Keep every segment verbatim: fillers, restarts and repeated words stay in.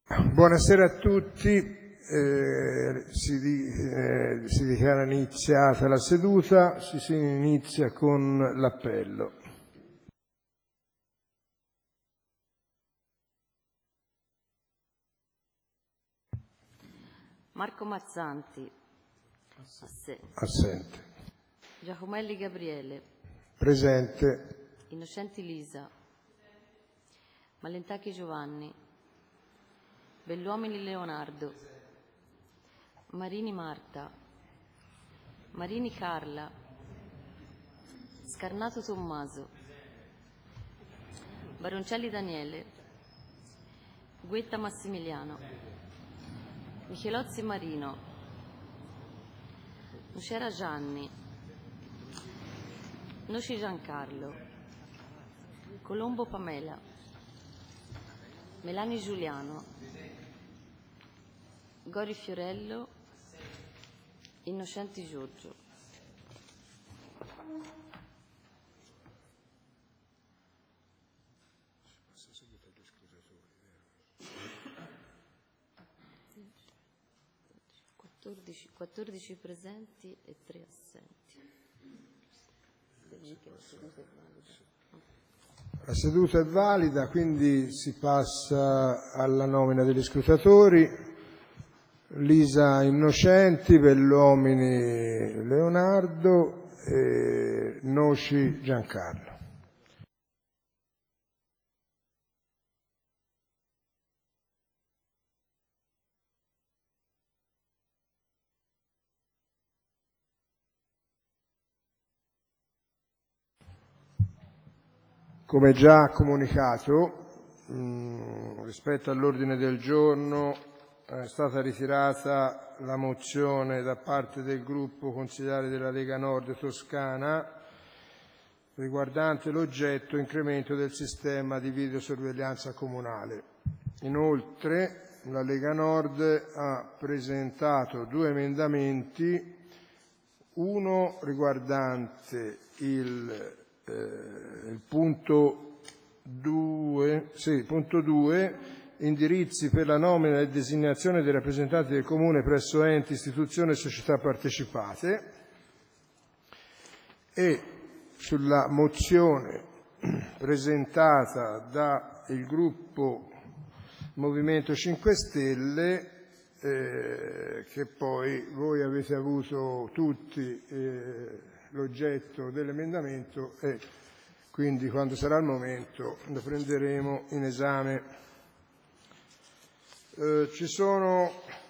Buonasera a tutti, eh, si, di, eh, si dichiara iniziata la seduta, si, si inizia con l'appello. Marco Mazzanti, assente. Assente. Giacomelli Gabriele, Presente. Innocenti Lisa, Malentacchi Giovanni, Belluomini Leonardo, Marini Marta, Marini Carla, Scarnato Tommaso, Baroncelli Daniele, Guetta Massimiliano, Michelozzi Marino, Nucera Gianni, Noci Giancarlo, Colombo Pamela, Melani Giuliano, Gori Fiorello, Innocenti Giorgio. quattordici, quattordici presenti e tre assenti. La seduta è valida, quindi si passa alla nomina degli scrutatori. Lisa Innocenti, Belluomini Leonardo e Noci Giancarlo. Come già comunicato, mh, rispetto all'ordine del giorno è stata ritirata la mozione da parte del gruppo consigliare della Lega Nord Toscana riguardante l'oggetto incremento del sistema di videosorveglianza comunale. Inoltre la Lega Nord ha presentato due emendamenti, uno riguardante il Eh, il punto due, sì, punto due, indirizzi per la nomina e designazione dei rappresentanti del Comune presso enti, istituzioni e società partecipate, e sulla mozione presentata dal gruppo Movimento cinque Stelle, eh, che poi voi avete avuto tutti eh, l'oggetto dell'emendamento e quindi quando sarà il momento lo prenderemo in esame. Eh, ci sono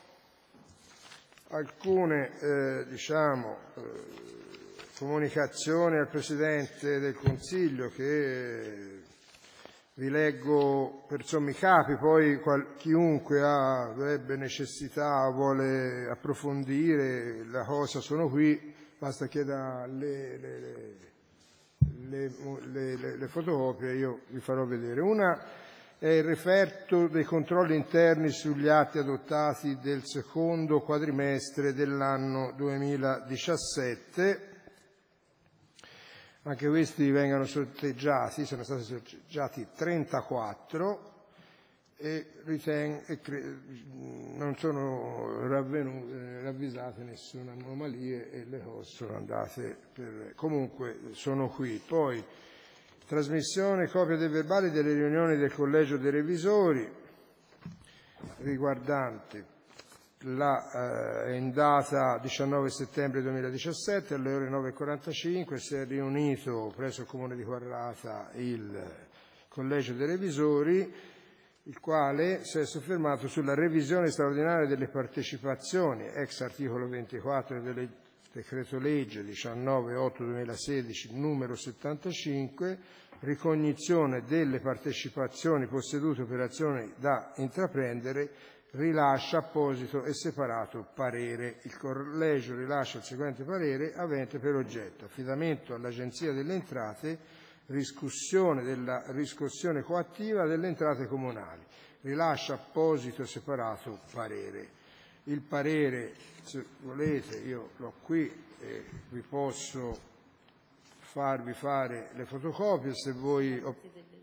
alcune eh, diciamo, eh, comunicazioni al Presidente del Consiglio che vi leggo per sommi capi, poi qual, chiunque ha, avrebbe necessità o vuole approfondire la cosa sono qui. Basta chiedere le, le, le, le, le, le fotocopie, io vi farò vedere. Una è il referto dei controlli interni sugli atti adottati del secondo quadrimestre dell'anno duemiladiciassette. Anche questi vengono sorteggiati, sono stati sorteggiati trentaquattro e ritengo e cre- non sono ravvisate nessuna anomalie e le cose sono andate per... comunque sono qui. Poi trasmissione copia dei verbali delle riunioni del Collegio dei Revisori riguardante la, eh, in data diciannove settembre duemiladiciassette alle ore nove e quarantacinque si è riunito presso il Comune di Quarrata il Collegio dei Revisori, il quale si è soffermato sulla revisione straordinaria delle partecipazioni ex articolo ventiquattro del decreto legge diciannove otto duemilasedici numero settantacinque, ricognizione delle partecipazioni possedute e operazioni da intraprendere, rilascia apposito e separato parere. Il Collegio rilascia il seguente parere avente per oggetto affidamento all'Agenzia delle Entrate riscussione della riscossione coattiva delle entrate comunali. Rilascia apposito e separato parere. Il parere, se volete, io l'ho qui e vi posso farvi fare le fotocopie se voi...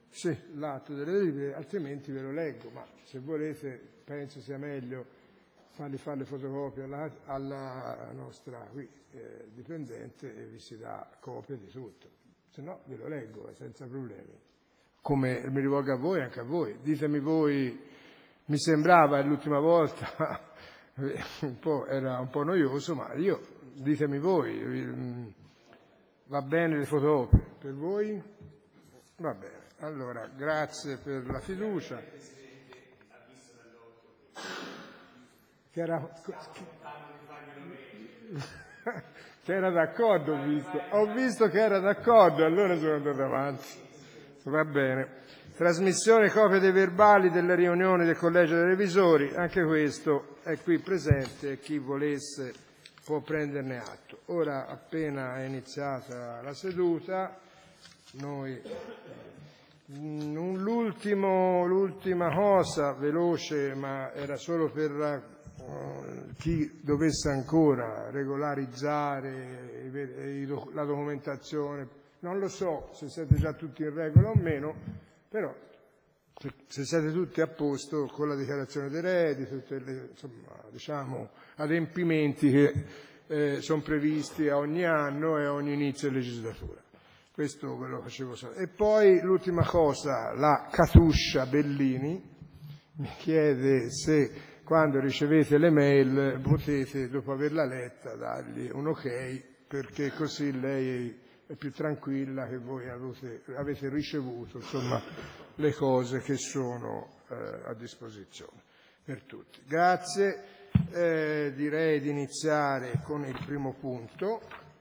Sì, l'atto delle delibere, altrimenti ve lo leggo, ma se volete penso sia meglio fargli fare le fotocopie alla, alla nostra qui, eh, dipendente e vi si dà copia di tutto. Se no ve lo leggo eh, senza problemi. Come mi rivolgo a voi, anche a voi. Ditemi voi, mi sembrava l'ultima volta, un po', era un po' noioso, ma io, ditemi voi, va bene le fotocopie? Per voi? Va bene. Allora, grazie per la fiducia. Che era, che era d'accordo, ho visto. Ho visto che era d'accordo, allora sono andato avanti. Va bene. Trasmissione copia dei verbali delle riunioni del Collegio dei Revisori, anche questo è qui presente e chi volesse può prenderne atto. Ora, appena è iniziata la seduta, noi l'ultimo, l'ultima cosa, veloce, ma era solo per uh, chi dovesse ancora regolarizzare i, i, la documentazione. Non lo so se siete già tutti in regola o meno, però se, se siete tutti a posto con la dichiarazione dei redditi, tutti le, insomma, diciamo, adempimenti che eh, sono previsti a ogni anno e a ogni inizio di legislatura. Questo ve lo facevo sapere. E poi l'ultima cosa, la Catuscia Bellini mi chiede se quando ricevete le mail potete, dopo averla letta, dargli un ok, perché così lei è più tranquilla che voi avete, avete ricevuto insomma, le cose che sono eh, a disposizione per tutti. Grazie. Eh, direi di iniziare con il primo punto.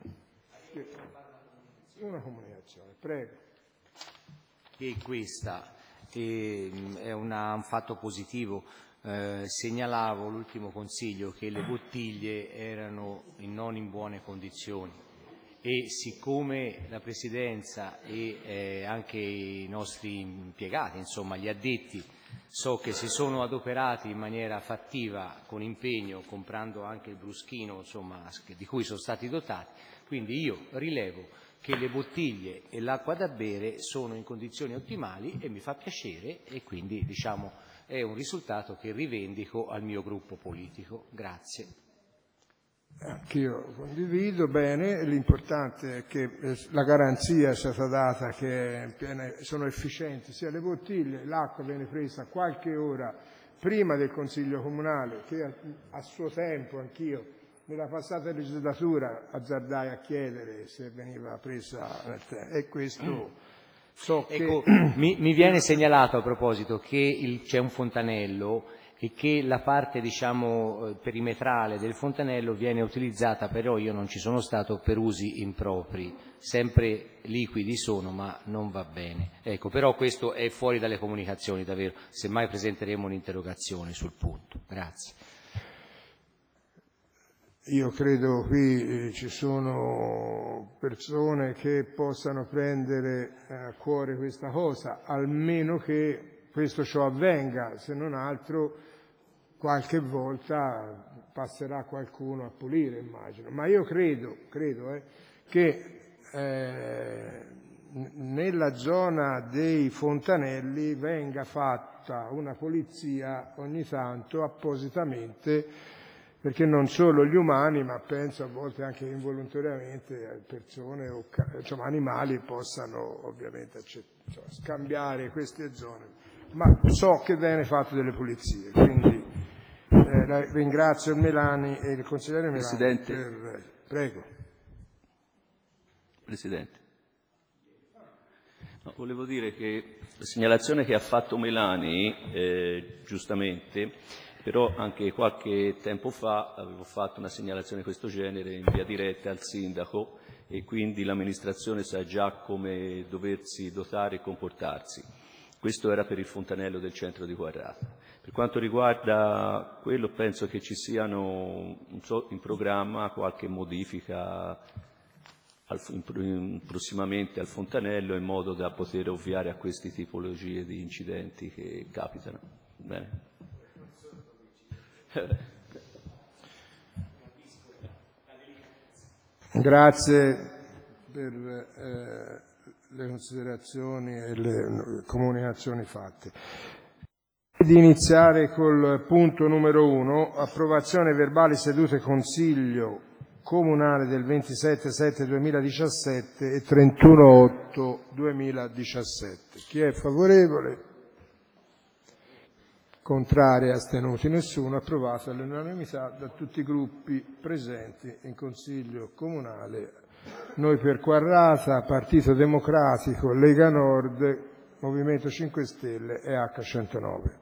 Una comunicazione, prego. E questa eh, è una, un fatto positivo. Eh, segnalavo l'ultimo consiglio che le bottiglie erano in non in buone condizioni e siccome la Presidenza e eh, anche i nostri impiegati, insomma gli addetti, so che si sono adoperati in maniera fattiva con impegno, comprando anche il bruschino insomma, di cui sono stati dotati, quindi io rilevo che le bottiglie e l'acqua da bere sono in condizioni ottimali e mi fa piacere e quindi diciamo, è un risultato che rivendico al mio gruppo politico. Grazie. Anch'io condivido bene, l'importante è che la garanzia sia stata data che sono efficienti sia le bottiglie, l'acqua viene presa qualche ora prima del Consiglio Comunale, che a suo tempo anch'io nella passata legislatura azzardai a chiedere se veniva presa nel tempo e questo so ecco, che... mi, mi viene segnalato a proposito che il, c'è un fontanello e che la parte diciamo perimetrale del fontanello viene utilizzata, però io non ci sono stato, per usi impropri, sempre liquidi sono ma non va bene. Ecco, però questo è fuori dalle comunicazioni davvero, semmai presenteremo un'interrogazione sul punto. Grazie. Io credo qui ci sono persone che possano prendere a cuore questa cosa, almeno che questo ciò avvenga, se non altro qualche volta passerà qualcuno a pulire, immagino. Ma io credo, credo eh, che eh, nella zona dei fontanelli venga fatta una pulizia ogni tanto appositamente, perché non solo gli umani, ma penso a volte anche involontariamente persone o insomma, animali possano ovviamente insomma, scambiare queste zone. Ma so che viene fatto delle pulizie, quindi eh, ringrazio il Melani e il consigliere Melani. Presidente. Per... Prego. Presidente. No, volevo dire che la segnalazione che ha fatto Melani, eh, giustamente, però anche qualche tempo fa avevo fatto una segnalazione di questo genere in via diretta al sindaco e quindi l'amministrazione sa già come doversi dotare e comportarsi. Questo era per il fontanello del centro di Quarrata. Per quanto riguarda quello penso che ci siano in programma qualche modifica al, in, prossimamente al fontanello in modo da poter ovviare a queste tipologie di incidenti che capitano. Bene. Grazie per eh, le considerazioni e le comunicazioni fatte. Di iniziare col punto numero uno, approvazione verbali sedute Consiglio Comunale del ventisette sette duemiladiciassette e trentuno otto duemiladiciassette. Chi è favorevole? Contrari, astenuti nessuno, approvato all'unanimità da tutti i gruppi presenti in Consiglio Comunale. Noi per Quarrata, Partito Democratico, Lega Nord, Movimento cinque Stelle e acca centonove.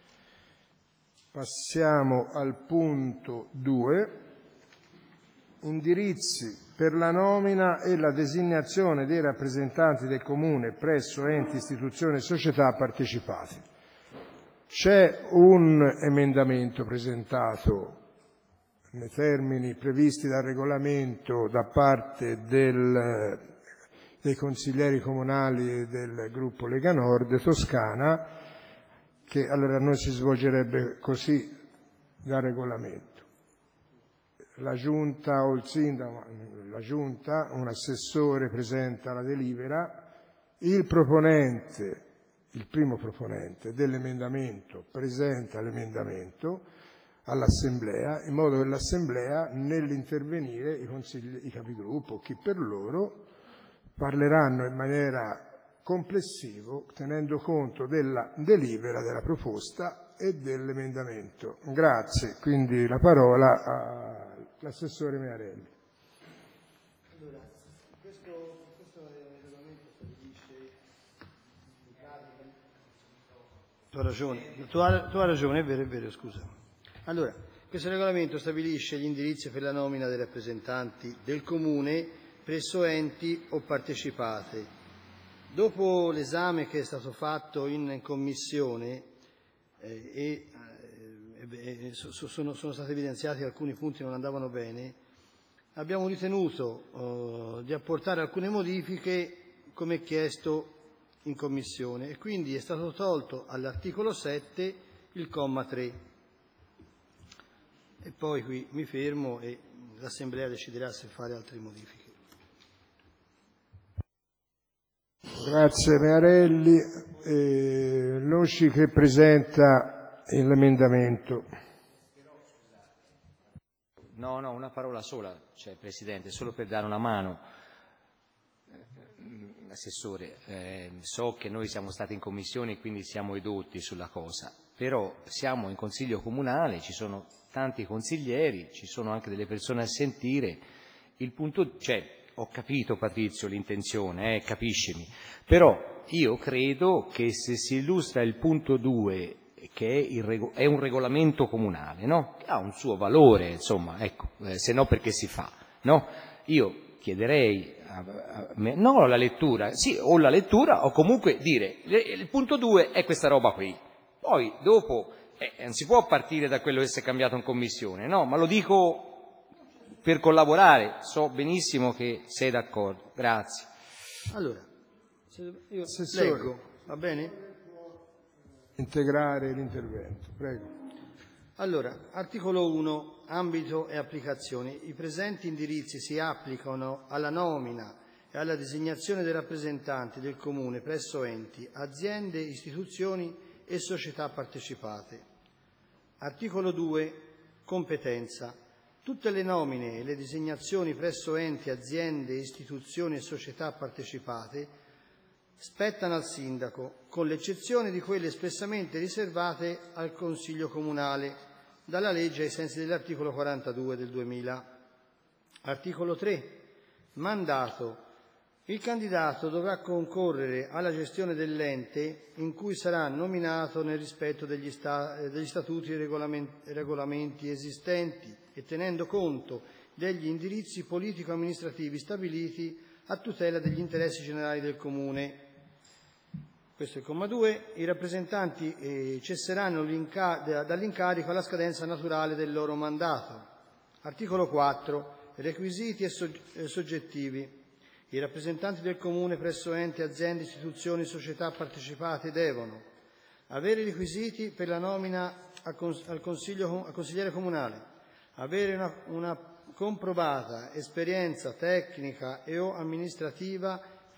Passiamo al punto due. Indirizzi per la nomina e la designazione dei rappresentanti del Comune presso enti, istituzioni e società partecipati. C'è un emendamento presentato nei termini previsti dal regolamento da parte del, dei consiglieri comunali del gruppo Lega Nord Toscana, che allora non si svolgerebbe così dal regolamento. La Giunta o il Sindaco, la Giunta, un assessore presenta la delibera, il proponente, il primo proponente dell'emendamento presenta l'emendamento all'Assemblea, in modo che l'Assemblea, nell'intervenire, i, consigli, i capigruppo, chi per loro, parleranno in maniera complessiva, tenendo conto della delibera, della proposta e dell'emendamento. Grazie. Quindi la parola all'assessore Mearelli. Allora, questo, questo regolamento stabilisce... Tu hai ragione, tu hai, tu hai ragione, è vero, è vero, scusa. Allora, questo regolamento stabilisce gli indirizzi per la nomina dei rappresentanti del Comune presso enti o partecipate. Dopo l'esame che è stato fatto in Commissione eh, e eh, eh, sono, sono stati evidenziati che alcuni punti non andavano bene, abbiamo ritenuto eh, di apportare alcune modifiche come chiesto in Commissione e quindi è stato tolto all'articolo sette il comma tre. E poi qui mi fermo e l'Assemblea deciderà se fare altre modifiche. Grazie Mearelli. Eh, Losci che presenta l'emendamento. No, no, una parola sola, cioè, Presidente, solo per dare una mano. Assessore, eh, so che noi siamo stati in commissione e quindi siamo edotti sulla cosa, però siamo in Consiglio Comunale, ci sono tanti consiglieri, ci sono anche delle persone a sentire. Il punto, cioè, ho capito Patrizio l'intenzione, eh, capiscimi, però io credo che se si illustra il punto due, che è, il rego- è un regolamento comunale, no? Che ha un suo valore, insomma, ecco, eh, se no perché si fa, no? Io chiederei, no, la lettura, sì, o la lettura o comunque dire, il punto due è questa roba qui, poi dopo eh, non si può partire da quello che si è cambiato in commissione, no, ma lo dico per collaborare, so benissimo che sei d'accordo, grazie. Allora, io Assessore. leggo, va bene? Integrare l'intervento, prego. Allora, articolo uno, ambito e applicazione. I presenti indirizzi si applicano alla nomina e alla designazione dei rappresentanti del Comune presso enti, aziende, istituzioni e società partecipate. Articolo due, competenza. Tutte le nomine e le designazioni presso enti, aziende, istituzioni e società partecipate spettano al Sindaco, con l'eccezione di quelle espressamente riservate al Consiglio Comunale dalla legge ai sensi dell'articolo quarantadue del duemila. Articolo tre. Mandato. Il candidato dovrà concorrere alla gestione dell'ente in cui sarà nominato nel rispetto degli, sta- degli statuti e regolamenti, regolamenti esistenti e tenendo conto degli indirizzi politico-amministrativi stabiliti a tutela degli interessi generali del Comune. Questo è il comma due. I rappresentanti eh, cesseranno dall'incarico alla scadenza naturale del loro mandato. Articolo quattro. Requisiti e soggettivi. I rappresentanti del Comune presso enti, aziende, istituzioni, società partecipate devono avere i requisiti per la nomina al, cons- al, consiglio, al consigliere comunale, avere una, una comprovata esperienza tecnica e o amministrativa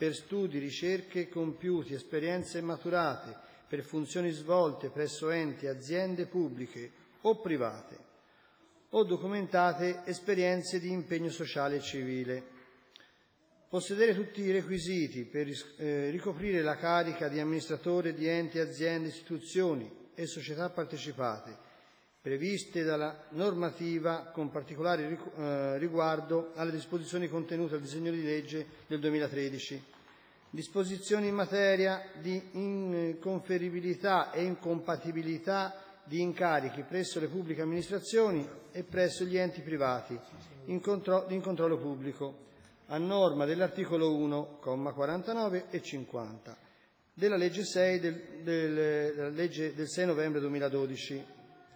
per studi, ricerche compiuti, esperienze maturate, per funzioni svolte presso enti, aziende pubbliche o private, o documentate esperienze di impegno sociale e civile. Possedere tutti i requisiti per eh, ricoprire la carica di amministratore di enti, aziende, istituzioni e società partecipate, previste dalla normativa, con particolare eh, riguardo alle disposizioni contenute al disegno di legge del duemilatredici. Disposizioni in materia di inconferibilità e incompatibilità di incarichi presso le pubbliche amministrazioni e presso gli enti privati in, contro- in controllo pubblico, a norma dell'articolo uno, comma quarantanove e cinquanta, della legge sei del, del, della legge del sei novembre duemiladodici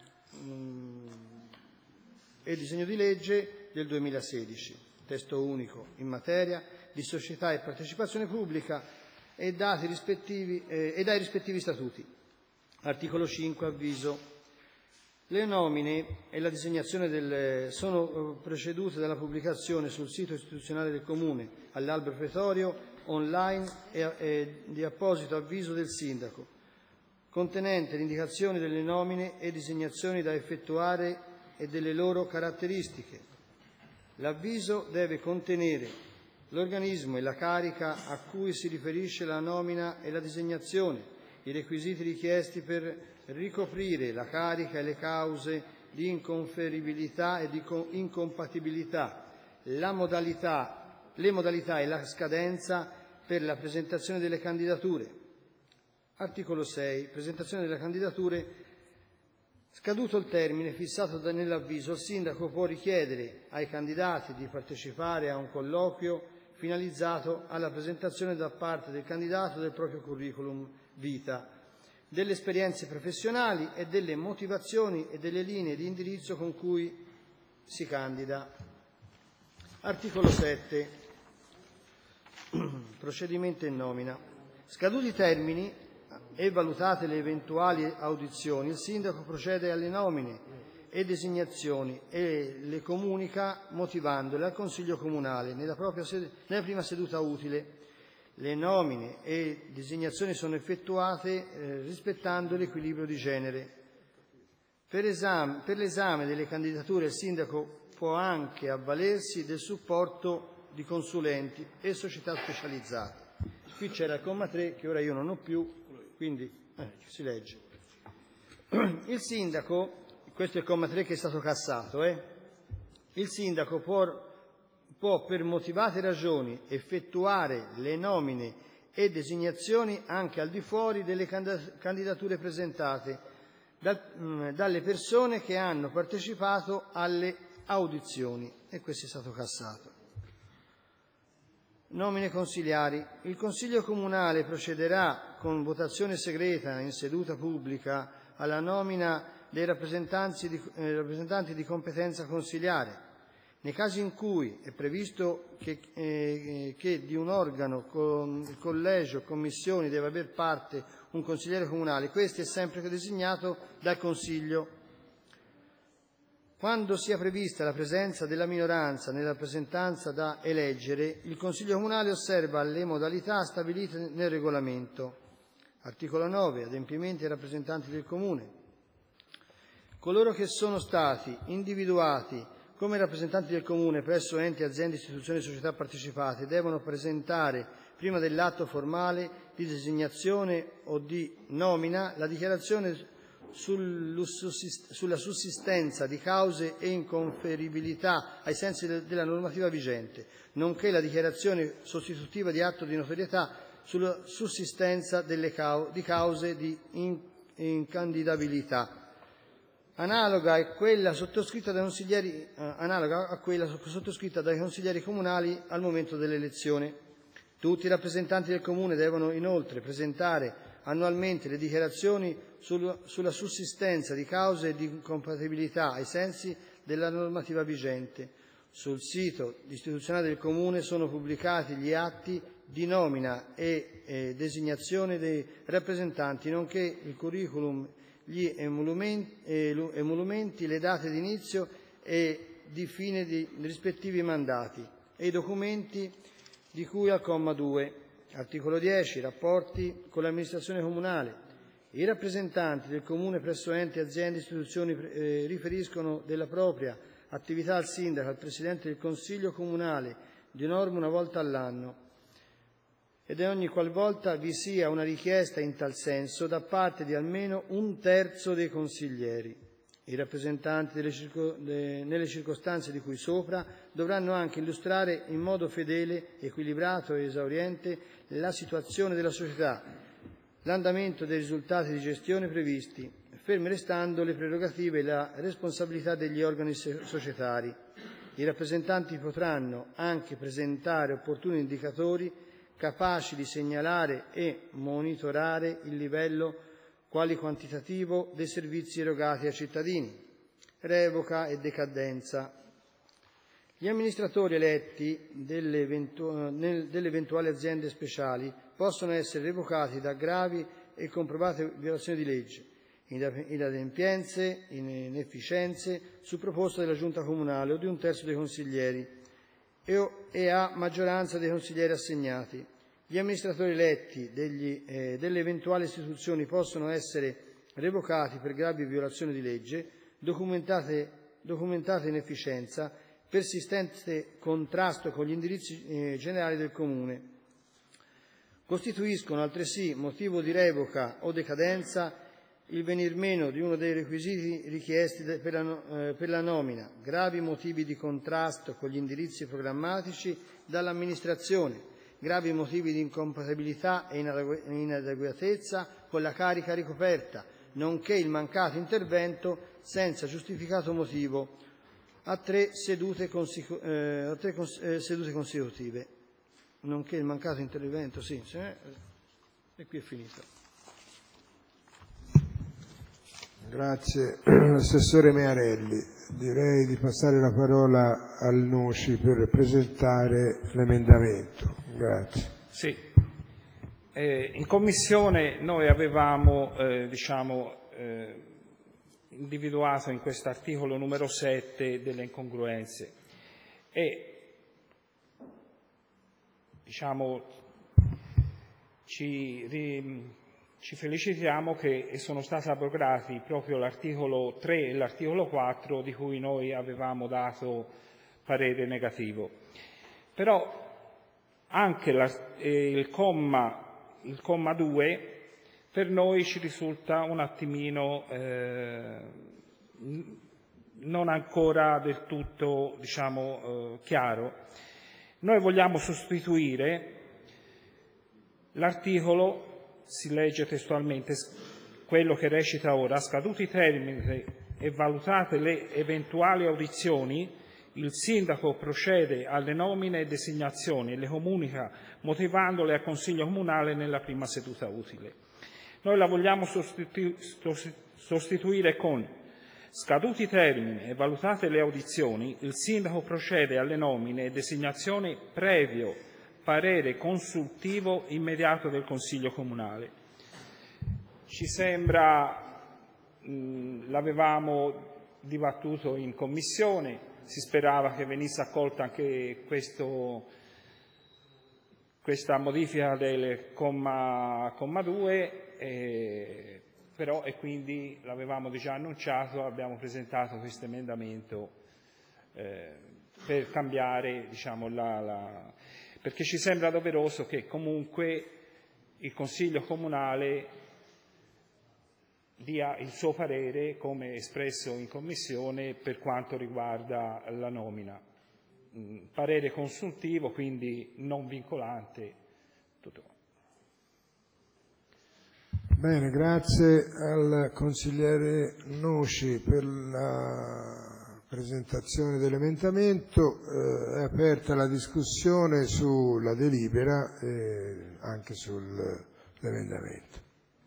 mh, e disegno di legge del duemilasedici, testo unico in materia di società e partecipazione pubblica e, dati rispettivi, eh, e dai rispettivi statuti. Articolo cinque, avviso. Le nomine e la designazione del, sono precedute dalla pubblicazione sul sito istituzionale del Comune, all'albero pretorio, online e, e di apposito avviso del Sindaco, contenente l'indicazione delle nomine e designazioni da effettuare e delle loro caratteristiche. L'avviso deve contenere l'organismo e la carica a cui si riferisce la nomina e la designazione, i requisiti richiesti per ricoprire la carica e le cause di inconferibilità e di incompatibilità, la modalità, le modalità e la scadenza per la presentazione delle candidature. Articolo sei. Presentazione delle candidature. Scaduto il termine fissato nell'avviso, il Sindaco può richiedere ai candidati di partecipare a un colloquio finalizzato alla presentazione da parte del candidato del proprio curriculum vita, delle esperienze professionali e delle motivazioni e delle linee di indirizzo con cui si candida. Articolo sette. Procedimento e nomina. Scaduti i termini e valutate le eventuali audizioni, il Sindaco procede alle nomine e designazioni e le comunica motivandole al Consiglio Comunale nella, propria sed- nella prima seduta utile. Le nomine e designazioni sono effettuate eh, rispettando l'equilibrio di genere. Per, esame, per l'esame delle candidature il Sindaco può anche avvalersi del supporto di consulenti e società specializzate. Qui c'era il comma tre che ora io non ho più, quindi eh, si legge. Il Sindaco, questo è il comma tre che è stato cassato, eh? Il Sindaco può può per motivate ragioni effettuare le nomine e designazioni anche al di fuori delle candidature presentate da, dalle persone che hanno partecipato alle audizioni, e questo è stato cassato. Nomine consigliari. Il Consiglio Comunale procederà con votazione segreta in seduta pubblica alla nomina dei rappresentanti di, eh, rappresentanti di competenza consigliare. Nei casi in cui è previsto che, eh, che di un organo, con collegio, commissioni, deve aver parte un consigliere comunale, questo è sempre designato dal Consiglio. Quando sia prevista la presenza della minoranza nella rappresentanza da eleggere, il Consiglio Comunale osserva le modalità stabilite nel regolamento. Articolo nove. Adempimenti ai rappresentanti del Comune. Coloro che sono stati individuati come rappresentanti del Comune presso enti, aziende, istituzioni e società partecipate devono presentare, prima dell'atto formale di designazione o di nomina, la dichiarazione sulla sussistenza di cause e inconferibilità ai sensi della normativa vigente, nonché la dichiarazione sostitutiva di atto di notorietà sulla sussistenza delle cau- di cause di incandidabilità. Analoga a quella sottoscritta dai consiglieri, eh, analoga a quella sottoscritta dai consiglieri comunali al momento dell'elezione. Tutti i rappresentanti del Comune devono inoltre presentare annualmente le dichiarazioni sul, sulla sussistenza di cause di incompatibilità ai sensi della normativa vigente. Sul sito istituzionale del Comune sono pubblicati gli atti di nomina e eh, designazione dei rappresentanti, nonché il curriculum, gli emolumenti, emolumenti, le date di inizio e di fine di rispettivi mandati e i documenti di cui al comma due. Articolo dieci. Rapporti con l'amministrazione comunale. I rappresentanti del Comune presso enti, aziende e istituzioni eh, riferiscono della propria attività al Sindaco, al Presidente del Consiglio Comunale, di norma una volta all'anno, ed è ogni qualvolta vi sia una richiesta in tal senso da parte di almeno un terzo dei consiglieri. I rappresentanti delle circo, de, nelle circostanze di cui sopra dovranno anche illustrare in modo fedele, equilibrato e esauriente la situazione della società, l'andamento dei risultati di gestione previsti, ferme restando le prerogative e la responsabilità degli organi societari. I rappresentanti potranno anche presentare opportuni indicatori capaci di segnalare e monitorare il livello quali quantitativo dei servizi erogati ai cittadini. Revoca e decadenza. Gli amministratori eletti delle, eventu- nel, delle eventuali aziende speciali possono essere revocati da gravi e comprovate violazioni di legge, inadempienze, inefficienze, su proposta della Giunta Comunale o di un terzo dei consiglieri e, o, e a maggioranza dei consiglieri assegnati. Gli amministratori eletti degli, eh, delle eventuali istituzioni possono essere revocati per gravi violazioni di legge, documentate, documentate inefficienza, persistente contrasto con gli indirizzi eh, generali del Comune. Costituiscono altresì motivo di revoca o decadenza il venir meno di uno dei requisiti richiesti per la, eh, per la nomina, gravi motivi di contrasto con gli indirizzi programmatici dall'amministrazione, gravi motivi di incompatibilità e inadeguatezza con la carica ricoperta, nonché il mancato intervento senza giustificato motivo a tre sedute, consecu- eh, a tre cons- eh, sedute consecutive. Nonché il mancato intervento, sì, sì, e qui è finito. Grazie. Assessore Mearelli, direi di passare la parola al Nuci per presentare l'emendamento. Grazie. Sì. Eh, in Commissione noi avevamo eh, diciamo, eh, individuato in questo articolo numero sette delle incongruenze e diciamo, ci, ri, ci felicitiamo che sono stati abrogati proprio l'articolo tre e l'articolo quattro di cui noi avevamo dato parere negativo. Però anche la, eh, il, comma, il comma due per noi ci risulta un attimino eh, non ancora del tutto diciamo, eh, chiaro. Noi vogliamo sostituire l'articolo, si legge testualmente, quello che recita ora: scaduti i termini e valutate le eventuali audizioni, il sindaco procede alle nomine e designazioni e le comunica motivandole al Consiglio Comunale nella prima seduta utile. Noi la vogliamo sostitu- sostituire con: scaduti i termini e valutate le audizioni, il sindaco procede alle nomine e designazioni previo parere consultivo immediato del Consiglio Comunale. Ci sembra, mh, l'avevamo dibattuto in Commissione, si sperava che venisse accolta anche questo, questa modifica del comma, comma due, eh, però e quindi l'avevamo già annunciato, abbiamo presentato questo emendamento eh, per cambiare, diciamo, la, la, perché ci sembra doveroso che comunque il Consiglio Comunale dia il suo parere, come espresso in Commissione, per quanto riguarda la nomina. Mm, parere consultivo, quindi non vincolante, tutto. Bene, grazie al consigliere Nuci per la presentazione dell'emendamento. Eh, è aperta la discussione sulla delibera e anche sull'emendamento.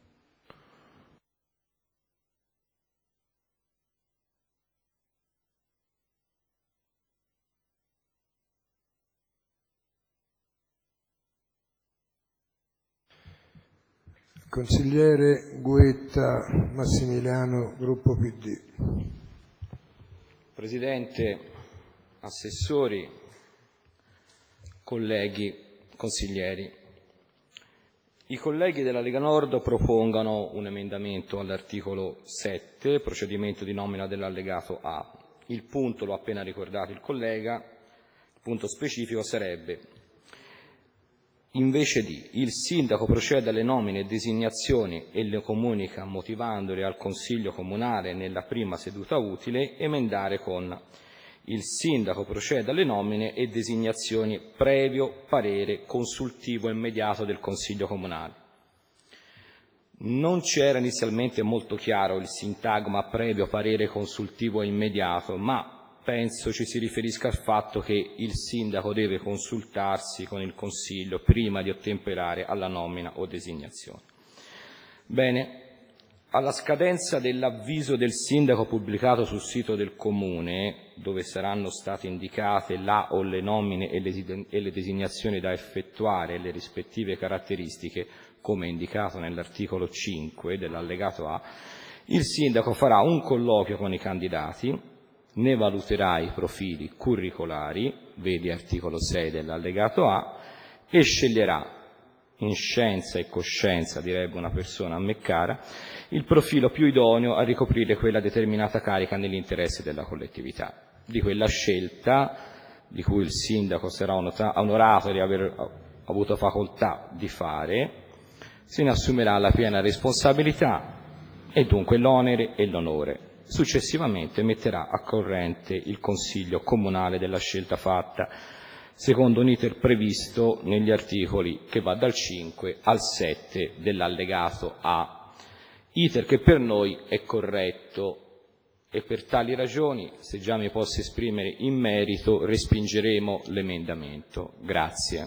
Consigliere Guetta Massimiliano, Gruppo P D. Presidente, assessori, colleghi, consiglieri, I colleghi della Lega Nord propongono un emendamento all'articolo sette, procedimento di nomina dell'allegato A. Il punto l'ho appena ricordato il collega, il punto specifico sarebbe: invece di il sindaco procede alle nomine e designazioni e le comunica motivandole al Consiglio Comunale nella prima seduta utile, emendare con il sindaco procede alle nomine e designazioni previo parere consultivo immediato del Consiglio Comunale. Non c'era inizialmente molto chiaro il sintagma previo parere consultivo immediato, ma penso ci si riferisca al fatto che il sindaco deve consultarsi con il Consiglio prima di ottemperare alla nomina o designazione. Bene, alla scadenza dell'avviso del sindaco pubblicato sul sito del Comune, dove saranno state indicate la o le nomine e le, e le designazioni da effettuare e le rispettive caratteristiche, come indicato nell'articolo cinque dell'allegato A, il sindaco farà un colloquio con i candidati, ne valuterà i profili curricolari, vedi articolo sei dell'allegato A, e sceglierà, in scienza e coscienza, direbbe una persona a me cara, il profilo più idoneo a ricoprire quella determinata carica nell'interesse della collettività. Di quella scelta, di cui il sindaco sarà onorato di aver avuto facoltà di fare, se ne assumerà la piena responsabilità e dunque l'onere e l'onore. Successivamente metterà a corrente il Consiglio Comunale della scelta fatta, secondo un iter previsto negli articoli che va dal cinque al sette dell'allegato A, iter che per noi è corretto e per tali ragioni, se già mi posso esprimere in merito, respingeremo l'emendamento. Grazie.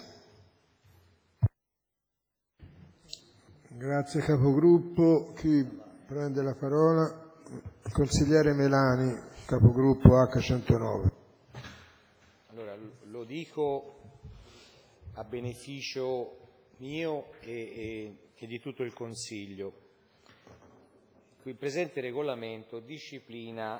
Grazie capogruppo. Chi prende la parola? Consigliere Melani, capogruppo acca centonove. Allora, lo dico a beneficio mio e, e, e di tutto il Consiglio. Il presente regolamento disciplina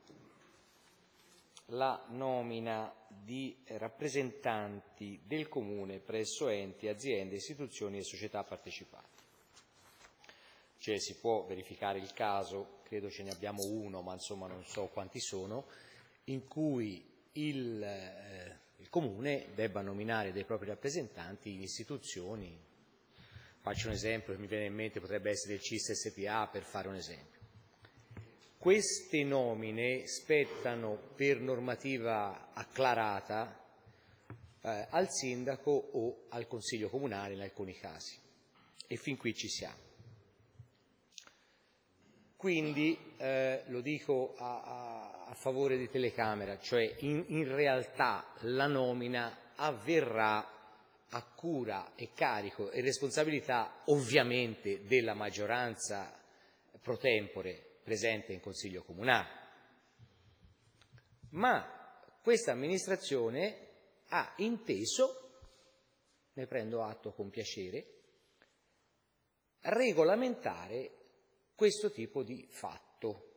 la nomina di rappresentanti del Comune presso enti, aziende, istituzioni e società partecipate. Cioè si può verificare il caso, credo ce ne abbiamo uno, ma insomma non so quanti sono, in cui il, eh, il Comune debba nominare dei propri rappresentanti in istituzioni. Faccio un esempio che mi viene in mente, potrebbe essere il C I S S P A, per fare un esempio. Queste nomine spettano per normativa acclarata eh, al sindaco o al Consiglio Comunale in alcuni casi. E fin qui ci siamo. Quindi eh, lo dico a, a, a favore di telecamera, cioè in, in realtà la nomina avverrà a cura e carico e responsabilità ovviamente della maggioranza pro tempore presente in Consiglio Comunale. Ma questa amministrazione ha inteso, ne prendo atto con piacere, regolamentare questo tipo di fatto.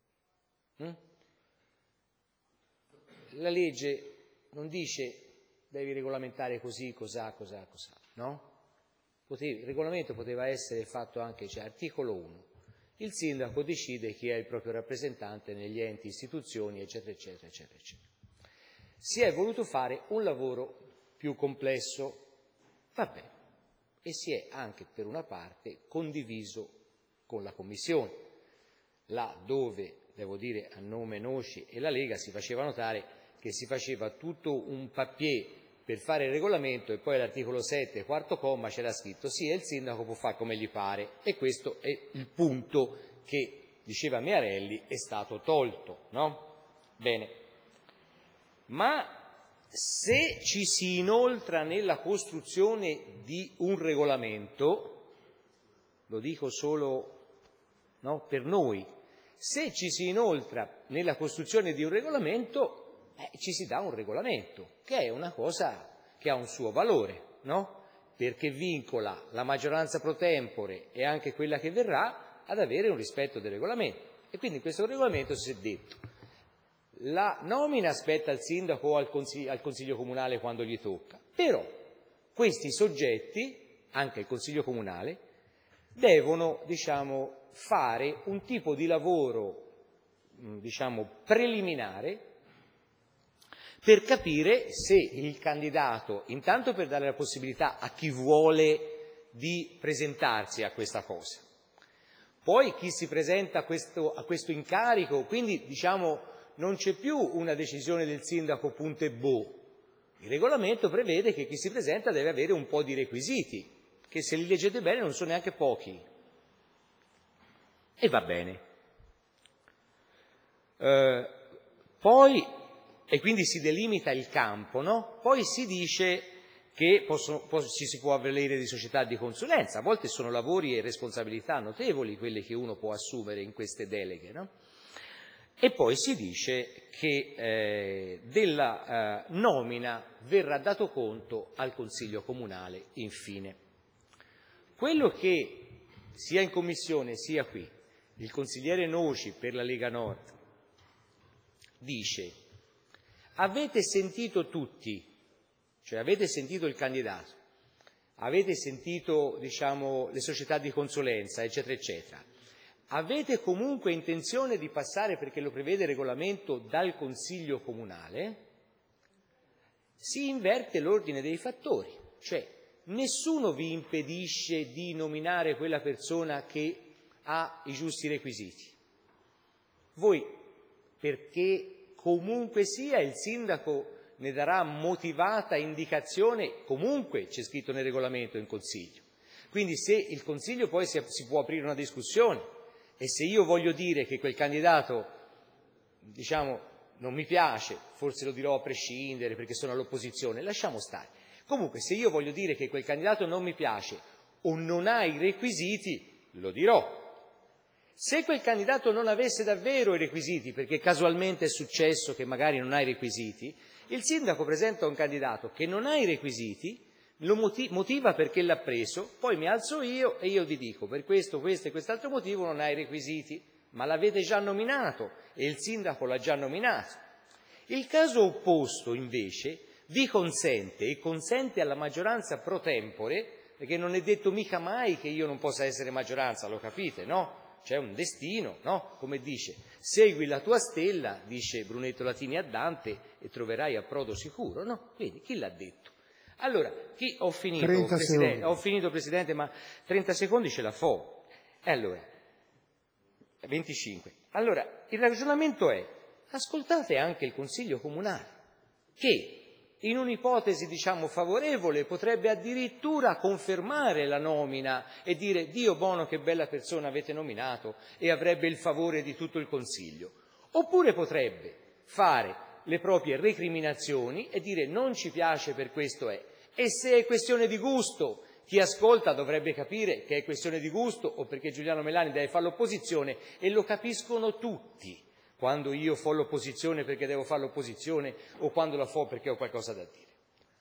La legge non dice devi regolamentare così, cos'ha, cos'ha, cos'ha, no? Potevi, il regolamento poteva essere fatto anche, cioè, articolo uno. Il sindaco decide chi è il proprio rappresentante negli enti, istituzioni, eccetera, eccetera, eccetera, eccetera. Si è voluto fare un lavoro più complesso, va bene, e si è anche per una parte condiviso con la Commissione, là dove, devo dire a nome Noci e la Lega, si faceva notare che si faceva tutto un papier per fare il regolamento e poi all'articolo sette, quarto comma, c'era scritto sì, e il sindaco può fare come gli pare, e questo è il punto che, diceva Mearelli, è stato tolto, no? Bene, ma se ci si inoltra nella costruzione di un regolamento, lo dico solo no, per noi, se ci si inoltra nella costruzione di un regolamento, eh, ci si dà un regolamento, che è una cosa che ha un suo valore, no? Perché vincola la maggioranza pro tempore e anche quella che verrà ad avere un rispetto del regolamento. E quindi in questo regolamento si è detto la nomina spetta al sindaco o al consiglio, al consiglio comunale quando gli tocca, però questi soggetti anche il Consiglio Comunale, devono, diciamo, fare un tipo di lavoro, diciamo, preliminare per capire se il candidato, intanto per dare la possibilità a chi vuole di presentarsi a questa cosa, poi chi si presenta a questo, a questo incarico, quindi diciamo non c'è più una decisione del sindaco punto e boh. Il regolamento prevede che chi si presenta deve avere un po' di requisiti, che se li leggete bene non sono neanche pochi. E va bene. Eh, poi, e quindi si delimita il campo, no? Poi si dice che possono, pos- ci si può avvalere di società di consulenza, a volte sono lavori e responsabilità notevoli quelle che uno può assumere in queste deleghe, no? E poi si dice che eh, della eh, nomina verrà dato conto al Consiglio Comunale, infine. Quello che sia in Commissione sia qui il consigliere Noci per la Lega Nord dice: avete sentito tutti, cioè avete sentito il candidato, avete sentito, diciamo, le società di consulenza, eccetera, eccetera. Avete comunque intenzione di passare, perché lo prevede il regolamento, dal Consiglio Comunale, si inverte l'ordine dei fattori, cioè nessuno vi impedisce di nominare quella persona che ha i giusti requisiti. Voi, perché comunque sia il sindaco ne darà motivata indicazione, comunque c'è scritto nel regolamento in Consiglio. Quindi se il Consiglio poi si, si può aprire una discussione, e se io voglio dire che quel candidato, diciamo, non mi piace, forse lo dirò a prescindere perché sono all'opposizione, lasciamo stare. Comunque, se io voglio dire che quel candidato non mi piace o non ha i requisiti, lo dirò. Se quel candidato non avesse davvero i requisiti, perché casualmente è successo che magari non ha i requisiti, il sindaco presenta un candidato che non ha i requisiti, lo motiva perché l'ha preso, poi mi alzo io e io vi dico per questo, questo e quest'altro motivo non ha i requisiti, ma l'avete già nominato e il sindaco l'ha già nominato. Il caso opposto invece vi consente e consente alla maggioranza pro tempore, perché non è detto mica mai che io non possa essere maggioranza, lo capite, no? C'è un destino, no? Come dice, segui la tua stella, dice Brunetto Latini a Dante, e troverai approdo sicuro, no? Quindi chi l'ha detto? Allora, chi, ho, finito, Presidente, ho finito Presidente, ma trenta secondi ce la fo. Allora, venticinque. Allora, il ragionamento è, ascoltate anche il Consiglio Comunale, che in un'ipotesi, diciamo, favorevole potrebbe addirittura confermare la nomina e dire Dio buono che bella persona avete nominato e avrebbe il favore di tutto il Consiglio. Oppure potrebbe fare le proprie recriminazioni e dire non ci piace per questo è. E se è questione di gusto, chi ascolta dovrebbe capire che è questione di gusto o perché Giuliano Melani deve fare l'opposizione e lo capiscono tutti. Quando io fo l'opposizione perché devo fare l'opposizione o quando la fo perché ho qualcosa da dire.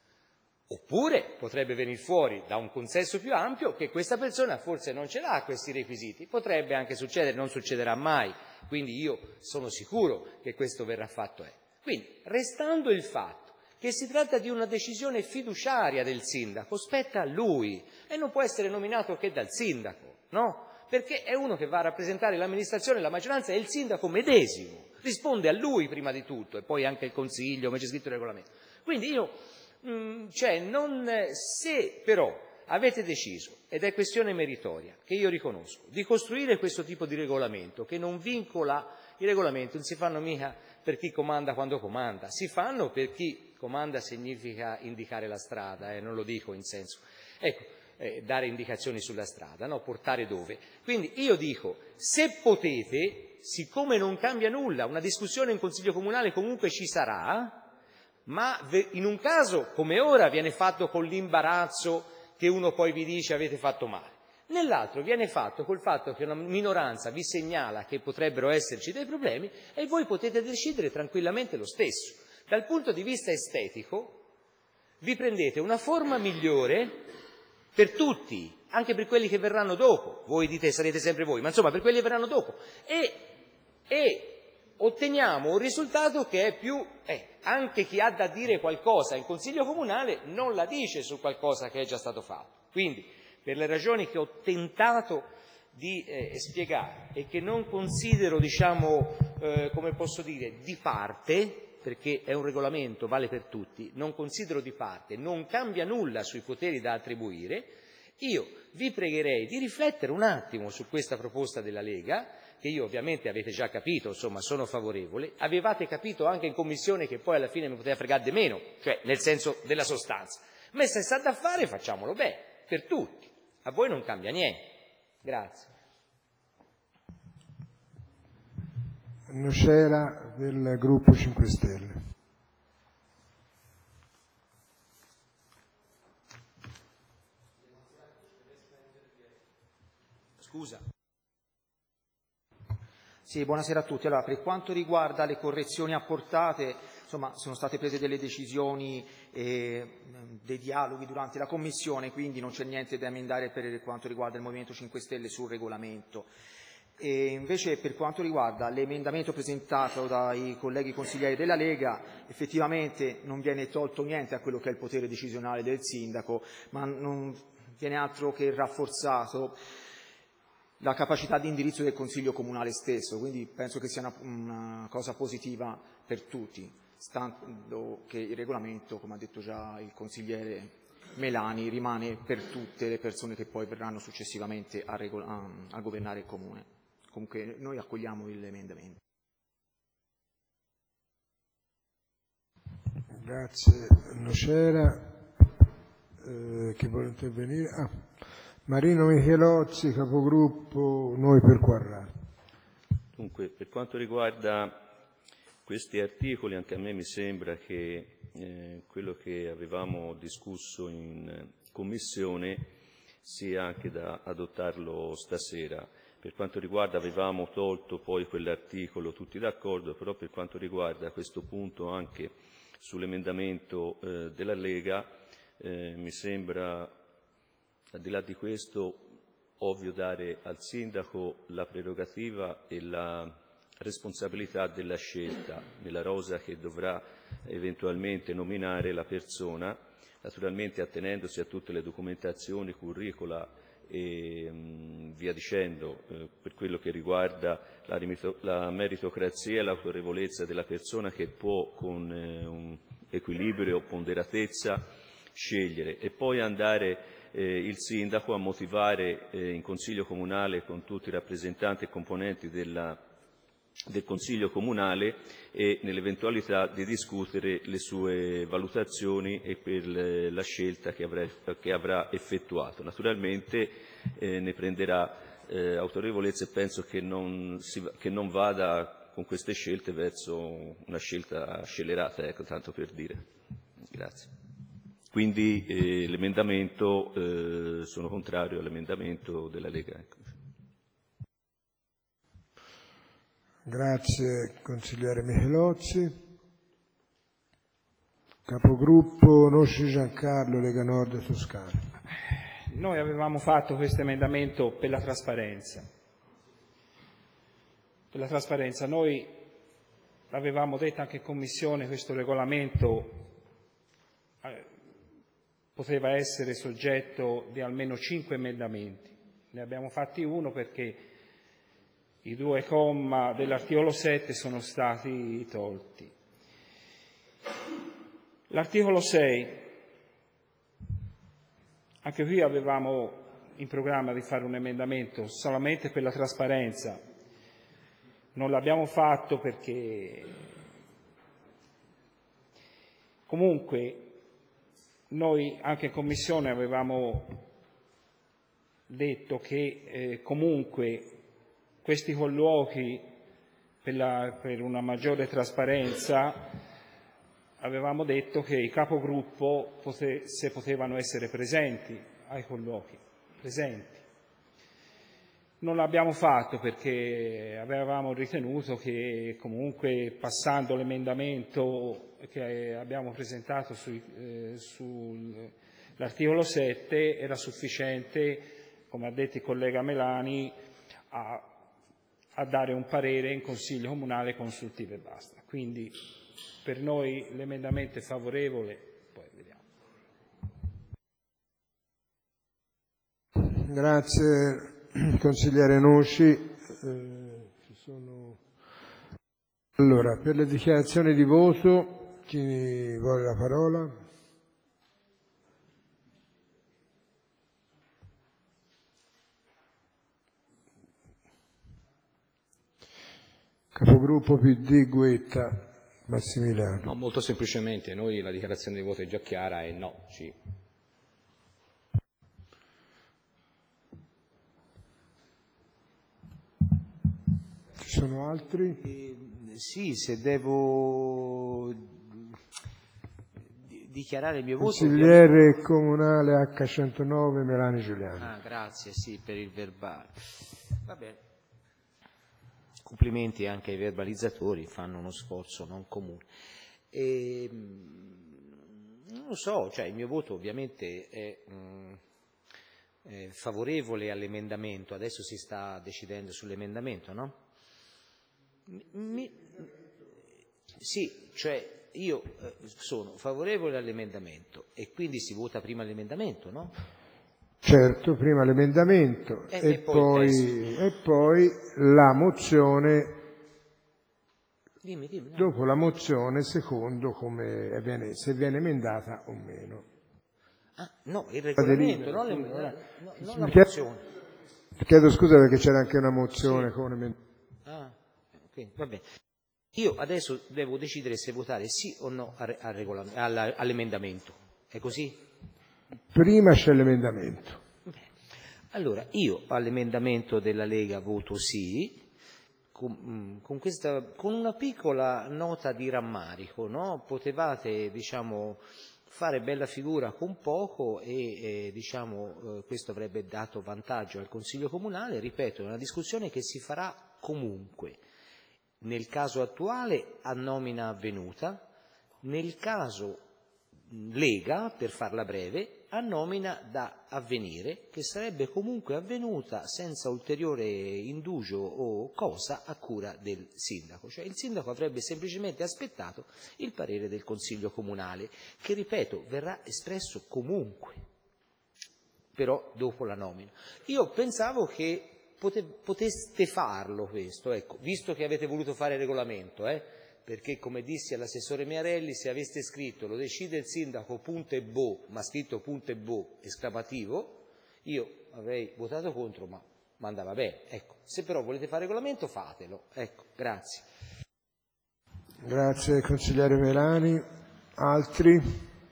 Oppure potrebbe venire fuori da un consesso più ampio che questa persona forse non ce l'ha questi requisiti, potrebbe anche succedere, non succederà mai, quindi io sono sicuro che questo verrà fatto. È. Quindi, restando il fatto che si tratta di una decisione fiduciaria del sindaco, spetta a lui e non può essere nominato che dal sindaco, no? Perché è uno che va a rappresentare l'amministrazione, la maggioranza e il sindaco medesimo, risponde a lui prima di tutto e poi anche il consiglio, come c'è scritto nel regolamento. Quindi io, mh, cioè, non, se però avete deciso, ed è questione meritoria, che io riconosco, di costruire questo tipo di regolamento che non vincola, i regolamenti non si fanno mica per chi comanda quando comanda, si fanno per chi comanda significa indicare la strada, eh, non lo dico in senso, ecco, eh, dare indicazioni sulla strada, no? Portare dove. Quindi io dico, se potete, siccome non cambia nulla, una discussione in Consiglio Comunale comunque ci sarà, ma in un caso come ora viene fatto con l'imbarazzo che uno poi vi dice avete fatto male, nell'altro viene fatto col fatto che una minoranza vi segnala che potrebbero esserci dei problemi e voi potete decidere tranquillamente lo stesso. Dal punto di vista estetico vi prendete una forma migliore per tutti, anche per quelli che verranno dopo, voi dite sarete sempre voi, ma insomma per quelli che verranno dopo, e, e otteniamo un risultato che è più, eh, anche chi ha da dire qualcosa in Consiglio Comunale non la dice su qualcosa che è già stato fatto. Quindi per le ragioni che ho tentato di eh, spiegare e che non considero, diciamo, eh, come posso dire, di parte, perché è un regolamento, vale per tutti, non considero di parte, non cambia nulla sui poteri da attribuire, io vi pregherei di riflettere un attimo su questa proposta della Lega, che io ovviamente avete già capito, insomma sono favorevole, avevate capito anche in commissione che poi alla fine mi poteva fregare di meno, cioè nel senso della sostanza, ma se è stato da fare facciamolo bene, per tutti, a voi non cambia niente. Grazie. Nocera del gruppo cinque Stelle. Scusa. Sì, buonasera a tutti. Allora, per quanto riguarda le correzioni apportate, insomma, sono state prese delle decisioni e dei dialoghi durante la Commissione, quindi non c'è niente da emendare per quanto riguarda il Movimento cinque Stelle sul regolamento. E invece per quanto riguarda l'emendamento presentato dai colleghi consiglieri della Lega, effettivamente non viene tolto niente a quello che è il potere decisionale del sindaco, ma non viene altro che rafforzato la capacità di indirizzo del Consiglio Comunale stesso, quindi penso che sia una, una cosa positiva per tutti, stando che il regolamento, come ha detto già il consigliere Melani, rimane per tutte le persone che poi verranno successivamente a, a, a governare il Comune. Comunque noi accogliamo l'emendamento. Grazie Nocera. Eh, chi vuole intervenire? Ah. Marino Michelozzi, capogruppo Noi per Quarrato. Dunque, per quanto riguarda questi articoli, anche a me mi sembra che eh, quello che avevamo discusso in Commissione sia anche da adottarlo stasera. Per quanto riguarda, avevamo tolto poi quell'articolo, tutti d'accordo, però per quanto riguarda questo punto anche sull'emendamento eh, della Lega, eh, mi sembra, al di là di questo, ovvio dare al sindaco la prerogativa e la responsabilità della scelta nella rosa che dovrà eventualmente nominare la persona, naturalmente attenendosi a tutte le documentazioni, curricula e mh, via dicendo, eh, per quello che riguarda la, la meritocrazia e l'autorevolezza della persona che può con eh, un equilibrio, ponderatezza, scegliere e poi andare eh, il sindaco a motivare eh, in Consiglio Comunale con tutti i rappresentanti e componenti della, del Consiglio Comunale e nell'eventualità di discutere le sue valutazioni e per le, la scelta che avrà, che avrà effettuato. Naturalmente eh, ne prenderà eh, autorevolezza e penso che non, si, che non vada con queste scelte verso una scelta scellerata, ecco, tanto per dire. Grazie. Quindi eh, l'emendamento, eh, sono contrario all'emendamento della Lega. Ecco. Grazie consigliere Michelozzi. Capogruppo Nosci Giancarlo, Lega Nord Toscana. Noi avevamo fatto questo emendamento per la trasparenza. Per la trasparenza. Noi avevamo detto anche in Commissione questo regolamento eh, poteva essere soggetto di almeno cinque emendamenti. Ne abbiamo fatti uno perché i due comma dell'articolo sette sono stati tolti. L'articolo sei, anche qui avevamo in programma di fare un emendamento solamente per la trasparenza. Non l'abbiamo fatto perché comunque noi anche in Commissione avevamo detto che eh, comunque questi colloqui per, la, per una maggiore trasparenza avevamo detto che i capogruppo pote, se potevano essere presenti ai colloqui, presenti. Non l'abbiamo fatto perché avevamo ritenuto che comunque passando l'emendamento che abbiamo presentato sui, eh, sull'articolo sette era sufficiente, come ha detto il collega Melani, a, a dare un parere in Consiglio Comunale consultivo e basta. Quindi per noi l'emendamento è favorevole, poi vediamo. Grazie consigliere Nucci. Eh, ci sono... Allora, per le dichiarazioni di voto, chi vuole la parola? Capogruppo P D Guetta. Massimiliano. No, molto semplicemente, noi la dichiarazione di voto è già chiara e no. Ci... Ci sono altri? Eh, sì, se devo dichiarare il mio voto... Consigliere ovviamente... comunale acca centonove Melani Giuliani. Ah, grazie, sì, per il verbale. Va bene. Complimenti anche ai verbalizzatori, fanno uno sforzo non comune. E, non lo so, cioè il mio voto ovviamente è, mh, è favorevole all'emendamento, adesso si sta decidendo sull'emendamento, no? Mi, sì, cioè io eh, sono favorevole all'emendamento e quindi si vota prima l'emendamento, no? Certo, prima l'emendamento e, e, e, poi poi, e poi la mozione, dimmi, dimmi, no. Dopo la mozione secondo come viene, se viene emendata o meno. Ah, no, il regolamento, non, le, no, non la mozione. Chiedo scusa perché c'era anche una mozione sì. con emendamento. Ah, okay, va bene. Io adesso devo decidere se votare sì o no al, al all'emendamento, è così? Prima c'è l'emendamento. Allora, io all'emendamento della Lega voto sì, con, con, questa, con una piccola nota di rammarico, no? Potevate, diciamo, fare bella figura con poco e, eh, diciamo, eh, questo avrebbe dato vantaggio al Consiglio Comunale, ripeto, è una discussione che si farà comunque, nel caso attuale a nomina avvenuta, nel caso Lega, per farla breve, a nomina da avvenire, che sarebbe comunque avvenuta senza ulteriore indugio o cosa a cura del sindaco. Cioè il sindaco avrebbe semplicemente aspettato il parere del Consiglio Comunale, che, ripeto, verrà espresso comunque, però dopo la nomina. Io pensavo che pote- poteste farlo questo, ecco, visto che avete voluto fare il regolamento, eh, perché come dissi all'assessore Miarelli, se aveste scritto lo decide il sindaco punto e boh, ma scritto punto e boh esclamativo, io avrei votato contro, ma, ma andava bene. Ecco, se però volete fare regolamento fatelo. Ecco, grazie. Grazie consigliere Melani. Altri?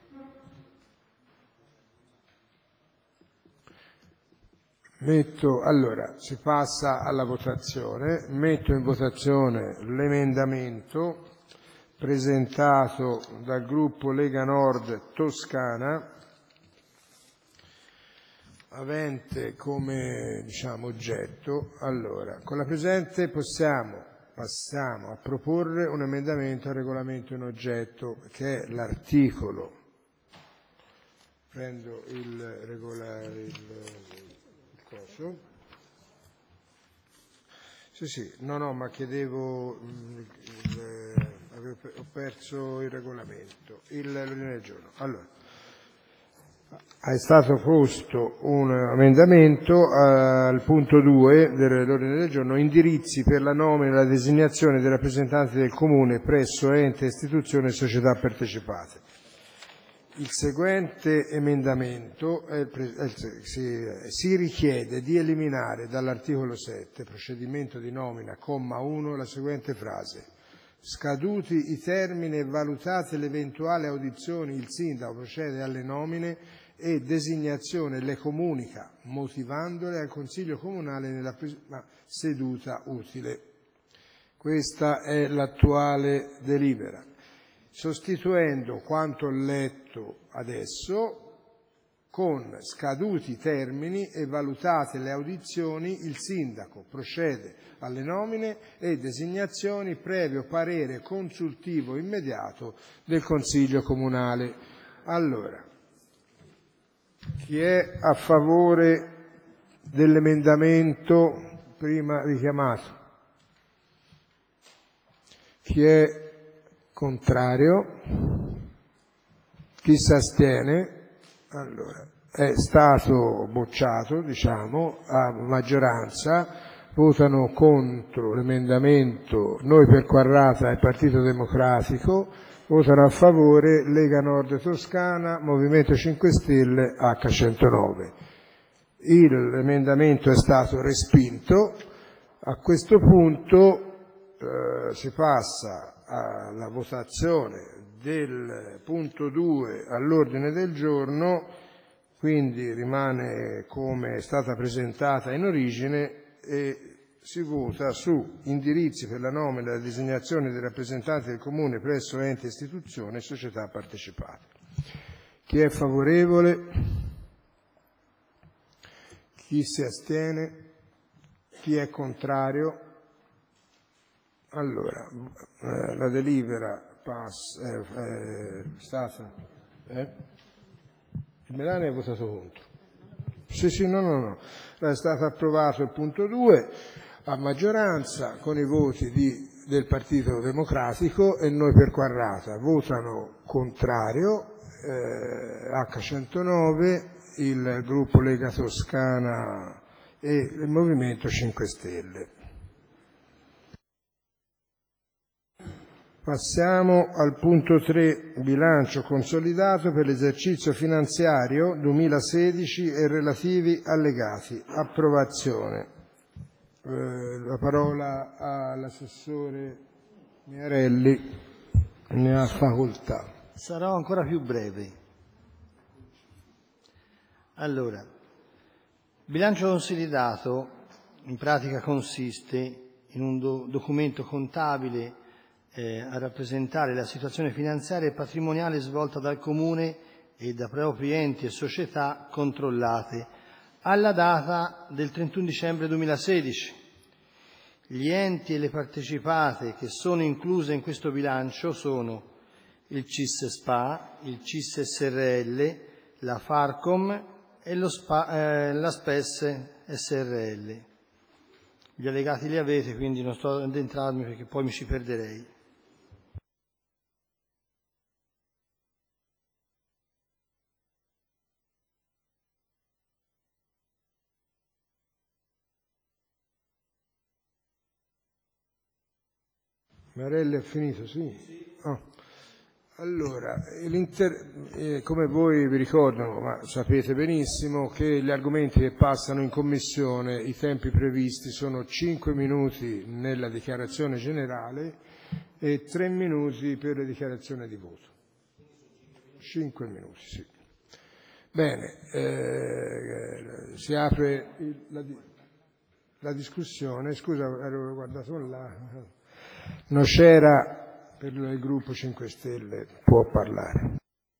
Metto, allora, si passa alla votazione. Metto in votazione l'emendamento presentato dal gruppo Lega Nord Toscana, avente come, diciamo, oggetto, allora, con la presente possiamo, passiamo a proporre un emendamento al regolamento in oggetto, che è l'articolo, prendo il regolare, il, il coso, sì sì, no no, ma chiedevo, il, il, ho perso il regolamento, il, l'ordine del giorno. Allora, è stato posto un emendamento al punto due dell'ordine del giorno, indirizzi per la nomina e la designazione dei rappresentanti del Comune presso ente, istituzioni e società partecipate. Il seguente emendamento è, è, si, si richiede di eliminare dall'articolo sette, procedimento di nomina, comma uno, la seguente frase: scaduti i termini e valutate le eventuali audizioni, il sindaco procede alle nomine e designazione le comunica, motivandole al Consiglio Comunale nella prima seduta utile. Questa è l'attuale delibera. Sostituendo quanto ho letto adesso con scaduti i termini e valutate le audizioni, il sindaco procede alle nomine e designazioni previo parere consultivo immediato del Consiglio Comunale. Allora, chi è a favore dell'emendamento prima richiamato? Chi è contrario? Chi si astiene? Allora, è stato bocciato, diciamo, a maggioranza. Votano contro l'emendamento Noi per Quarrata e Partito Democratico, votano a favore Lega Nord Toscana, Movimento cinque Stelle, acca centonove. L'emendamento è stato respinto. A questo punto eh, si passa alla votazione del punto due all'ordine del giorno, quindi rimane come è stata presentata in origine e si vota su indirizzi per la nomina e la designazione dei rappresentanti del Comune presso enti, istituzioni e società partecipate. Chi è favorevole? Chi si astiene? Chi è contrario? Allora, eh, la delibera passa, eh, è stata... Eh? Il Melani ha votato contro. Sì, sì, no, no, no. È stato approvato il punto due a maggioranza con i voti di, del Partito Democratico e Noi per Quarrata. Votano contrario eh, acca centonove, il gruppo Lega Toscana e il Movimento cinque Stelle. Passiamo al punto tre, bilancio consolidato per l'esercizio finanziario duemilasedici e relativi allegati. Approvazione. Eh, la parola all'assessore Miarelli, ne ha facoltà. Sarò ancora più breve. Allora, bilancio consolidato in pratica consiste in un do- documento contabile eh, a rappresentare la situazione finanziaria e patrimoniale svolta dal Comune e da propri enti e società controllate alla data del trentuno dicembre duemilasedici. Gli enti e le partecipate che sono incluse in questo bilancio sono il C I S S P A, il C I S S R L, la Farcom e lo Spa, eh, la Spes S R L. Gli allegati li avete, quindi non sto ad addentrarmi perché poi mi ci perderei. Marelli ha finito, sì? Sì. Oh. Allora, eh, come voi vi ricordano, ma sapete benissimo che gli argomenti che passano in commissione, i tempi previsti sono cinque minuti nella dichiarazione generale e tre minuti per le dichiarazioni di voto. cinque minuti, sì. Bene, eh, si apre il, la, la discussione. Scusa, ero guardato là. Non c'era... Per il gruppo cinque Stelle può parlare.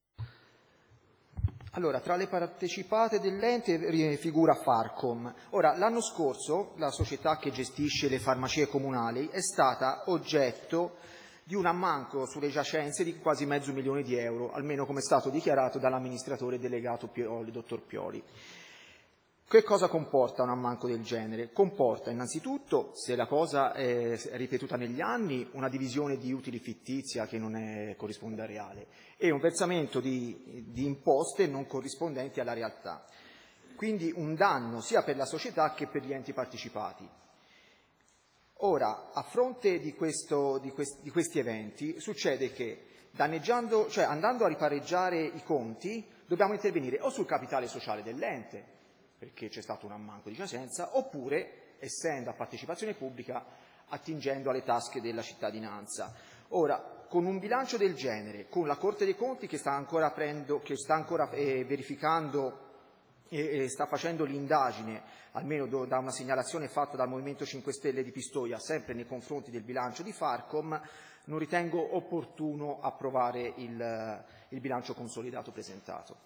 Allora, tra le partecipate dell'ente figura Farcom. Ora, l'anno scorso la società che gestisce le farmacie comunali è stata oggetto di un ammanco sulle giacenze di quasi mezzo milione di euro, almeno come è stato dichiarato dall'amministratore delegato Pioli, dottor Pioli. Che cosa comporta un ammanco del genere? Comporta innanzitutto, se la cosa è ripetuta negli anni, una divisione di utili fittizia che non è, corrisponde a reale e un versamento di, di imposte non corrispondenti alla realtà. Quindi un danno sia per la società che per gli enti partecipati. Ora, a fronte di, questo, di, questi, di questi eventi, succede che danneggiando, cioè andando a ripareggiare i conti, dobbiamo intervenire o sul capitale sociale dell'ente, perché c'è stato un ammanco di giacenza, oppure, essendo a partecipazione pubblica, attingendo alle tasche della cittadinanza. Ora, con un bilancio del genere, con la Corte dei Conti che sta ancora, prendo, che sta ancora eh, verificando e, e sta facendo l'indagine, almeno do, da una segnalazione fatta dal Movimento cinque Stelle di Pistoia, sempre nei confronti del bilancio di Farcom, non ritengo opportuno approvare il, il bilancio consolidato presentato.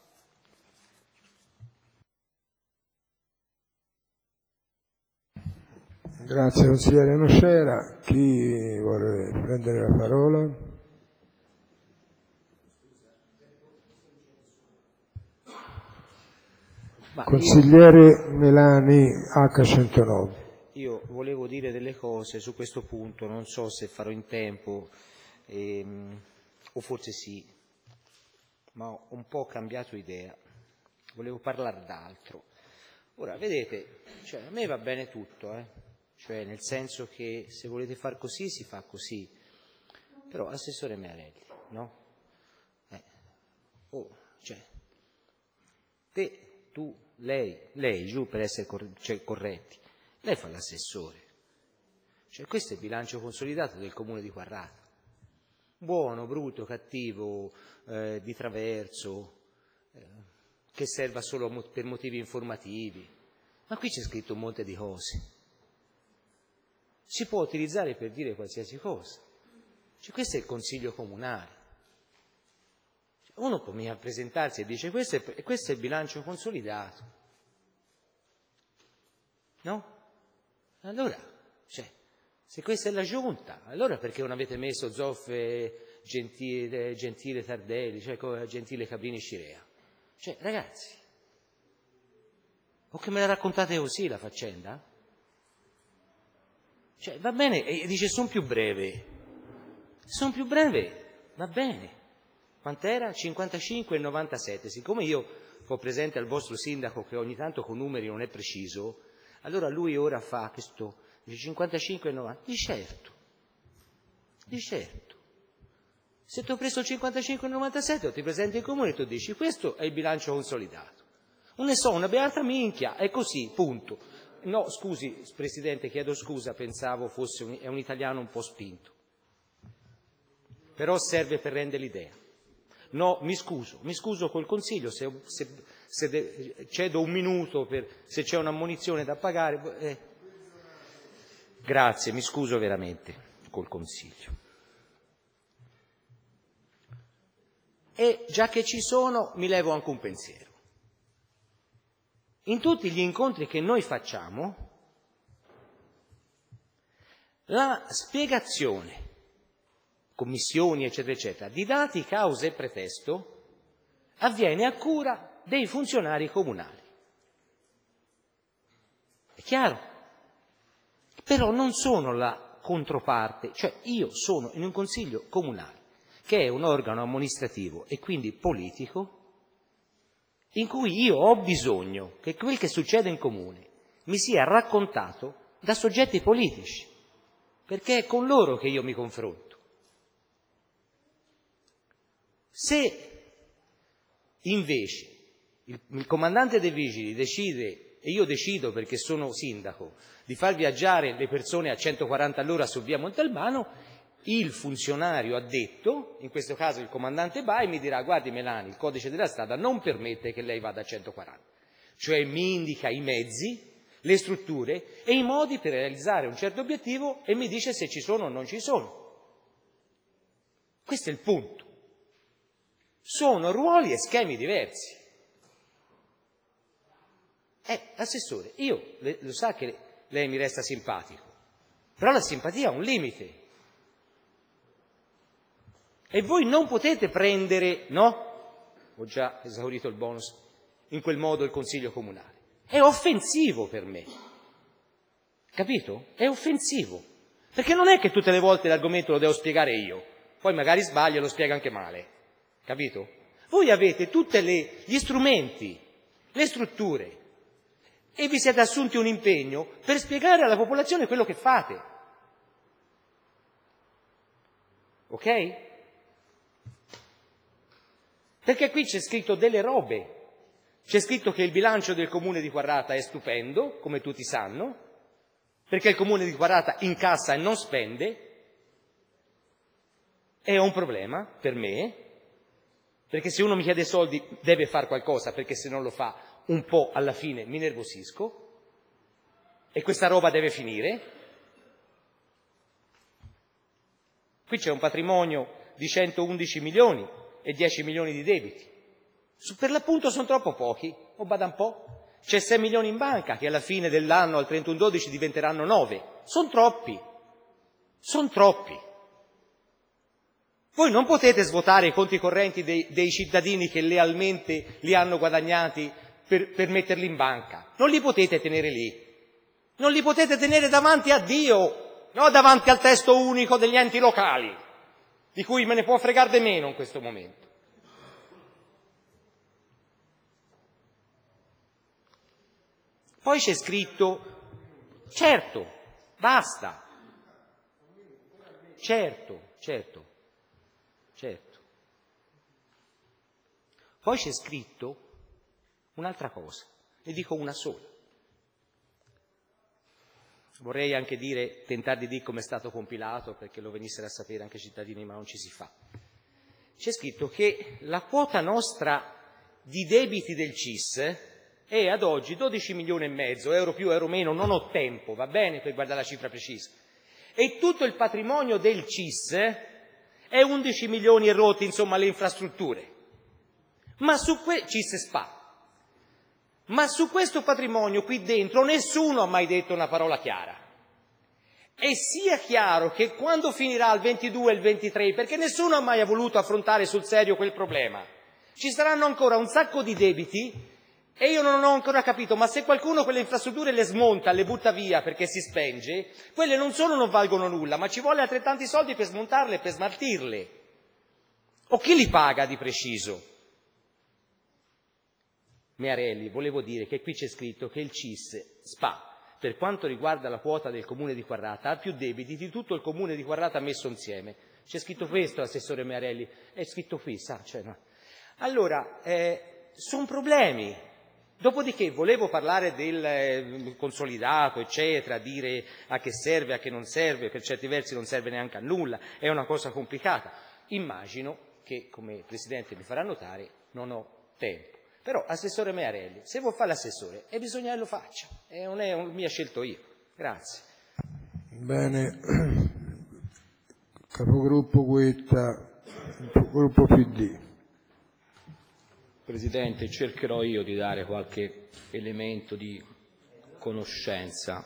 Grazie consigliere Nocera. Chi vuole prendere la parola? Ma consigliere io, Melani, acca centonove. Io volevo dire delle cose su questo punto, non so se farò in tempo, ehm, o forse sì, ma ho un po' cambiato idea. volevo parlare d'altro. Ora, vedete, cioè, a me va bene tutto, eh? Cioè, nel senso che se volete far così, si fa così. Però, Assessore Mearelli, no? Eh, oh, cioè, te, tu, lei, lei, giù per essere cor- cioè, corretti, lei fa l'assessore. Cioè, questo è il bilancio consolidato del Comune di Quarrata. Buono, brutto, cattivo, eh, di traverso, eh, che serva solo mo- per motivi informativi. Ma qui c'è scritto un monte di cose. Si può utilizzare per dire qualsiasi cosa. Cioè, questo è il Consiglio Comunale. Uno può mica presentarsi e dice questo è, questo è il bilancio consolidato. No? Allora, cioè, se questa è la giunta, allora perché non avete messo Zoffe, Gentile, Gentile Tardelli, cioè Gentile Cabrini Scirea? Cioè, ragazzi, o che me la raccontate così la faccenda? Cioè, va bene, e dice sono più breve. Sono più breve, va bene. Quant'era? cinquantacinque e novantasette. Siccome io ho presente al vostro sindaco che ogni tanto con numeri non è preciso, allora lui ora fa questo, dice cinquantacinque e novanta. Di certo, di certo. Se ti ho preso il cinquantacinque e novantasette, ti presenti il comune e tu dici questo è il bilancio consolidato. Non ne so, una beata minchia, è così, punto. No, scusi, Presidente, chiedo scusa, pensavo fosse un, è un italiano un po' spinto. Però serve per rendere l'idea. No, mi scuso, mi scuso col Consiglio, se, se, se de, cedo un minuto per, se c'è un'ammonizione da pagare. Eh. Grazie, mi scuso veramente col Consiglio. E già che ci sono, mi levo anche un pensiero. In tutti gli incontri che noi facciamo, la spiegazione, commissioni, eccetera, eccetera, di dati, cause e pretesto, avviene a cura dei funzionari comunali. È chiaro? Però non sono la controparte, cioè io sono in un consiglio comunale, che è un organo amministrativo e quindi politico, in cui io ho bisogno che quel che succede in comune mi sia raccontato da soggetti politici, perché è con loro che io mi confronto. Se invece il, il comandante dei vigili decide, e io decido perché sono sindaco, di far viaggiare le persone a centoquaranta all'ora su via Montalbano, il funzionario addetto, in questo caso il comandante Bai, mi dirà guardi Melani, il codice della strada non permette che lei vada a centoquaranta, cioè mi indica i mezzi, le strutture e i modi per realizzare un certo obiettivo e mi dice se ci sono o non ci sono. Questo è il punto. Sono ruoli e schemi diversi. Eh, Assessore, io, le, lo sa che lei mi resta simpatico, però la simpatia ha un limite. E voi non potete prendere, no? Ho già esaurito il bonus, in quel modo il Consiglio Comunale. È offensivo per me. Capito? È offensivo. Perché non è che tutte le volte l'argomento lo devo spiegare io. Poi magari sbaglio e lo spiego anche male. Capito? Voi avete tutti gli strumenti, le strutture, e vi siete assunti un impegno per spiegare alla popolazione quello che fate. Ok? Perché qui c'è scritto delle robe. C'è scritto che il bilancio del comune di Quarrata è stupendo, come tutti sanno, perché il comune di Quarrata incassa e non spende. È un problema per me, perché se uno mi chiede soldi deve fare qualcosa, perché se non lo fa un po' alla fine mi nervosisco e questa roba deve finire. Qui c'è un patrimonio di centoundici milioni e dieci milioni di debiti. Per l'appunto sono troppo pochi, o bada un po'. C'è sei milioni in banca che alla fine dell'anno, al trentuno dodici, diventeranno nove. Sono troppi, sono troppi. Voi non potete svuotare i conti correnti dei, dei cittadini che lealmente li hanno guadagnati per, per metterli in banca. Non li potete tenere lì. Non li potete tenere davanti a Dio, no davanti al testo unico degli enti locali, di cui me ne può fregare di meno in questo momento. Poi c'è scritto, certo, basta, certo, certo, certo. Poi c'è scritto un'altra cosa, ne dico una sola. Vorrei anche dire, tentare di dire come è stato compilato, perché lo venissero a sapere anche i cittadini, ma non ci si fa. C'è scritto che la quota nostra di debiti del C I S è ad oggi dodici milioni e mezzo, euro più, euro meno, non ho tempo, va bene, per guardare la cifra precisa. E tutto il patrimonio del C I S è undici milioni e rotti, insomma, le infrastrutture. Ma su que- C I S SPA. Ma su questo patrimonio qui dentro nessuno ha mai detto una parola chiara. E sia chiaro che quando finirà il ventidue e il ventitré, perché nessuno ha mai voluto affrontare sul serio quel problema, ci saranno ancora un sacco di debiti e io non ho ancora capito, ma se qualcuno quelle infrastrutture le smonta, le butta via perché si spenge, quelle non solo non valgono nulla, ma ci vuole altrettanti soldi per smontarle e per smaltirle. O chi li paga di preciso? Mearelli, volevo dire che qui c'è scritto che il C I S SPA, per quanto riguarda la quota del comune di Quarrata, ha più debiti di tutto il comune di Quarrata messo insieme. C'è scritto questo, assessore Mearelli, è scritto qui, sa, cioè no. Allora, eh, sono problemi. Dopodiché volevo parlare del eh, consolidato, eccetera, dire a che serve, a che non serve, per certi versi non serve neanche a nulla, è una cosa complicata. Immagino che, come Presidente mi farà notare, non ho tempo. Però, assessore Mearelli, se vuol fare l'assessore, e bisogna che lo faccia, e non è un, mi ha scelto io. Grazie. Bene, capogruppo Guetta, gruppo P D. Presidente, cercherò io di dare qualche elemento di conoscenza.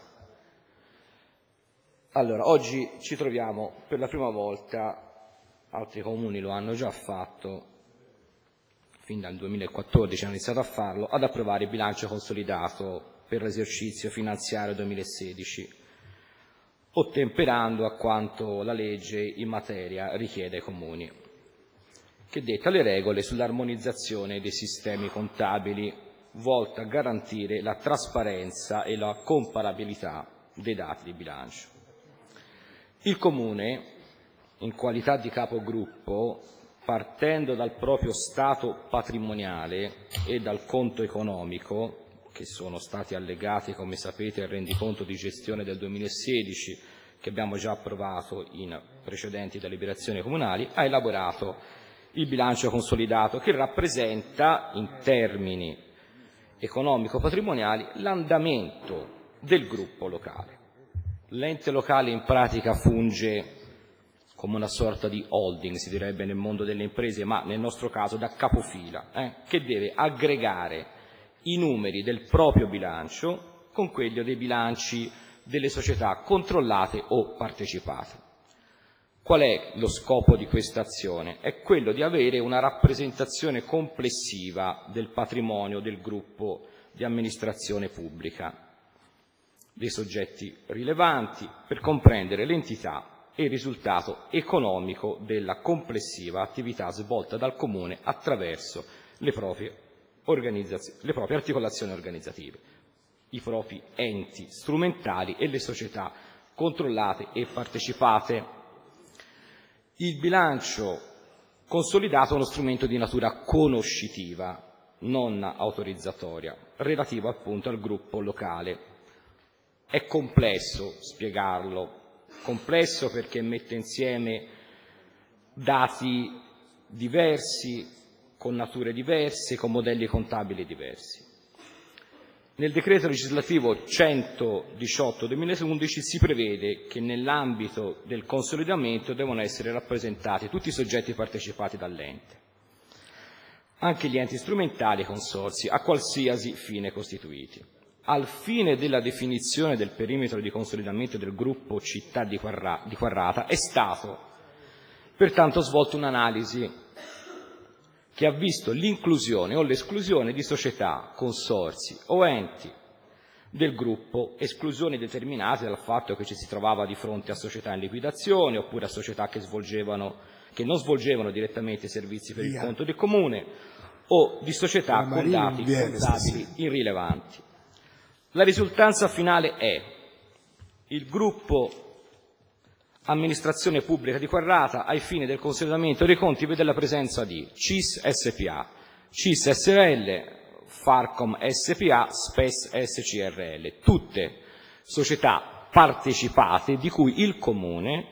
Allora, oggi ci troviamo per la prima volta, altri comuni lo hanno già fatto, fin dal duemilaquattordici hanno iniziato a farlo, ad approvare il bilancio consolidato per l'esercizio finanziario duemilasedici, ottemperando a quanto la legge in materia richiede ai comuni, che detta le regole sull'armonizzazione dei sistemi contabili volta a garantire la trasparenza e la comparabilità dei dati di bilancio. Il comune, in qualità di capogruppo, partendo dal proprio stato patrimoniale e dal conto economico, che sono stati allegati, come sapete, al rendiconto di gestione del duemilasedici, che abbiamo già approvato in precedenti deliberazioni comunali, ha elaborato il bilancio consolidato che rappresenta, in termini economico-patrimoniali, l'andamento del gruppo locale. L'ente locale in pratica funge come una sorta di holding, si direbbe nel mondo delle imprese, ma nel nostro caso da capofila, eh, che deve aggregare i numeri del proprio bilancio con quelli dei bilanci delle società controllate o partecipate. Qual è lo scopo di questa azione? È quello di avere una rappresentazione complessiva del patrimonio del gruppo di amministrazione pubblica, dei soggetti rilevanti, per comprendere l'entità e il risultato economico della complessiva attività svolta dal Comune attraverso le proprie, le proprie articolazioni organizzative, i propri enti strumentali e le società controllate e partecipate. Il bilancio consolidato è uno strumento di natura conoscitiva, non autorizzatoria, relativo appunto al gruppo locale. È complesso spiegarlo. Complesso perché mette insieme dati diversi, con nature diverse, con modelli contabili diversi. Nel decreto legislativo centodiciotto duemilaundici si prevede che nell'ambito del consolidamento devono essere rappresentati tutti i soggetti partecipati dall'ente, anche gli enti strumentali e consorzi, a qualsiasi fine costituiti. Al fine della definizione del perimetro di consolidamento del gruppo Città di Quarrata è stato pertanto svolta un'analisi che ha visto l'inclusione o l'esclusione di società, consorzi o enti del gruppo, esclusioni determinate dal fatto che ci si trovava di fronte a società in liquidazione oppure a società che, svolgevano, che non svolgevano direttamente servizi per il conto del comune o di società con dati contabili irrilevanti. La risultanza finale è il gruppo Amministrazione Pubblica di Quarrata, ai fini del consolidamento dei conti, vede la presenza di C I S S P A, C I S S R L, Farcom S P A, Spes S C R L, tutte società partecipate di cui il Comune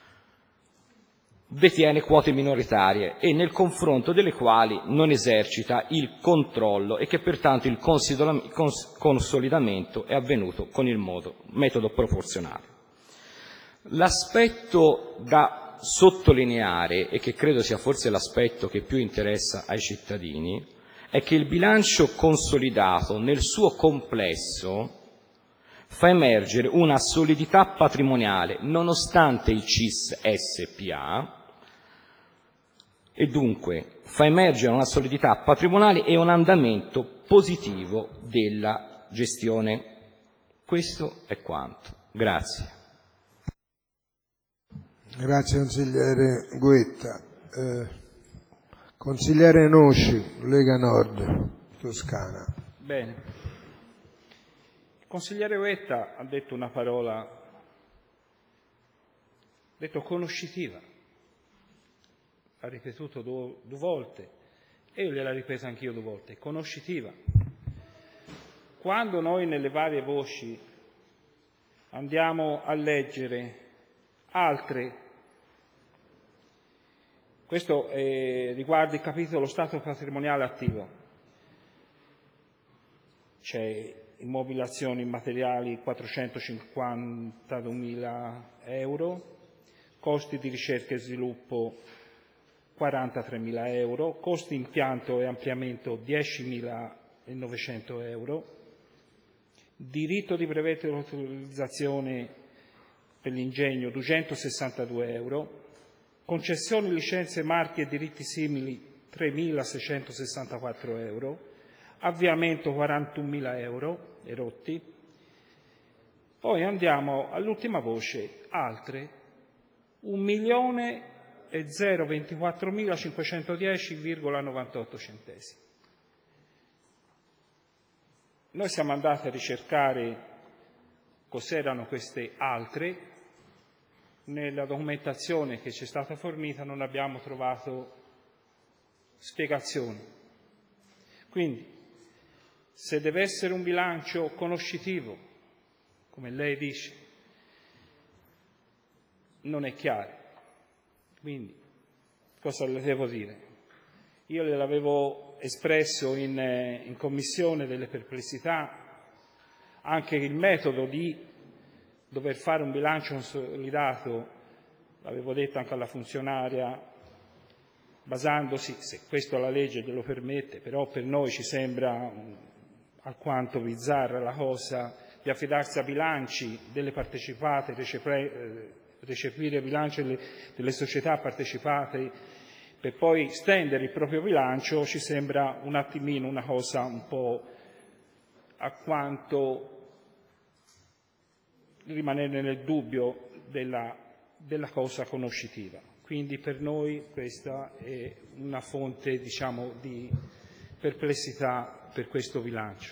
detiene quote minoritarie e nel confronto delle quali non esercita il controllo e che pertanto il consolidamento è avvenuto con il modo, metodo proporzionale. L'aspetto da sottolineare, e che credo sia forse l'aspetto che più interessa ai cittadini, è che il bilancio consolidato nel suo complesso fa emergere una solidità patrimoniale nonostante il C I S S P A e dunque fa emergere una solidità patrimoniale e un andamento positivo della gestione. Questo è quanto. Grazie. Grazie consigliere Guetta. Eh, consigliere Nosci, Lega Nord, Toscana. Bene. Il consigliere Guetta ha detto una parola, ha detto conoscitiva, ha ripetuto due, due volte e io gliela ripeto anch'io due volte, conoscitiva. Quando noi nelle varie voci andiamo a leggere altre, questo eh, riguarda il capitolo Stato patrimoniale attivo, c'è immobilazioni immateriali quattrocentocinquantaduemila euro, costi di ricerca e sviluppo quarantatremila euro, costi impianto e ampliamento diecimilanovecento euro, diritto di brevetto e autorizzazione per l'ingegno duecentosessantadue euro, concessioni, licenze, marchi e diritti simili tremilaseicentosessantaquattro euro, avviamento quarantunomila euro erotti. Poi andiamo all'ultima voce, altre, un milione e zero ventiquattromilacinquecentodieci virgola novantotto centesimi. Noi siamo andati a ricercare cos'erano queste altre. Nella documentazione che ci è stata fornita non abbiamo trovato spiegazioni. Quindi, se deve essere un bilancio conoscitivo, come lei dice, non è chiaro. Quindi, cosa le devo dire? Io le l'avevo espresso in, in commissione delle perplessità, anche il metodo di dover fare un bilancio consolidato, l'avevo detto anche alla funzionaria, basandosi, se questo la legge glielo permette, però per noi ci sembra um, alquanto bizzarra la cosa di affidarsi a bilanci delle partecipate, recepire, eh, recepire il bilancio delle, delle società partecipate per poi stendere il proprio bilancio, ci sembra un attimino una cosa un po' alquanto rimanere nel dubbio della, della cosa conoscitiva. Quindi per noi questa è una fonte, diciamo, di perplessità per questo bilancio.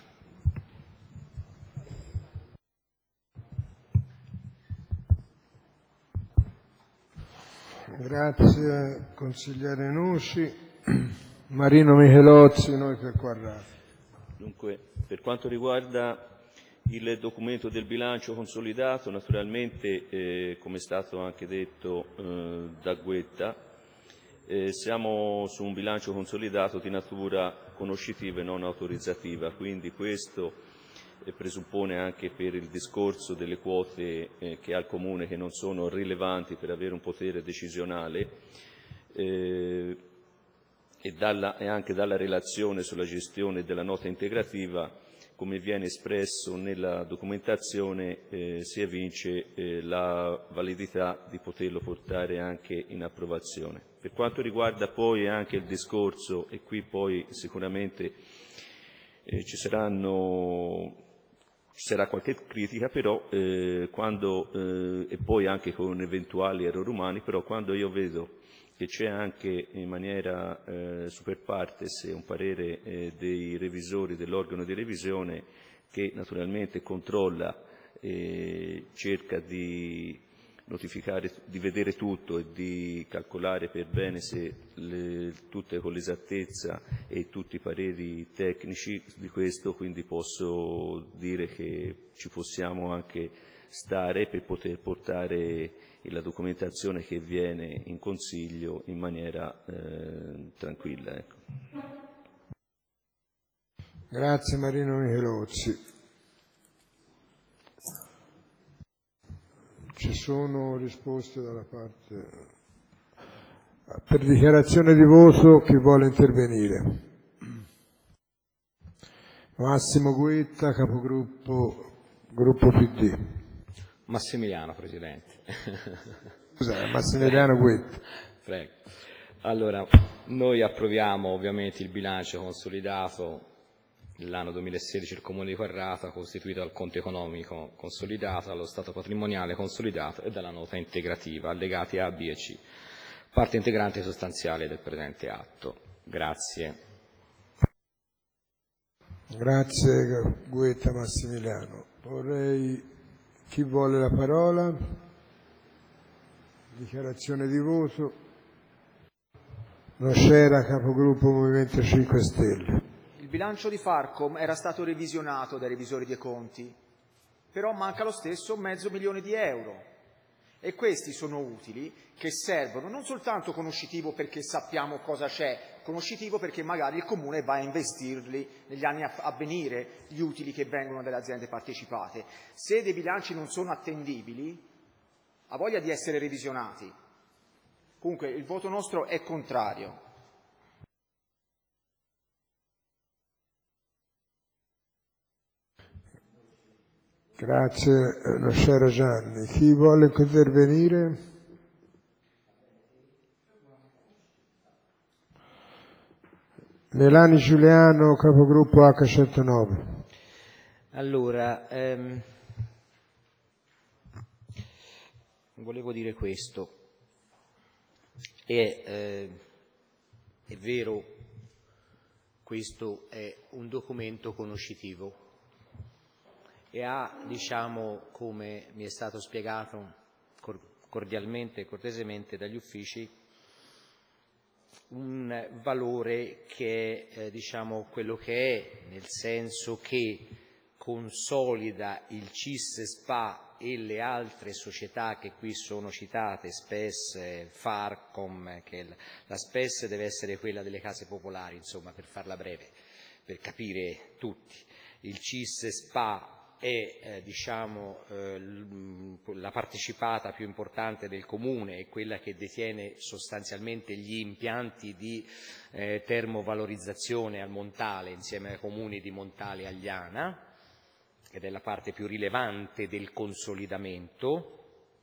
Grazie consigliere Nusci. Marino Michelozzi, noi per Quarrata. Dunque, per quanto riguarda il documento del bilancio consolidato, naturalmente, eh, come è stato anche detto eh, da Guetta, eh, siamo su un bilancio consolidato di natura conoscitiva e non autorizzativa, quindi questo eh, presuppone anche per il discorso delle quote eh, che ha il Comune che non sono rilevanti per avere un potere decisionale eh, e, dalla, e anche dalla relazione sulla gestione della nota integrativa, come viene espresso nella documentazione, eh, si evince eh, la validità di poterlo portare anche in approvazione. Per quanto riguarda poi anche il discorso, e qui poi sicuramente eh, ci saranno, ci sarà qualche critica, però eh, quando, eh, e poi anche con eventuali errori umani, però quando io vedo che c'è anche in maniera eh, super partes un parere eh, dei revisori dell'organo di revisione che naturalmente controlla e cerca di notificare, di vedere tutto e di calcolare per bene se le, tutte con l'esattezza e tutti i pareri tecnici di questo, quindi posso dire che ci possiamo anche stare per poter portare la documentazione che viene in Consiglio in maniera eh, tranquilla. Ecco. Grazie Marino Michelozzi. Ci sono risposte dalla parte. Per dichiarazione di voto chi vuole intervenire? Massimo Guetta, capogruppo gruppo P D. Massimiliano, Presidente. Scusa, Massimiliano Guetta. Prego. Allora, noi approviamo ovviamente il bilancio consolidato dell'anno duemilasedici del Comune di Quarrata, costituito dal conto economico consolidato, dallo stato patrimoniale consolidato e dalla nota integrativa, allegati A, B e C, parte integrante sostanziale del presente atto. Grazie. Grazie Guetta Massimiliano. Vorrei, chi vuole la parola? Dichiarazione di voto. Nocera, capogruppo Movimento cinque Stelle. Il bilancio di Farcom era stato revisionato dai revisori dei conti, però manca lo stesso mezzo milione di euro. E questi sono utili che servono non soltanto conoscitivo perché sappiamo cosa c'è, conoscitivo perché magari il Comune va a investirli negli anni a, a venire, gli utili che vengono dalle aziende partecipate. Se dei bilanci non sono attendibili, ha voglia di essere revisionati. Comunque il voto nostro è contrario. Grazie, Nocera Gianni. Chi vuole intervenire? Melani Giuliano, capogruppo acca centonove. Allora, ehm, volevo dire questo. È, eh, è vero, questo è un documento conoscitivo e ha, diciamo, come mi è stato spiegato cordialmente e cortesemente dagli uffici, un valore che è, eh, diciamo, quello che è, nel senso che consolida il C I S S P A e le altre società che qui sono citate, SPES, Farcom, che la SPES deve essere quella delle case popolari, insomma, per farla breve, per capire tutti. Il C I S S P A è eh, diciamo, eh, la partecipata più importante del Comune, è quella che detiene sostanzialmente gli impianti di eh, termovalorizzazione al Montale insieme ai comuni di Montale e Agliana, ed è la parte più rilevante del consolidamento,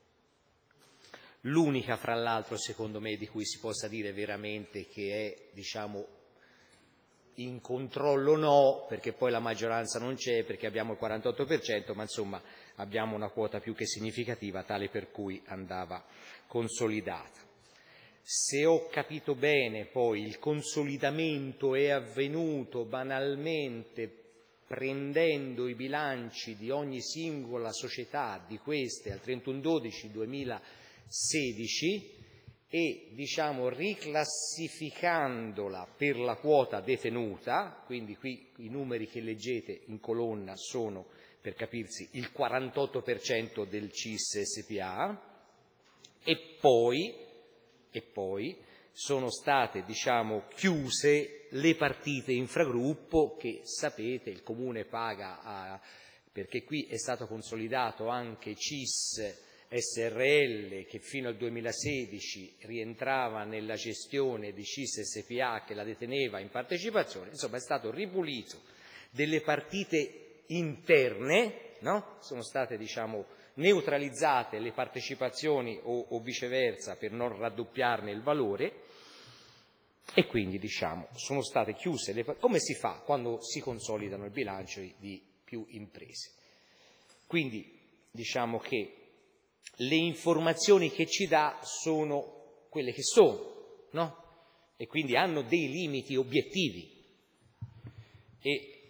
l'unica fra l'altro secondo me di cui si possa dire veramente che è, diciamo, in controllo no, perché poi la maggioranza non c'è, perché abbiamo il quarantotto per cento, ma insomma abbiamo una quota più che significativa, tale per cui andava consolidata. Se ho capito bene, poi il consolidamento è avvenuto banalmente prendendo i bilanci di ogni singola società di queste al trentuno dicembre duemilasedici e, diciamo, riclassificandola per la quota detenuta, quindi qui i numeri che leggete in colonna sono, per capirsi, il quarantotto per cento del C I S S P A, e poi, e poi sono state, diciamo, chiuse le partite infragruppo che, sapete, il Comune paga, a, perché qui è stato consolidato anche C I S S R L che fino al duemilasedici rientrava nella gestione di C I S S P A che la deteneva in partecipazione, insomma è stato ripulito delle partite interne, no? Sono state, diciamo, neutralizzate le partecipazioni o, o viceversa per non raddoppiarne il valore e quindi, diciamo, sono state chiuse le partite. Come si fa quando si consolidano il bilancio di più imprese? Quindi diciamo che le informazioni che ci dà sono quelle che sono, no? E quindi hanno dei limiti obiettivi e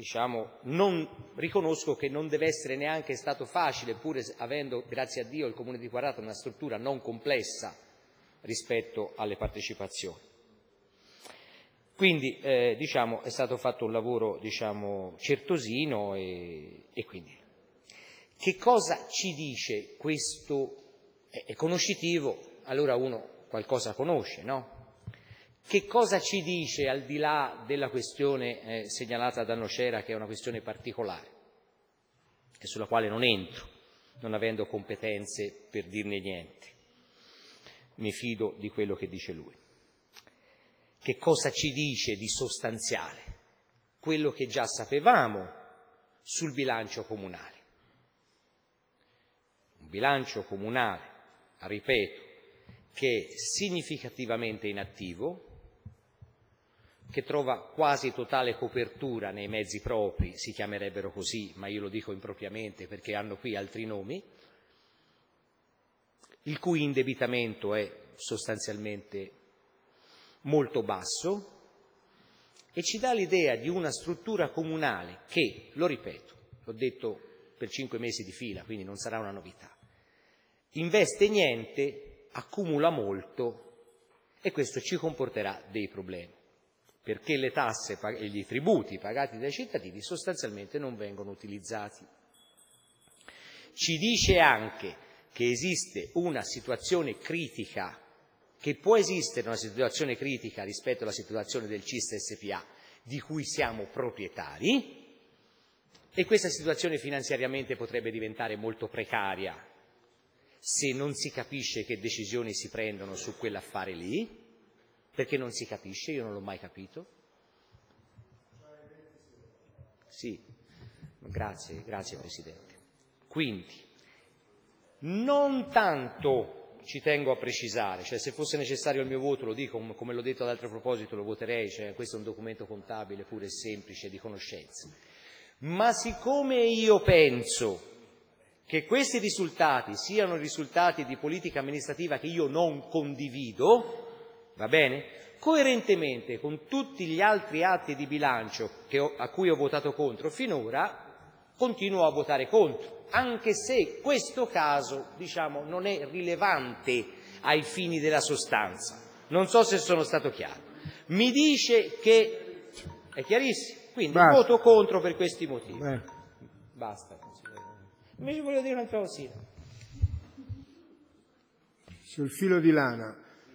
diciamo, non, riconosco che non deve essere neanche stato facile, pur avendo, grazie a Dio, il Comune di Quarrata una struttura non complessa rispetto alle partecipazioni. Quindi eh, diciamo, è stato fatto un lavoro diciamo, certosino e, e quindi che cosa ci dice questo? È conoscitivo, allora uno qualcosa conosce, no? Che cosa ci dice al di là della questione eh, segnalata da Nocera, che è una questione particolare e sulla quale non entro, non avendo competenze per dirne niente. Mi fido di quello che dice lui. Che cosa ci dice di sostanziale? Quello che già sapevamo sul bilancio comunale. Un bilancio comunale, ripeto, che è significativamente inattivo, che trova quasi totale copertura nei mezzi propri, si chiamerebbero così, ma io lo dico impropriamente perché hanno qui altri nomi, il cui indebitamento è sostanzialmente molto basso e ci dà l'idea di una struttura comunale che, lo ripeto, l'ho detto per cinque mesi di fila, quindi non sarà una novità, investe niente, accumula molto e questo ci comporterà dei problemi, perché le tasse e i tributi pagati dai cittadini sostanzialmente non vengono utilizzati. Ci dice anche che esiste una situazione critica, che può esistere una situazione critica rispetto alla situazione del C I S S P A, di cui siamo proprietari, e questa situazione finanziariamente potrebbe diventare molto precaria se non si capisce che decisioni si prendono su quell'affare lì, perché non si capisce, io non l'ho mai capito. Sì, grazie, grazie Presidente. Quindi, non tanto, ci tengo a precisare, cioè se fosse necessario il mio voto, lo dico, come l'ho detto ad altro proposito, lo voterei, cioè questo è un documento contabile pure semplice di conoscenza, ma siccome io penso che questi risultati siano risultati di politica amministrativa che io non condivido, va bene? Coerentemente con tutti gli altri atti di bilancio che ho, a cui ho votato contro finora, continuo a votare contro, anche se questo caso, diciamo, non è rilevante ai fini della sostanza. Non so se sono stato chiaro. Mi dice che è chiarissimo, quindi Basta. voto contro per questi motivi. Beh. Basta. Invece voglio dire un'altra cosina. Sul filo di lana.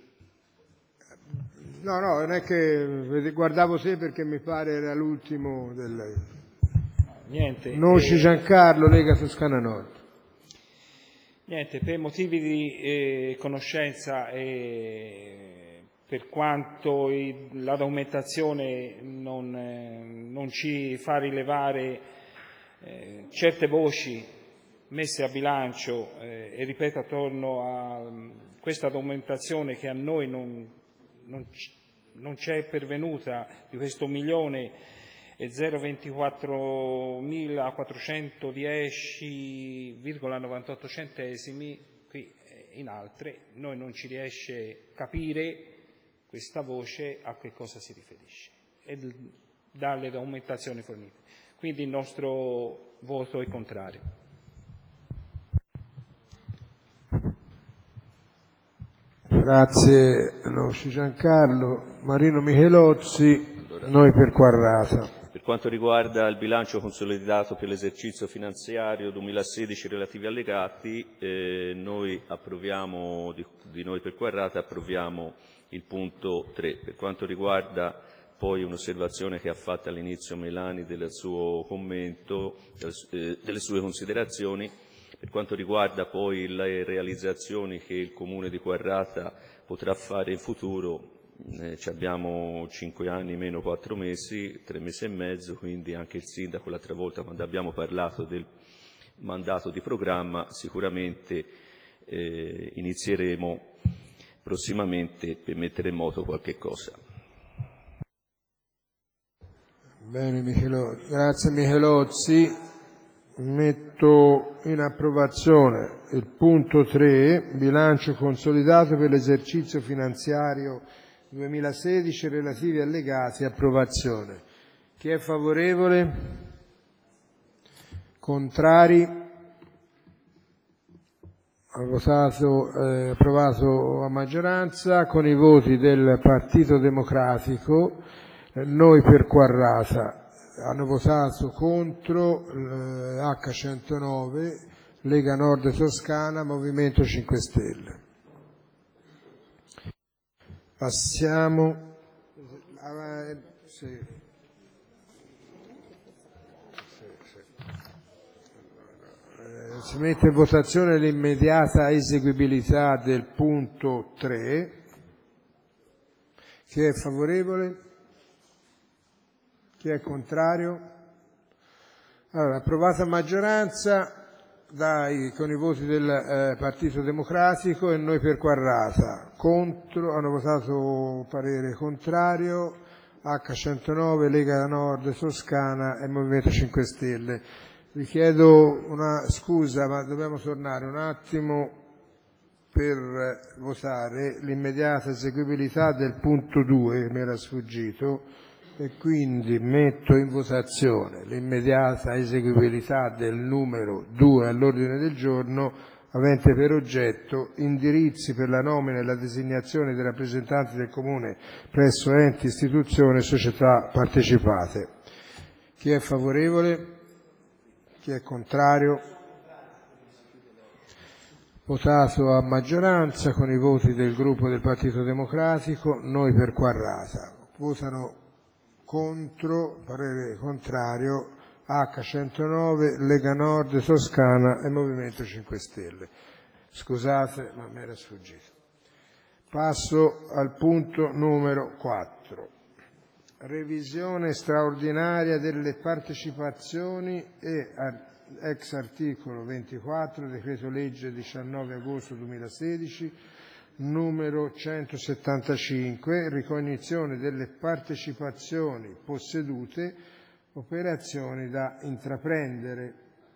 No, no, non è che guardavo te perché mi pare era l'ultimo del... Niente. Noci eh... Giancarlo, Lega Toscana Nord. Niente, per motivi di eh, conoscenza e per quanto il, la documentazione non, eh, non ci fa rilevare eh, certe voci messe a bilancio eh, e ripeto attorno a um, questa documentazione che a noi non, non, non c'è pervenuta di questo milione e zero ventiquattromilaquattrocentodieci virgola novantotto centesimi, qui in altre noi non ci riesce a capire questa voce a che cosa si riferisce e dalle documentazioni fornite. Quindi il nostro voto è contrario. Grazie Noci Giancarlo. Marino Michelozzi, allora, noi per Quarrata. Per quanto riguarda il bilancio consolidato per l'esercizio finanziario duemilasedici relativi allegati, eh, noi approviamo, di, di noi per Quarrata approviamo il punto tre. Per quanto riguarda poi un'osservazione che ha fatto all'inizio Melani del suo commento, eh, delle sue considerazioni, per quanto riguarda poi le realizzazioni che il Comune di Quarrata potrà fare in futuro, eh, abbiamo cinque anni meno quattro mesi, tre mesi e mezzo, quindi anche il Sindaco l'altra volta quando abbiamo parlato del mandato di programma sicuramente eh, inizieremo prossimamente per mettere in moto qualche cosa. Bene, Michelozzi. Grazie Michelozzi. Metto in approvazione il punto tre, bilancio consolidato per l'esercizio finanziario duemilasedici relativi allegati, approvazione. Chi è favorevole? Contrari? Ha votato, eh, approvato a maggioranza con i voti del Partito Democratico, eh, noi per Quarrata, hanno votato contro eh, acca centonove, Lega Nord Toscana, Movimento cinque Stelle. Passiamo a, sì. Si mette in votazione l'immediata eseguibilità del punto tre. Chi è favorevole? Chi è contrario? Allora, approvata a maggioranza dai, con i voti del eh, Partito Democratico e noi per Quarrata. Contro, hanno votato parere contrario acca centonove, Lega Nord Toscana e Movimento cinque Stelle. Vi chiedo una scusa, ma dobbiamo tornare un attimo per votare l'immediata eseguibilità del punto due, che mi era sfuggito, e quindi metto in votazione l'immediata eseguibilità del numero due all'ordine del giorno, avente per oggetto indirizzi per la nomina e la designazione dei rappresentanti del Comune presso enti, istituzioni e società partecipate. Chi è favorevole? Chi è contrario? Votato a maggioranza con i voti del gruppo del Partito Democratico, noi per Quarrata. Votano contro, parere contrario, acca centonove, Lega Nord Toscana e Movimento cinque Stelle. Scusate, ma mi era sfuggito. Passo al punto numero quattro. Revisione straordinaria delle partecipazioni e ex articolo ventiquattro, decreto legge diciannove agosto duemilasedici, numero centosettantacinque, ricognizione delle partecipazioni possedute, operazioni da intraprendere.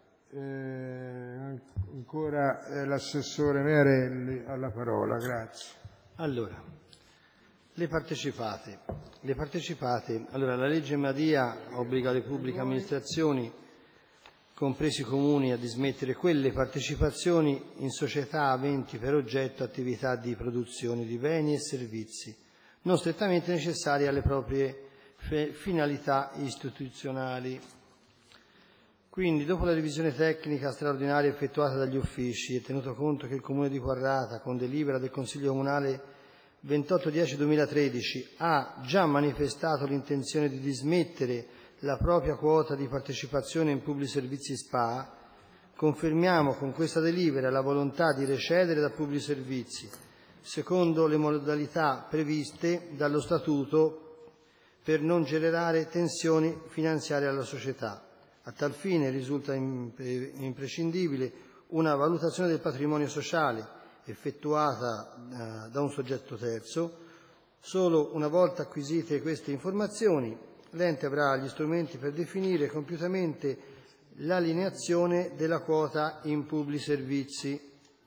Eh, ancora eh, l'assessore Mearelli alla parola, grazie. Allora, le partecipate. Le partecipate, allora la legge Madia obbliga le pubbliche amministrazioni, compresi i comuni, a dismettere quelle partecipazioni in società aventi per oggetto attività di produzione di beni e servizi, non strettamente necessarie alle proprie finalità istituzionali. Quindi, dopo la revisione tecnica straordinaria effettuata dagli uffici e tenuto conto che il Comune di Quarrata, con delibera del Consiglio Comunale ventotto dieci duemilatredici, ha già manifestato l'intenzione di dismettere la propria quota di partecipazione in pubblici servizi S P A, confermiamo con questa delibera la volontà di recedere da pubblici servizi, secondo le modalità previste dallo Statuto per non generare tensioni finanziarie alla società. A tal fine risulta imprescindibile una valutazione del patrimonio sociale effettuata eh, da un soggetto terzo. Solo una volta acquisite queste informazioni, l'ente avrà gli strumenti per definire compiutamente l'allineazione della quota in pubblici servizi.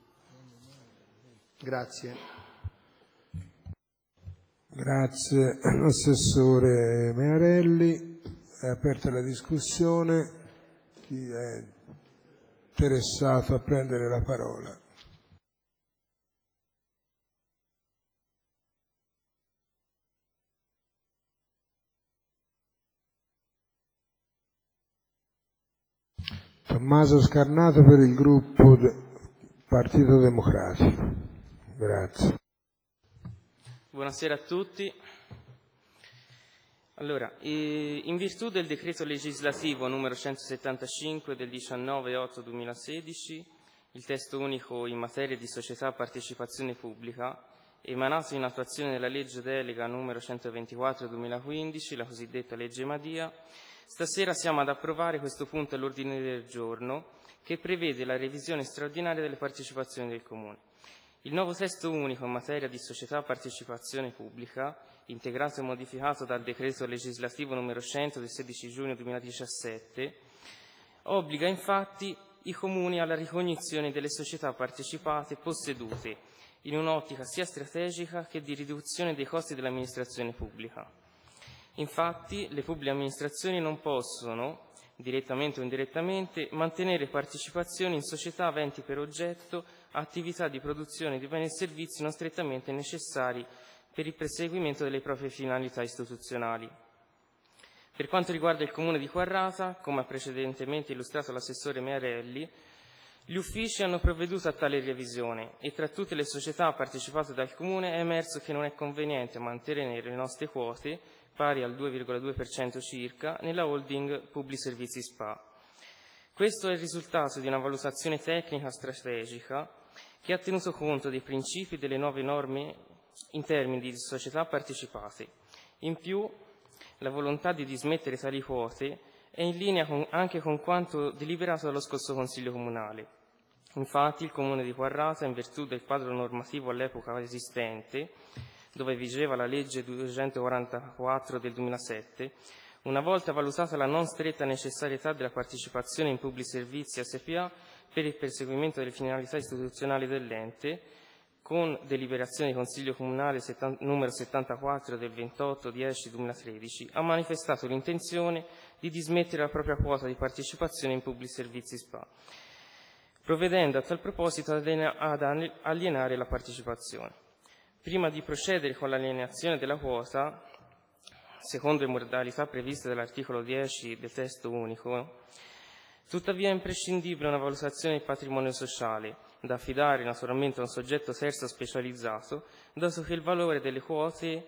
Grazie. Grazie all'assessore Mearelli. È aperta la discussione. Chi è interessato a prendere la parola? Tommaso Scarnato per il gruppo Partito Democratico. Grazie. Buonasera a tutti. Allora, in virtù del decreto legislativo numero centosettantacinque del diciannove otto duemilasedici, il testo unico in materia di società a partecipazione pubblica, emanato in attuazione della legge delega numero centoventiquattro duemilaquindici, la cosiddetta legge Madia, stasera siamo ad approvare questo punto all'ordine del giorno che prevede la revisione straordinaria delle partecipazioni del Comune. Il nuovo testo unico in materia di società a partecipazione pubblica, integrato e modificato dal decreto legislativo numero cento del sedici giugno duemiladiciassette, obbliga infatti i Comuni alla ricognizione delle società partecipate possedute in un'ottica sia strategica che di riduzione dei costi dell'amministrazione pubblica. Infatti, le pubbliche amministrazioni non possono, direttamente o indirettamente, mantenere partecipazioni in società aventi per oggetto attività di produzione di beni e servizi non strettamente necessari per il perseguimento delle proprie finalità istituzionali. Per quanto riguarda il Comune di Quarrata, come ha precedentemente illustrato l'assessore Mearelli, gli uffici hanno provveduto a tale revisione e tra tutte le società partecipate dal Comune è emerso che non è conveniente mantenere le nostre quote, pari al due virgola due per cento circa, nella holding Publi Servizi S P A. Questo è il risultato di una valutazione tecnica strategica che ha tenuto conto dei principi delle nuove norme in termini di società partecipate. In più, la volontà di dismettere tali quote è in linea con, anche con quanto deliberato dallo scorso Consiglio Comunale. Infatti il Comune di Quarrata, in virtù del quadro normativo all'epoca esistente, dove vigeva la legge duecentoquarantaquattro del duemilasette, una volta valutata la non stretta necessarietà della partecipazione in pubblici servizi S P A per il perseguimento delle finalità istituzionali dell'ente, con deliberazione di Consiglio Comunale numero settantaquattro del ventotto dieci duemilatredici, ha manifestato l'intenzione di dismettere la propria quota di partecipazione in pubblici servizi S P A, provvedendo a tal proposito ad alienare la partecipazione. Prima di procedere con l'alienazione della quota, secondo le modalità previste dall'articolo dieci del testo unico, tuttavia è imprescindibile una valutazione del patrimonio sociale, da affidare naturalmente a un soggetto terzo specializzato, dato che il valore delle quote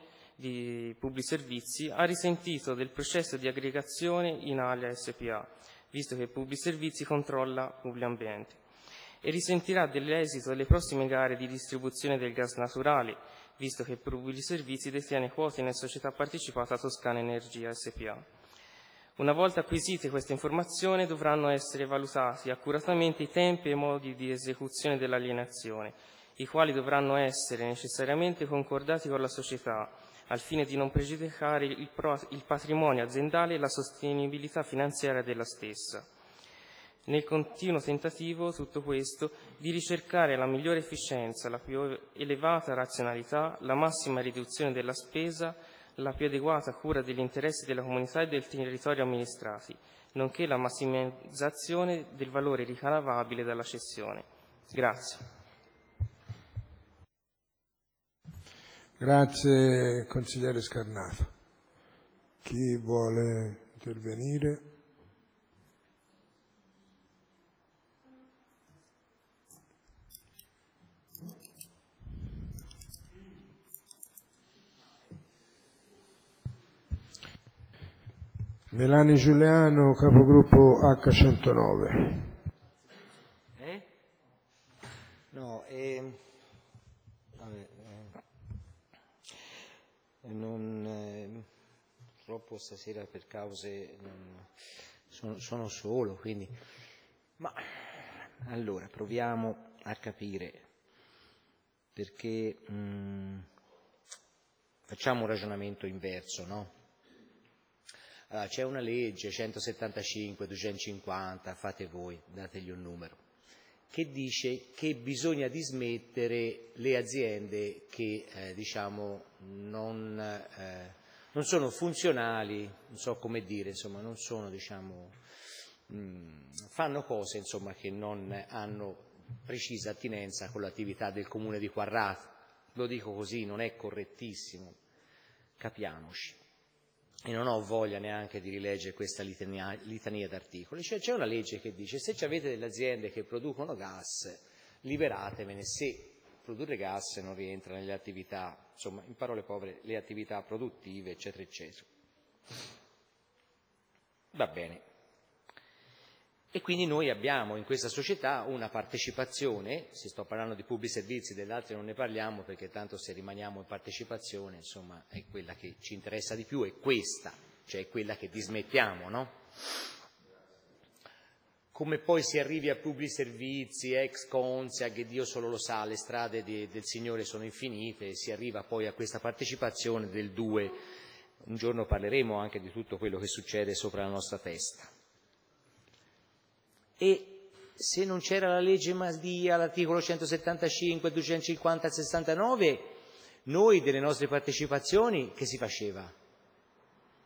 di pubblici servizi ha risentito del processo di aggregazione in Alia S P A, visto che Publi Servizi controlla Publi Ambiente, e risentirà dell'esito delle prossime gare di distribuzione del gas naturale, visto che Publi Servizi detiene quote nella società partecipata Toscana Energia S P A. Una volta acquisite queste informazioni dovranno essere valutati accuratamente i tempi e i modi di esecuzione dell'alienazione, i quali dovranno essere necessariamente concordati con la società, al fine di non pregiudicare il, pro- il patrimonio aziendale e la sostenibilità finanziaria della stessa. Nel continuo tentativo, tutto questo, di ricercare la migliore efficienza, la più elevata razionalità, la massima riduzione della spesa, la più adeguata cura degli interessi della comunità e del territorio amministrati, nonché la massimizzazione del valore ricavabile dalla cessione. Grazie. Grazie consigliere Scarnato. Chi vuole intervenire? Melani Giuliano, capogruppo acca centonove. Eh? No, eh, vabbè, eh, non, eh, purtroppo stasera per cause non, sono, sono solo, quindi, ma allora proviamo a capire perché mh, facciamo un ragionamento inverso, no? Allora, c'è una legge centosettantacinque, duecentocinquanta, fate voi, dategli un numero, che dice che bisogna dismettere le aziende che eh, diciamo non, eh, non sono funzionali, non so come dire, insomma, non sono, diciamo, mh, fanno cose insomma, che non hanno precisa attinenza con l'attività del Comune di Quarrata. Lo dico così, non è correttissimo, capiamoci. E non ho voglia neanche di rileggere questa litania, litania d'articoli. Cioè, c'è una legge che dice se avete delle aziende che producono gas, liberatevene se produrre gas non rientra nelle attività, insomma, in parole povere, le attività produttive, eccetera, eccetera. Va bene. E quindi noi abbiamo in questa società una partecipazione, se sto parlando di pubblici servizi, delle altre non ne parliamo perché tanto se rimaniamo in partecipazione, insomma, è quella che ci interessa di più, è questa, cioè quella che dismettiamo, no? Come poi si arrivi a pubblici servizi, ex Consia, che Dio solo lo sa, le strade di, del Signore sono infinite, e si arriva poi a questa partecipazione del due. Un giorno parleremo anche di tutto quello che succede sopra la nostra testa. E se non c'era la legge Madia, l'articolo centosettantacinque, duecentocinquanta, sessantanove, noi delle nostre partecipazioni che si faceva?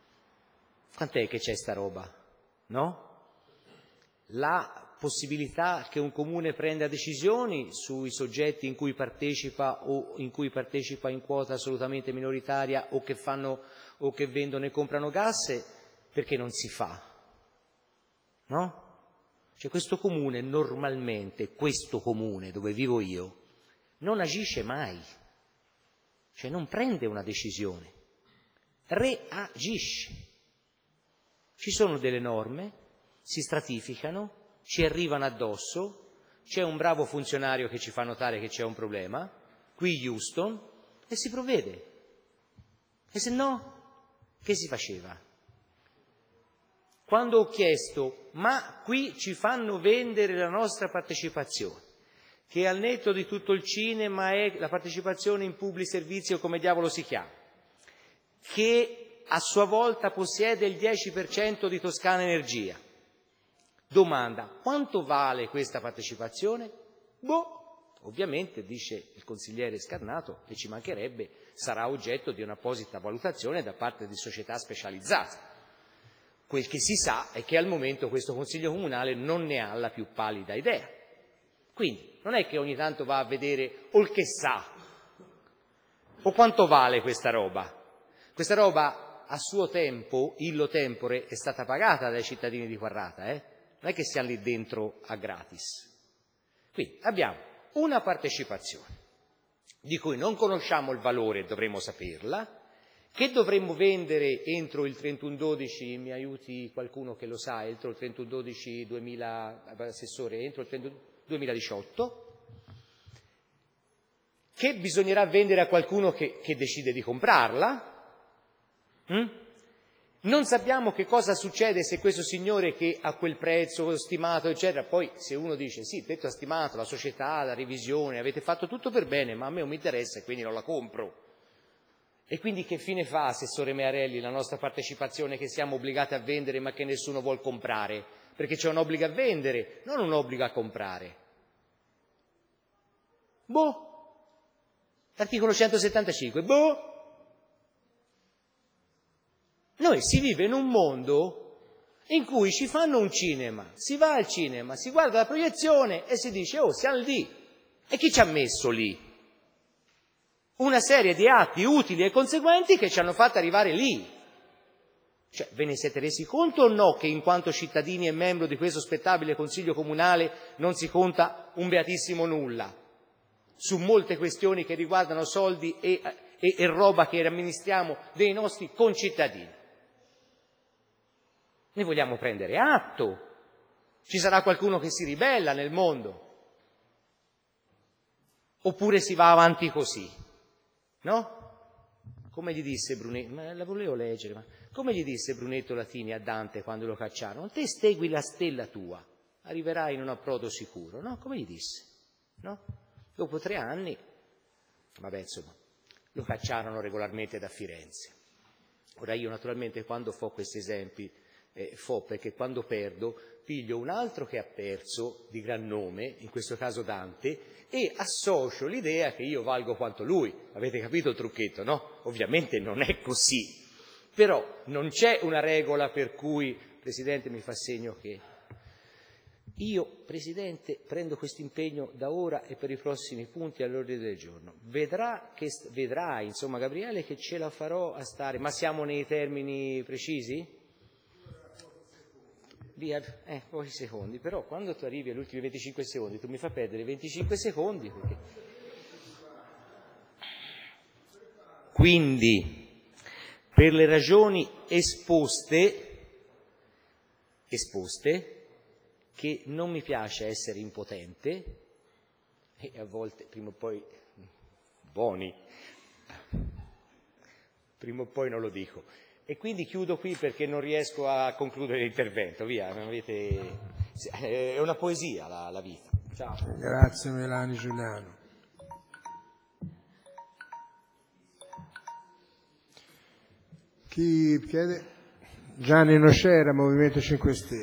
quant'è che c'è sta roba? No? La possibilità che un comune prenda decisioni sui soggetti in cui partecipa o in cui partecipa in quota assolutamente minoritaria o che fanno o che vendono e comprano gas, perché non si fa? No? Cioè questo comune normalmente, questo comune dove vivo io, non agisce mai, cioè non prende una decisione, reagisce. Ci sono delle norme, si stratificano, ci arrivano addosso, c'è un bravo funzionario che ci fa notare che c'è un problema, qui Houston, e si provvede. E se no, che si faceva? Quando ho chiesto, ma qui ci fanno vendere la nostra partecipazione, che al netto di tutto il cinema è la partecipazione in pubblici servizi o come diavolo si chiama, che a sua volta possiede il dieci per cento di Toscana Energia. Domanda, quanto vale questa partecipazione? Boh, ovviamente, dice il consigliere Scarnato, e ci mancherebbe, sarà oggetto di un'apposita valutazione da parte di società specializzate. Quel che si sa è che al momento questo Consiglio Comunale non ne ha la più pallida idea. Quindi non è che ogni tanto va a vedere o il che sa, o quanto vale questa roba. Questa roba a suo tempo, illo tempore, è stata pagata dai cittadini di Quarrata, eh? Non è che siamo lì dentro a gratis. Quindi abbiamo una partecipazione di cui non conosciamo il valore, dovremmo saperla, che dovremmo vendere entro il trentuno dodici, mi aiuti qualcuno che lo sa, entro il trentuno dodici duemila, assessore, entro il trentuno duemiladiciotto, che bisognerà vendere a qualcuno che, che decide di comprarla. Mm? Non sappiamo che cosa succede se questo signore che ha quel prezzo stimato, eccetera, poi se uno dice sì, detto ha stimato, la società, la revisione, avete fatto tutto per bene, ma a me non mi interessa e quindi non la compro. E quindi che fine fa, assessore Mearelli, la nostra partecipazione che siamo obbligati a vendere ma che nessuno vuol comprare? Perché c'è un obbligo a vendere, non un obbligo a comprare. Boh, l'articolo centosettantacinque, boh. Noi si vive in un mondo in cui ci fanno un cinema, si va al cinema, si guarda la proiezione e si dice oh, siamo lì. E chi ci ha messo lì? Una serie di atti utili e conseguenti che ci hanno fatto arrivare lì. Cioè, ve ne siete resi conto o no che in quanto cittadini e membro di questo spettabile Consiglio Comunale non si conta un beatissimo nulla su molte questioni che riguardano soldi e, e, e roba che amministriamo dei nostri concittadini? Ne vogliamo prendere atto. Ci sarà qualcuno che si ribella nel mondo. Oppure si va avanti così. No? Come gli disse Brunetto, ma la volevo leggere, ma come gli disse Brunetto Latini a Dante quando lo cacciarono? Te stegui la stella tua, arriverai in un approdo sicuro, no? Come gli disse? No? Dopo tre anni, vabbè insomma, lo cacciarono regolarmente da Firenze. Ora io naturalmente quando fo questi esempi, eh, fo perché quando perdo piglio un altro che ha perso di gran nome, in questo caso Dante, e associo l'idea che io valgo quanto lui. Avete capito il trucchetto, no? Ovviamente non è così, però non c'è una regola per cui, Presidente mi fa segno che io, Presidente, prendo questo impegno da ora e per i prossimi punti all'ordine del giorno. Vedrà che, vedrai, insomma, Gabriele, che ce la farò a stare, ma siamo nei termini precisi? Via, eh, pochi secondi, però quando tu arrivi agli ultimi venticinque secondi tu mi fai perdere venticinque secondi perché... Quindi per le ragioni esposte esposte che non mi piace essere impotente e a volte prima o poi buoni prima o poi non lo dico. E quindi chiudo qui perché non riesco a concludere l'intervento, via, non avete... è una poesia la, la vita. Ciao. Grazie Melani Giuliano. Chi chiede? Gianni Nocera, Movimento cinque Stelle.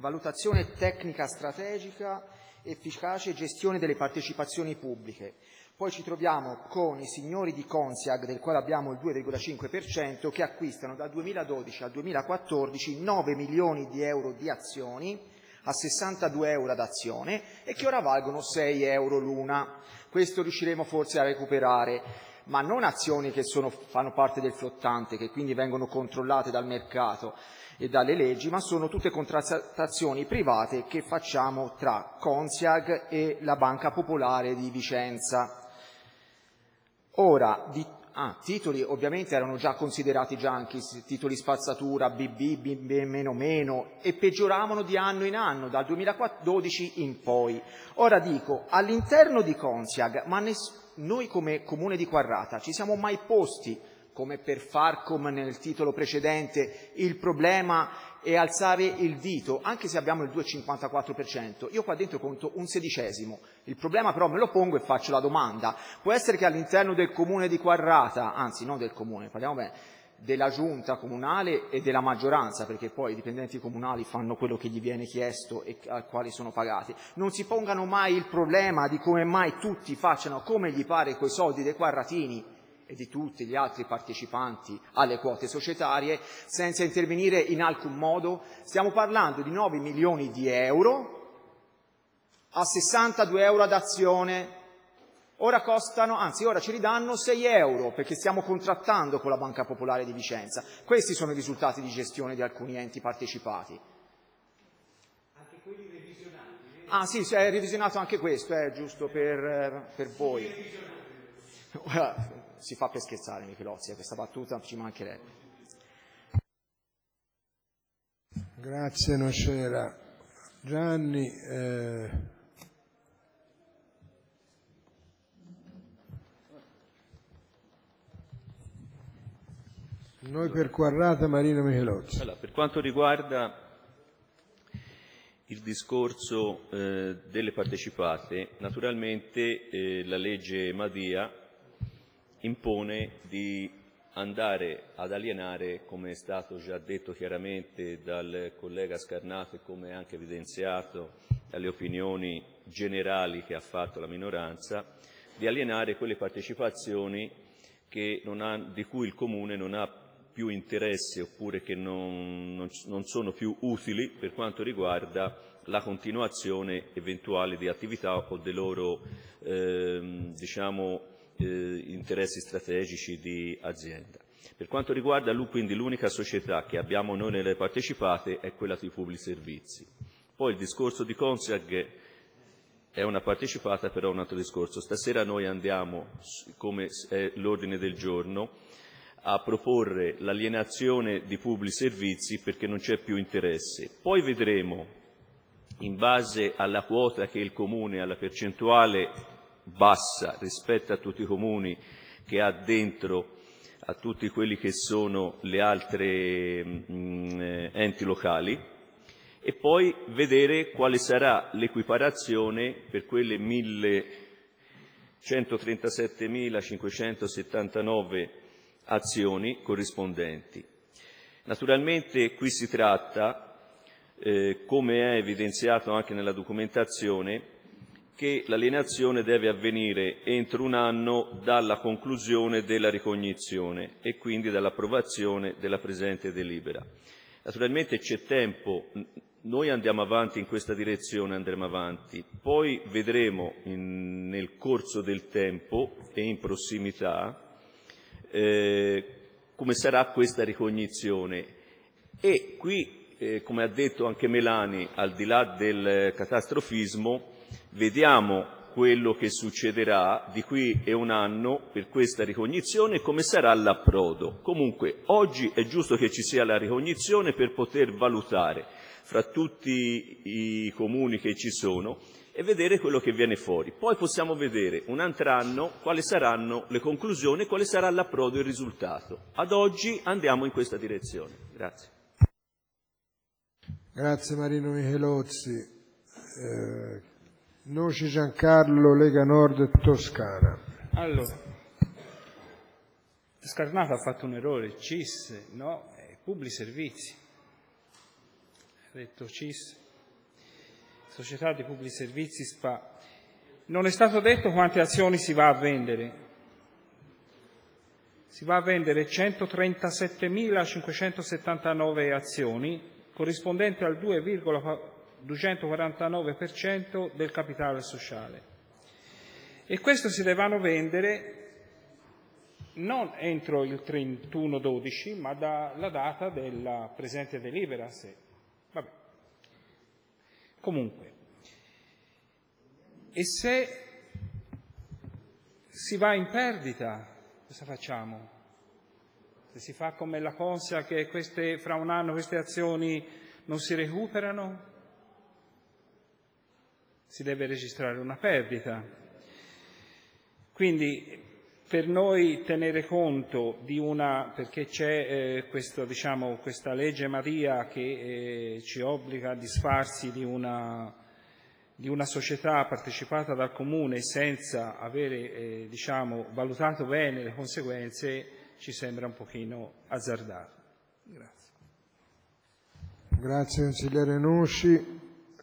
Valutazione tecnica strategica, efficace gestione delle partecipazioni pubbliche. Poi ci troviamo con i signori di Consiag, del quale abbiamo il due virgola cinque per cento, che acquistano dal duemiladodici al duemilaquattordici nove milioni di euro di azioni a sessantadue euro ad azione e che ora valgono sei euro l'una. Questo riusciremo forse a recuperare, ma non azioni che sono, fanno parte del flottante, che quindi vengono controllate dal mercato e dalle leggi, ma sono tutte contrattazioni private che facciamo tra Consiag e la Banca Popolare di Vicenza. Ora, di, ah, titoli ovviamente erano già considerati junkie, titoli spazzatura, B B, B B meno meno, e peggioravano di anno in anno, dal duemiladodici in poi. Ora dico, all'interno di Consiag, ma ness- noi come Comune di Quarrata ci siamo mai posti, come per Farcom nel titolo precedente, il problema e alzare il dito, anche se abbiamo il due virgola cinquantaquattro per cento. Io qua dentro conto un sedicesimo. Il problema però me lo pongo e faccio la domanda. Può essere che all'interno del Comune di Quarrata, anzi non del Comune, parliamo bene, della Giunta comunale e della maggioranza, perché poi i dipendenti comunali fanno quello che gli viene chiesto e a quali sono pagati, non si pongano mai il problema di come mai tutti facciano come gli pare coi soldi dei quarratini e di tutti gli altri partecipanti alle quote societarie, senza intervenire in alcun modo. Stiamo parlando di nove milioni di euro a sessantadue euro ad azione. Ora costano, anzi ora ci ridanno sei euro, perché stiamo contrattando con la Banca Popolare di Vicenza. Questi sono i risultati di gestione di alcuni enti partecipati. Anche quelli revisionati? Ah sì, è revisionato anche questo, è giusto per, per voi. Ora, si fa per scherzare, Michelozzi, a questa battuta ci mancherebbe. Grazie Nocera. Gianni, eh... noi per Quarrata, Marino Michelozzi. Allora, per quanto riguarda il discorso eh, delle partecipate, naturalmente eh, la legge Madia impone di andare ad alienare, come è stato già detto chiaramente dal collega Scarnato e come anche evidenziato dalle opinioni generali che ha fatto la minoranza, di alienare quelle partecipazioni che non ha, di cui il Comune non ha più interesse oppure che non, non, non sono più utili per quanto riguarda la continuazione eventuale di attività o dei loro eh, diciamo, eh, interessi strategici di azienda. Per quanto riguarda quindi l'unica società che abbiamo noi nelle partecipate è quella di Pubblici Servizi. Poi il discorso di Consiag è una partecipata, però è un altro discorso. Stasera noi andiamo, come è l'ordine del giorno, a proporre l'alienazione di Pubblici Servizi perché non c'è più interesse. Poi vedremo, in base alla quota che il Comune, alla percentuale bassa rispetto a tutti i comuni che ha dentro, a tutti quelli che sono le altre mh, enti locali, e poi vedere quale sarà l'equiparazione per quelle centotrentasettemilacinquecentosettantanove azioni corrispondenti. Naturalmente qui si tratta, eh, come è evidenziato anche nella documentazione, che l'alienazione deve avvenire entro un anno dalla conclusione della ricognizione e quindi dall'approvazione della presente delibera. Naturalmente c'è tempo, noi andiamo avanti in questa direzione, andremo avanti, poi vedremo in, nel corso del tempo e in prossimità eh, come sarà questa ricognizione e qui, eh, come ha detto anche Melani, al di là del catastrofismo, vediamo quello che succederà di qui a un anno per questa ricognizione e come sarà l'approdo. Comunque oggi è giusto che ci sia la ricognizione per poter valutare fra tutti i comuni che ci sono e vedere quello che viene fuori. Poi possiamo vedere un altro anno quali saranno le conclusioni e quale sarà l'approdo e il risultato. Ad oggi andiamo in questa direzione. Grazie. Grazie Marino Michelozzi. Eh... Noci Giancarlo, Lega Nord Toscana. Allora, Scarnato ha fatto un errore, C I S, no, è Pubblici Servizi. Ha detto C I S, Società di Pubblici Servizi S P A. Non è stato detto quante azioni si va a vendere. Si va a vendere centotrentasettemilacinquecentosettantanove azioni, corrispondente al due virgola duecentoquarantanove per cento del capitale sociale. E questo si devono vendere non entro il trentuno dodici, ma dalla data della presente delibera. Se... Vabbè. Comunque, e se si va in perdita, cosa facciamo? Se si fa come la Consia, che queste, fra un anno queste azioni non si recuperano, si deve registrare una perdita. Quindi per noi tenere conto di una, perché c'è eh, questo, diciamo, questa legge Madia che eh, ci obbliga a disfarsi di una, di una società partecipata dal Comune senza avere eh, diciamo, valutato bene le conseguenze, ci sembra un pochino azzardato. Grazie. Grazie consigliere Nusci.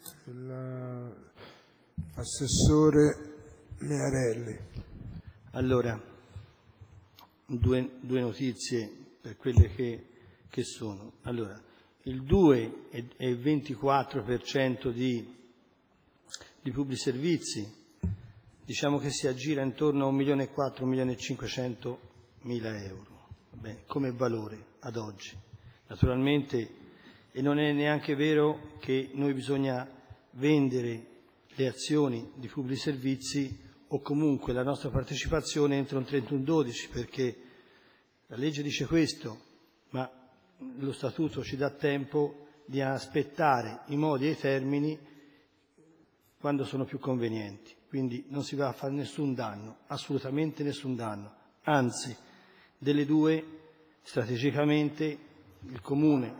L'assessore Miarelli. Allora, due, due notizie per quelle che, che sono. Allora, il due e il ventiquattro per cento di, di pubblici servizi, diciamo che si aggira intorno a un milione e quattro, un milione e cinquecento mila euro. Beh, come valore ad oggi. Naturalmente, e non è neanche vero che noi bisogna vendere le azioni di pubblici servizi o comunque la nostra partecipazione entro un trentuno dodici, perché la legge dice questo, ma lo statuto ci dà tempo di aspettare i modi e i termini quando sono più convenienti. Quindi non si va a fare nessun danno, assolutamente nessun danno. Anzi, delle due, strategicamente, il Comune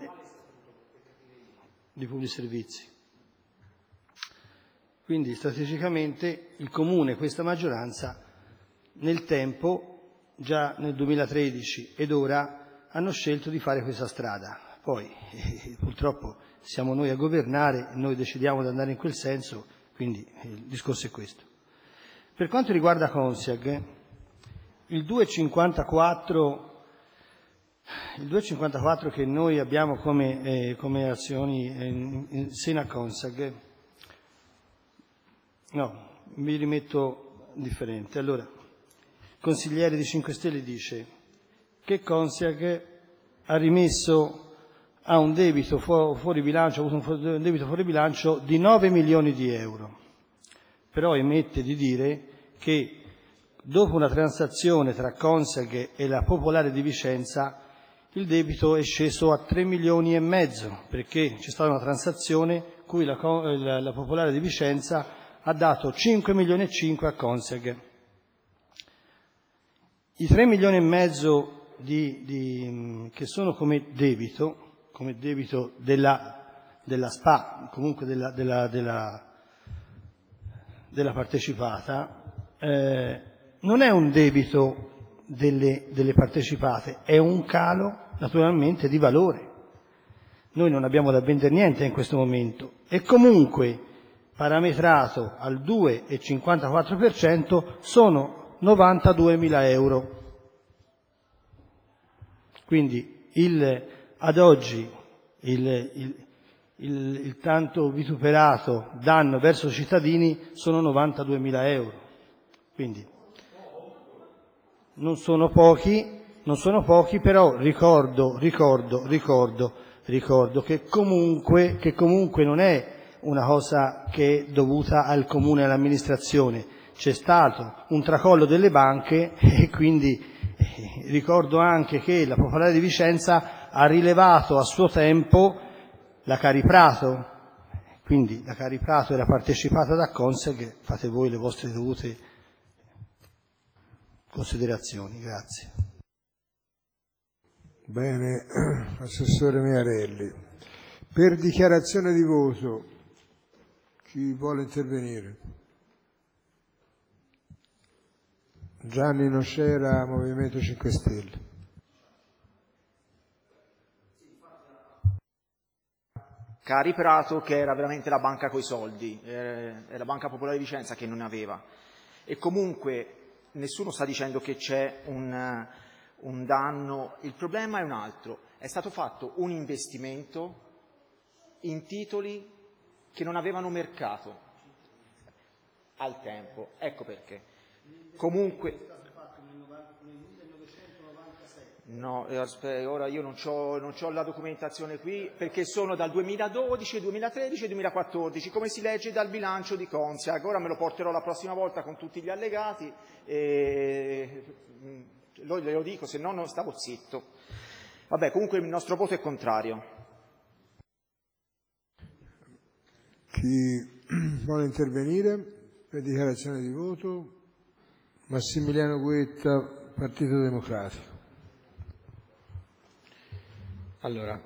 di pubblici servizi. Quindi strategicamente il Comune, questa maggioranza, nel tempo, già nel duemilatredici ed ora, hanno scelto di fare questa strada. Poi, eh, purtroppo, siamo noi a governare, noi decidiamo di andare in quel senso, quindi eh, il discorso è questo. Per quanto riguarda Consiag, il due virgola cinquantaquattro Il due virgola cinquantaquattro che noi abbiamo come, eh, come azioni in, in seno a Consag, no, mi rimetto differente. Allora, il consigliere di cinque Stelle dice che Consag ha rimesso a un debito fu- fuori bilancio, ha avuto un debito fuori bilancio di nove milioni di euro, però emette di dire che dopo una transazione tra Consag e la Popolare di Vicenza il debito è sceso a tre milioni e mezzo, perché c'è stata una transazione cui la, la, la Popolare di Vicenza ha dato cinque milioni e cinque a Consag. I tre milioni e mezzo di, di, che sono come debito, come debito della, della S P A, comunque della, della, della, della partecipata, eh, non è un debito Delle, delle partecipate, è un calo naturalmente di valore. Noi non abbiamo da vendere niente in questo momento e comunque parametrato al due virgola cinquantaquattro per cento sono novantaduemila euro. Quindi il, ad oggi il, il, il, il tanto vituperato danno verso i cittadini sono novantaduemila euro. Quindi non sono pochi, non sono pochi, però ricordo, ricordo, ricordo, ricordo che comunque, che comunque non è una cosa che è dovuta al Comune e all'amministrazione. C'è stato un tracollo delle banche e quindi eh, ricordo anche che la Popolare di Vicenza ha rilevato a suo tempo la Cariprato, quindi la Cariprato era partecipata da Consag, fate voi le vostre dovute considerazioni. Grazie. Bene, assessore Miarelli. Per dichiarazione di voto, chi vuole intervenire? Gianni Nocera, Movimento cinque Stelle. Cari Prato, che era veramente la banca coi soldi, eh, è la Banca Popolare di Vicenza che non aveva. E comunque nessuno sta dicendo che c'è un, un danno, il problema è un altro. È stato fatto un investimento in titoli che non avevano mercato al tempo, ecco perché. Comunque... No, ora io non c'ho, non c'ho la documentazione qui, perché sono dal duemiladodici, duemilatredici e duemilaquattordici, come si legge dal bilancio di Consiag. Ora me lo porterò la prossima volta con tutti gli allegati e lo, lo dico, se no non stavo zitto. Vabbè, comunque il nostro voto è contrario. Chi vuole intervenire per dichiarazione di voto? Massimiliano Guetta, Partito Democratico. Allora,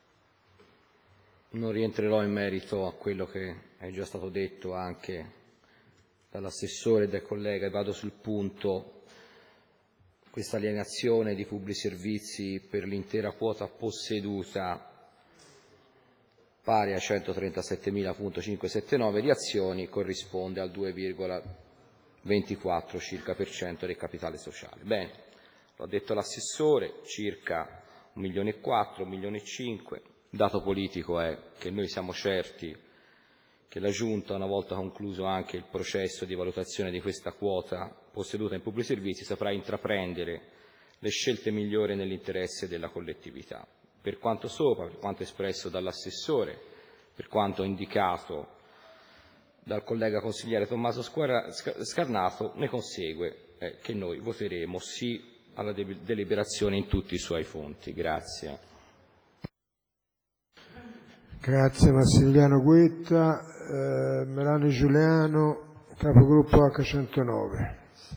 non rientrerò in merito a quello che è già stato detto anche dall'assessore e dal collega e vado sul punto. Questa alienazione di pubblici servizi per l'intera quota posseduta pari a centotrentasettemila cinquecentosettantanove di azioni corrisponde al due virgola ventiquattro circa per cento del capitale sociale. Bene, l'ha detto l'assessore, circa un milione e quattro, un milione e cinque. Il dato politico è che noi siamo certi che la Giunta, una volta concluso anche il processo di valutazione di questa quota posseduta in pubblici servizi, saprà intraprendere le scelte migliori nell'interesse della collettività. Per quanto sopra, per quanto espresso dall'assessore, per quanto indicato dal collega consigliere Tommaso Scarnato, ne consegue eh, che noi voteremo sì alla deliberazione in tutti i suoi punti. Grazie. Grazie Massimiliano Guetta. Eh, Melano Giuliano, capogruppo acca centonove.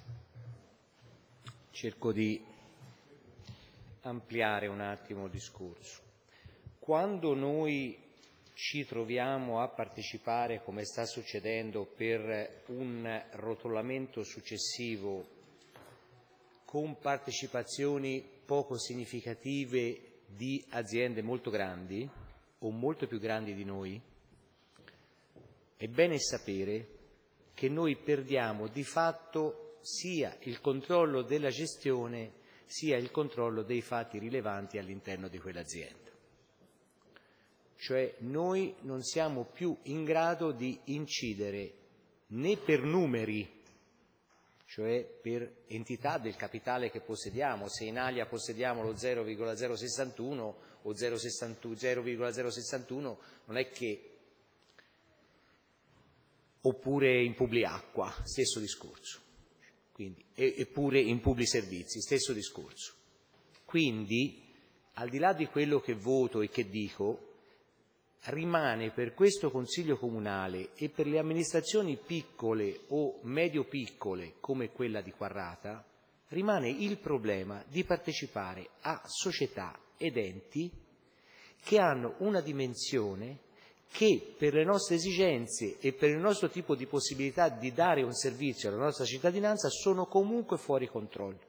Cerco di ampliare un attimo il discorso. Quando noi ci troviamo a partecipare, come sta succedendo, per un rotolamento successivo con partecipazioni poco significative di aziende molto grandi o molto più grandi di noi, è bene sapere che noi perdiamo di fatto sia il controllo della gestione sia il controllo dei fatti rilevanti all'interno di quell'azienda. Cioè noi non siamo più in grado di incidere né per numeri, cioè per entità del capitale che possediamo. Se in Alia possediamo lo zero virgola zero sessantuno o zero virgola zero sessantuno, non è che... Oppure in Publiacqua, stesso discorso. Quindi, eppure in Publi Servizi, stesso discorso. Quindi, al di là di quello che voto e che dico, rimane per questo Consiglio Comunale e per le amministrazioni piccole o medio-piccole come quella di Quarrata, rimane il problema di partecipare a società ed enti che hanno una dimensione che per le nostre esigenze e per il nostro tipo di possibilità di dare un servizio alla nostra cittadinanza sono comunque fuori controllo.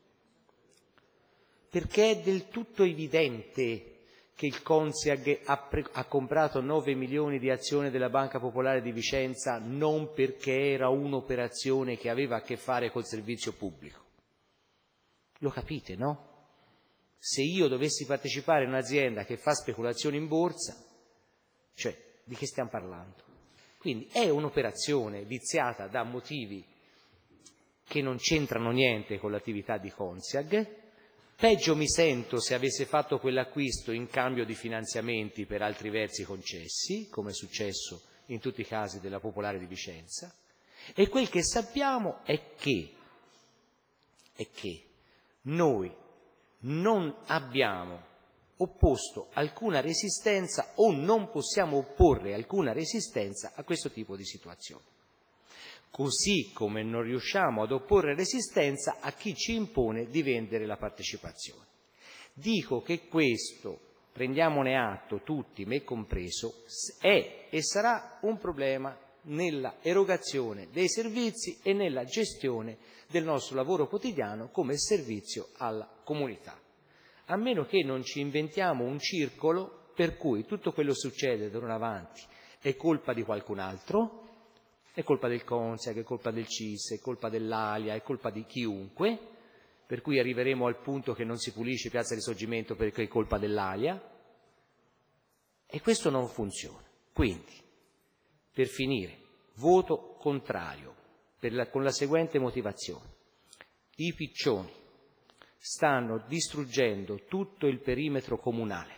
Perché è del tutto evidente che il Consiag ha, pre- ha comprato nove milioni di azioni della Banca Popolare di Vicenza non perché era un'operazione che aveva a che fare col servizio pubblico. Lo capite, no? Se io dovessi partecipare in un'azienda che fa speculazioni in borsa, cioè di che stiamo parlando? Quindi è un'operazione viziata da motivi che non c'entrano niente con l'attività di Consiag. Peggio mi sento se avesse fatto quell'acquisto in cambio di finanziamenti per altri versi concessi, come è successo in tutti i casi della Popolare di Vicenza, e quel che sappiamo è che, è che noi non abbiamo opposto alcuna resistenza o non possiamo opporre alcuna resistenza a questo tipo di situazione. Così come non riusciamo ad opporre resistenza a chi ci impone di vendere la partecipazione. Dico che questo, prendiamone atto tutti, me compreso, è e sarà un problema nella erogazione dei servizi e nella gestione del nostro lavoro quotidiano come servizio alla comunità. A meno che non ci inventiamo un circolo per cui tutto quello che succede da ora in avanti è colpa di qualcun altro, è colpa del Consec, è colpa del C I S, è colpa dell'Alia, è colpa di chiunque, per cui arriveremo al punto che non si pulisce Piazza Risorgimento perché è colpa dell'Alia, e questo non funziona. Quindi, per finire, voto contrario per la, con la seguente motivazione. I piccioni stanno distruggendo tutto il perimetro comunale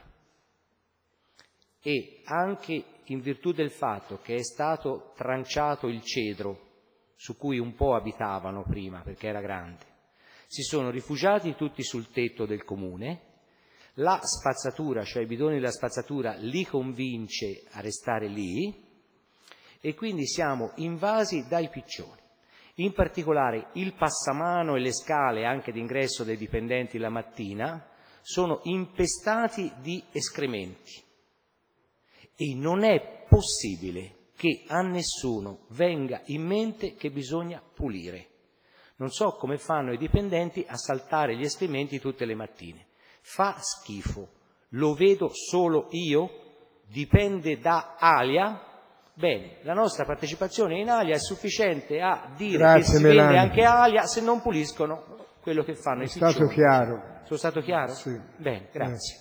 e anche in virtù del fatto che è stato tranciato il cedro su cui un po' abitavano prima perché era grande, si sono rifugiati tutti sul tetto del comune, la spazzatura, cioè i bidoni della spazzatura, li convince a restare lì e quindi siamo invasi dai piccioni. In particolare il passamano e le scale anche d'ingresso dei dipendenti la mattina sono impestati di escrementi e non è possibile che a nessuno venga in mente che bisogna pulire. Non so come fanno i dipendenti a saltare gli escrementi tutte le mattine. Fa schifo. Lo vedo solo io? Dipende da Alia? Bene, la nostra partecipazione in Alia è sufficiente a dire Grazie, che si Melani. vende anche Alia se non puliscono quello che fanno È i piccioni. stato chiaro. Sono stato chiaro? Sì. Bene, grazie.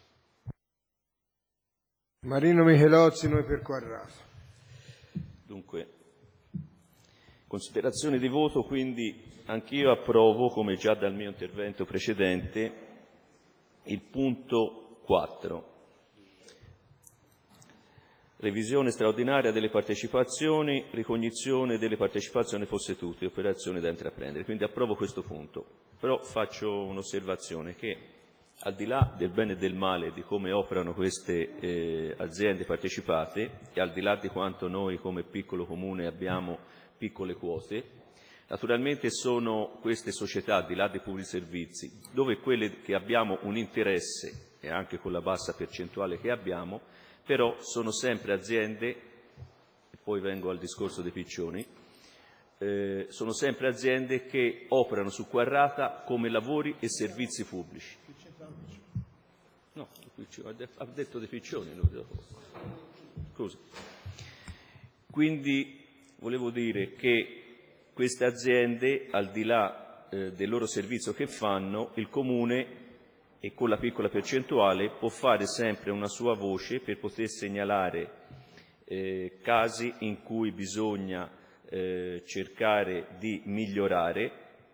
Marino Michelozzi, noi per Quarrato. Dunque, considerazione di voto, quindi anch'io approvo, come già dal mio intervento precedente, il punto quattro. Revisione straordinaria delle partecipazioni, ricognizione delle partecipazioni possedute, operazioni da intraprendere. Quindi approvo questo punto. Però faccio un'osservazione che al di là del bene e del male di come operano queste eh, aziende partecipate e al di là di quanto noi come piccolo comune abbiamo piccole quote, naturalmente sono queste società, al di là dei pubblici servizi, dove quelle che abbiamo un interesse, e anche con la bassa percentuale che abbiamo, però sono sempre aziende, e poi vengo al discorso dei piccioni, eh, sono sempre aziende che operano su Quarrata come lavori e servizi pubblici. No, ha detto dei piccioni. Scusa. Quindi volevo dire che queste aziende, al di là eh, del loro servizio che fanno, il Comune, e con la piccola percentuale, può fare sempre una sua voce per poter segnalare eh, casi in cui bisogna eh, cercare di migliorare,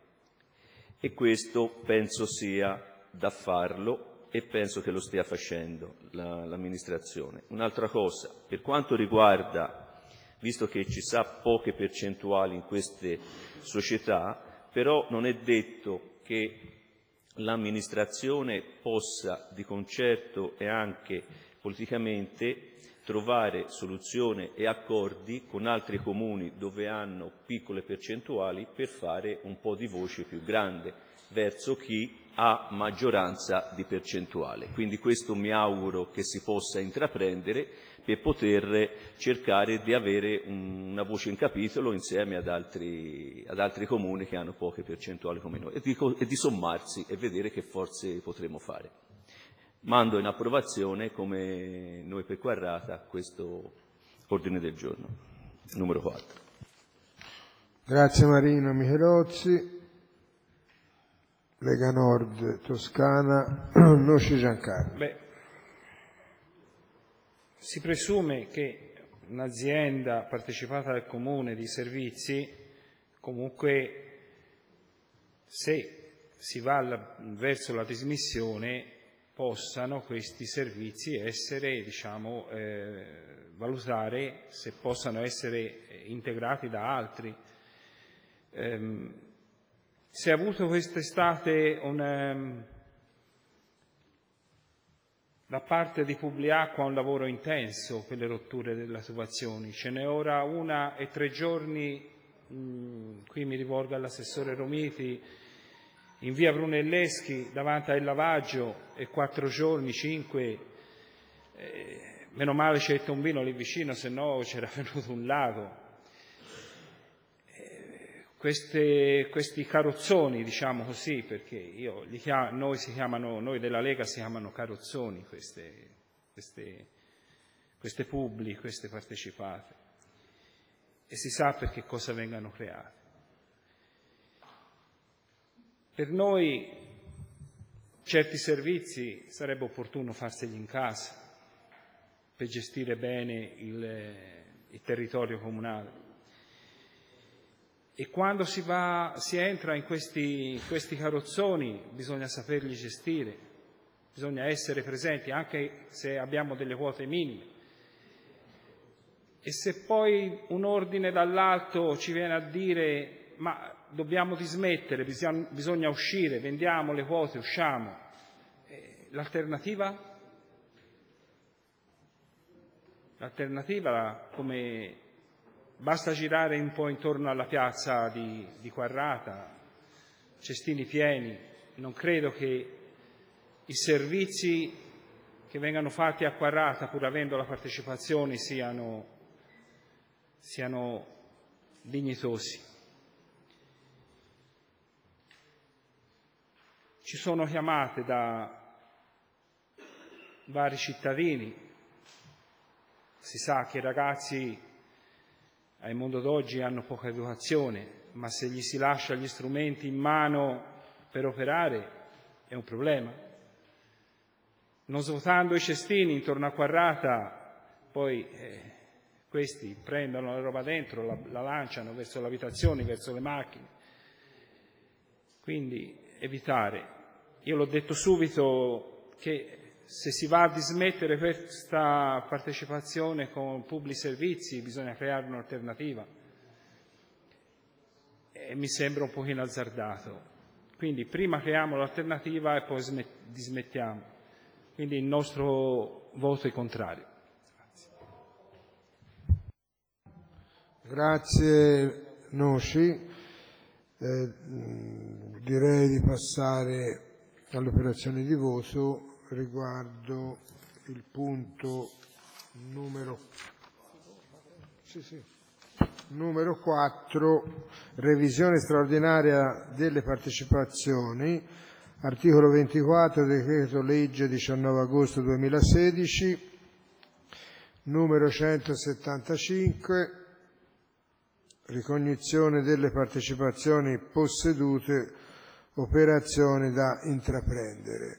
e questo penso sia da farlo e penso che lo stia facendo la, l'amministrazione. Un'altra cosa, per quanto riguarda, visto che ci sa poche percentuali in queste società, però non è detto che l'amministrazione possa di concerto e anche politicamente trovare soluzione e accordi con altri comuni dove hanno piccole percentuali per fare un po' di voce più grande verso chi ha maggioranza di percentuale. Quindi questo mi auguro che si possa intraprendere per poter cercare di avere una voce in capitolo insieme ad altri, ad altri comuni che hanno poche percentuali come noi e di, e di sommarsi e vedere che forze potremo fare. Mando in approvazione, come noi per Quarrata, questo ordine del giorno, numero quattro. Grazie Marino Michelozzi. Lega Nord Toscana, Noce Giancarlo. Beh, si presume che un'azienda partecipata dal Comune di servizi, comunque se si va alla, verso la dismissione, possano questi servizi essere, diciamo, eh, valutare se possano essere integrati da altri. Ehm, si è avuto quest'estate un, da parte di Publiacqua un lavoro intenso per le rotture delle tubazioni. Ce n'è ora una e tre giorni, mh, qui mi rivolgo all'assessore Romiti, in via Brunelleschi davanti al lavaggio, e quattro giorni, cinque, eh, meno male c'è il tombino lì vicino, se no c'era venuto un lago. Eh, queste, questi carrozzoni, diciamo così, perché io li chiamo, noi, si chiamano, noi della Lega si chiamano carrozzoni queste, queste, queste pubbli, queste partecipate, e si sa per che cosa vengano create. Per noi certi servizi sarebbe opportuno farseli in casa per gestire bene il, il territorio comunale. E quando si, va, si entra in questi, questi carrozzoni bisogna saperli gestire, bisogna essere presenti anche se abbiamo delle quote minime. E se poi un ordine dall'alto ci viene a dire ma dobbiamo dismettere, bisogna, bisogna uscire, vendiamo le quote, usciamo, eh, l'alternativa? L'alternativa, come basta girare un po' intorno alla piazza di, di Quarrata, cestini pieni, non credo che i servizi che vengano fatti a Quarrata, pur avendo la partecipazione, siano, siano dignitosi. Ci sono chiamate da vari cittadini, si sa che i ragazzi al mondo d'oggi hanno poca educazione, ma se gli si lascia gli strumenti in mano per operare è un problema. Non svuotando i cestini intorno a Quarrata, poi eh, questi prendono la roba dentro, la, la lanciano verso le abitazioni, verso le macchine. Quindi evitare. Io l'ho detto subito che se si va a dismettere questa partecipazione con pubblici servizi bisogna creare un'alternativa. E mi sembra un pochino azzardato. Quindi prima creiamo l'alternativa e poi dismettiamo. Quindi il nostro voto è contrario. Grazie Noci. Eh, direi di passare alle operazioni di voto riguardo il punto numero, sì, sì, numero quattro, revisione straordinaria delle partecipazioni, articolo ventiquattro, decreto legge diciannove agosto duemilasedici, numero centosettantacinque, ricognizione delle partecipazioni possedute, operazioni da intraprendere.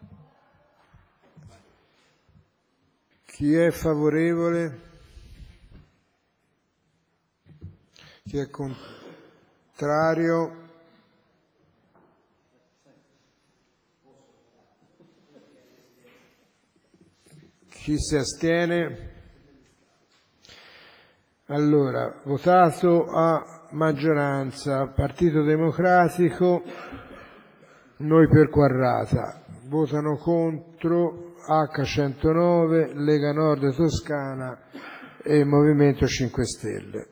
Chi è favorevole? Chi è contrario? Chi si astiene? Allora, votato a maggioranza, Partito Democratico, noi per Quarrata, votano contro acca centonove, Lega Nord Toscana e Movimento cinque Stelle.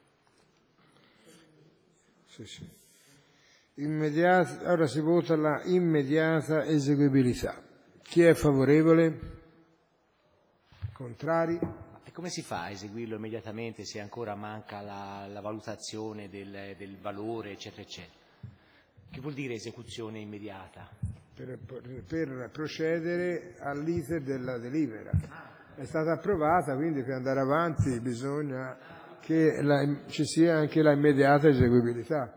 Sì, sì. Immediata, ora si vota la immediata eseguibilità. Chi è favorevole? Contrari? E come si fa a eseguirlo immediatamente se ancora manca la, la valutazione del, del valore, eccetera, eccetera? Che vuol dire esecuzione immediata? Per, per procedere all'iter della delibera. È stata approvata, quindi per andare avanti bisogna che la, ci sia anche la immediata eseguibilità.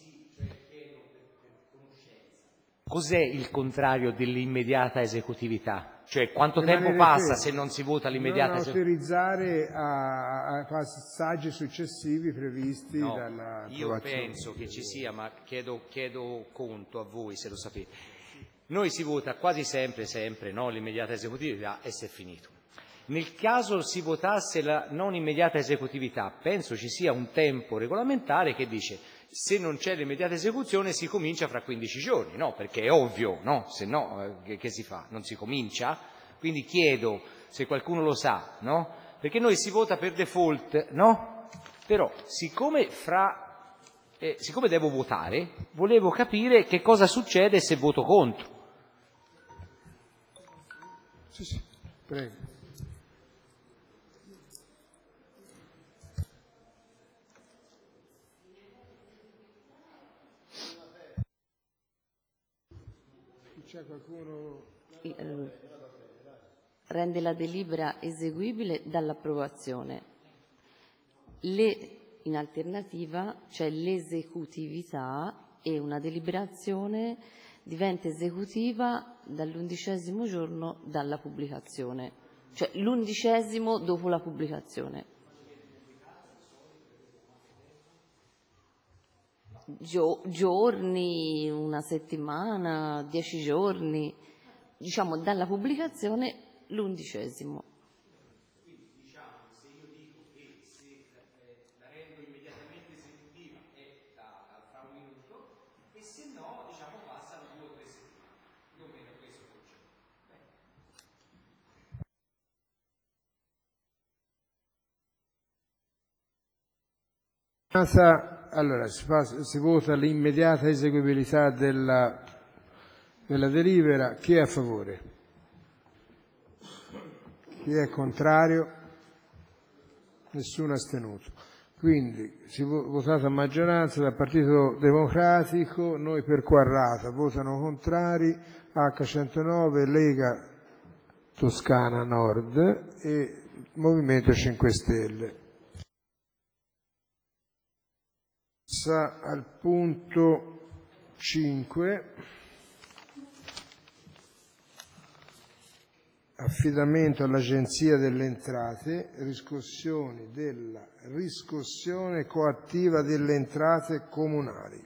Cos'è il contrario dell'immediata esecutività? Cioè quanto Rimanere tempo passa fermo, se non si vota l'immediata non esecuzione? autorizzare a, a passaggi successivi previsti No, dalla io penso che ci sia, ma chiedo, chiedo conto a voi se lo sapete. Noi si vota quasi sempre, sempre, no, l'immediata esecutività e si è finito. Nel caso si votasse la non immediata esecutività, penso ci sia un tempo regolamentare che dice se non c'è l'immediata esecuzione si comincia fra quindici giorni, no? Perché è ovvio, no? Se no, eh, che, che si fa? Non si comincia? Quindi chiedo se qualcuno lo sa, no? Perché noi si vota per default, no? Però, siccome fra, eh, siccome devo votare, volevo capire che cosa succede se voto contro. Sì, sì, prego. C'è qualcuno? rende la delibera eseguibile dall'approvazione. Le, in alternativa c'è l'esecutività e una deliberazione diventa esecutiva dall'undicesimo giorno dalla pubblicazione, cioè l'undicesimo dopo la pubblicazione. Gio- giorni, una settimana, dieci giorni, diciamo dalla pubblicazione l'undicesimo. Quindi diciamo, se io dico che se eh, la rendo immediatamente esecutiva è da, da fra un minuto, e se no diciamo passano due o tre settimane, più o meno questo concetto. Allora, si, fa, si vota l'immediata eseguibilità della, della delibera. Chi è a favore? Chi è contrario? Nessuno astenuto. Quindi si è votato a maggioranza dal Partito Democratico, noi per Quarrata, votano contrari acca centonove, Lega Toscana Nord e Movimento cinque Stelle. Passa al punto cinque, affidamento all'Agenzia delle Entrate, riscossioni della riscossione coattiva delle entrate comunali.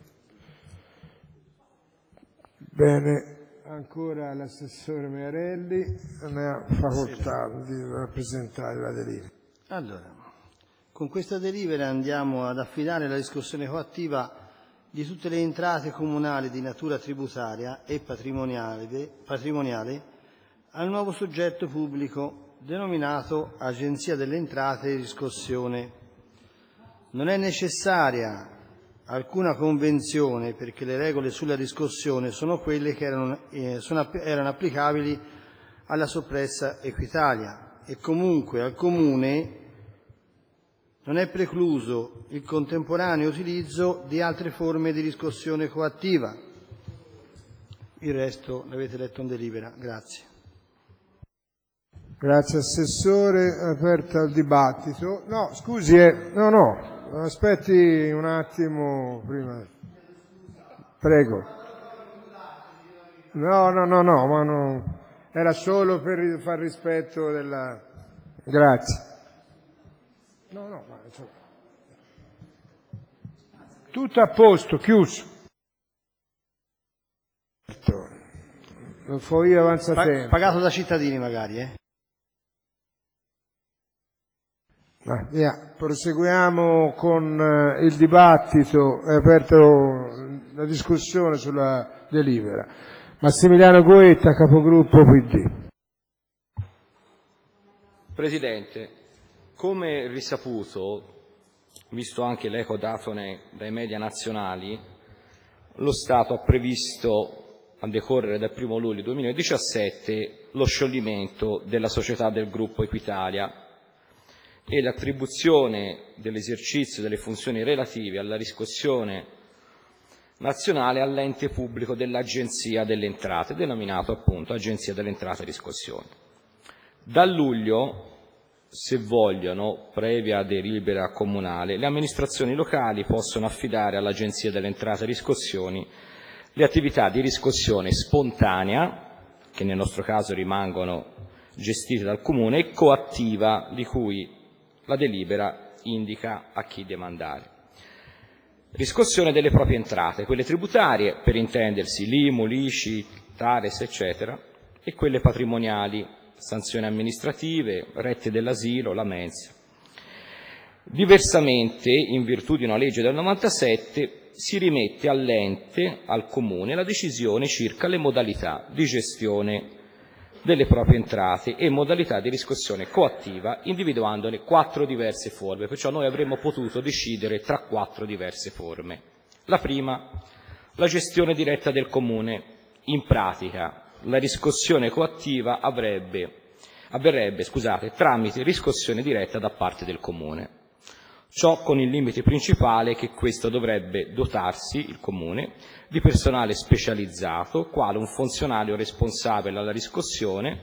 Bene, ancora l'assessore Mearelli ne ha facoltà di rappresentare la delibera. Allora, con questa delibera andiamo ad affidare la riscossione coattiva di tutte le entrate comunali di natura tributaria e patrimoniale, patrimoniale al nuovo soggetto pubblico denominato Agenzia delle Entrate e Riscossione. Non è necessaria alcuna convenzione perché le regole sulla riscossione sono quelle che erano, eh, sono, erano applicabili alla soppressa Equitalia e comunque al Comune non è precluso il contemporaneo utilizzo di altre forme di riscossione coattiva. Il resto l'avete letto in delibera. Grazie. Grazie Assessore, aperta il dibattito. No, scusi, eh, no, no, aspetti un attimo prima. Prego. No, no, no, no, ma no, era solo per far rispetto della... Grazie. No, no, ma... Tutto a posto, chiuso. Lo fo io avanzatempo. Pagato da cittadini magari, eh? Ah, via. Proseguiamo con eh, il dibattito, è aperto la discussione sulla delibera. Massimiliano Goetta, capogruppo P D. Presidente, come risaputo, visto anche l'eco datone dai media nazionali, lo Stato ha previsto a decorrere dal primo luglio duemiladiciassette lo scioglimento della società del gruppo Equitalia e l'attribuzione dell'esercizio delle funzioni relative alla riscossione nazionale all'ente pubblico dell'Agenzia delle Entrate, denominato appunto Agenzia delle Entrate e Riscossione. Da luglio, se vogliono, previa delibera comunale, le amministrazioni locali possono affidare all'Agenzia delle Entrate e Riscossioni le attività di riscossione spontanea, che nel nostro caso rimangono gestite dal Comune, e coattiva, di cui la delibera indica a chi demandare. Riscossione delle proprie entrate, quelle tributarie, per intendersi l'I M U, l'I C I, TARES, eccetera, e quelle patrimoniali, sanzioni amministrative, rette dell'asilo, la mensa. Diversamente, in virtù di una legge del novantasette, si rimette all'ente, al Comune, la decisione circa le modalità di gestione delle proprie entrate e modalità di riscossione coattiva, individuandone quattro diverse forme, perciò noi avremmo potuto decidere tra quattro diverse forme. La prima, la gestione diretta del Comune. In pratica, la riscossione coattiva avrebbe, avverrebbe scusate, tramite riscossione diretta da parte del Comune. Ciò con il limite principale che questo dovrebbe dotarsi, il Comune, di personale specializzato, quale un funzionario responsabile alla riscossione,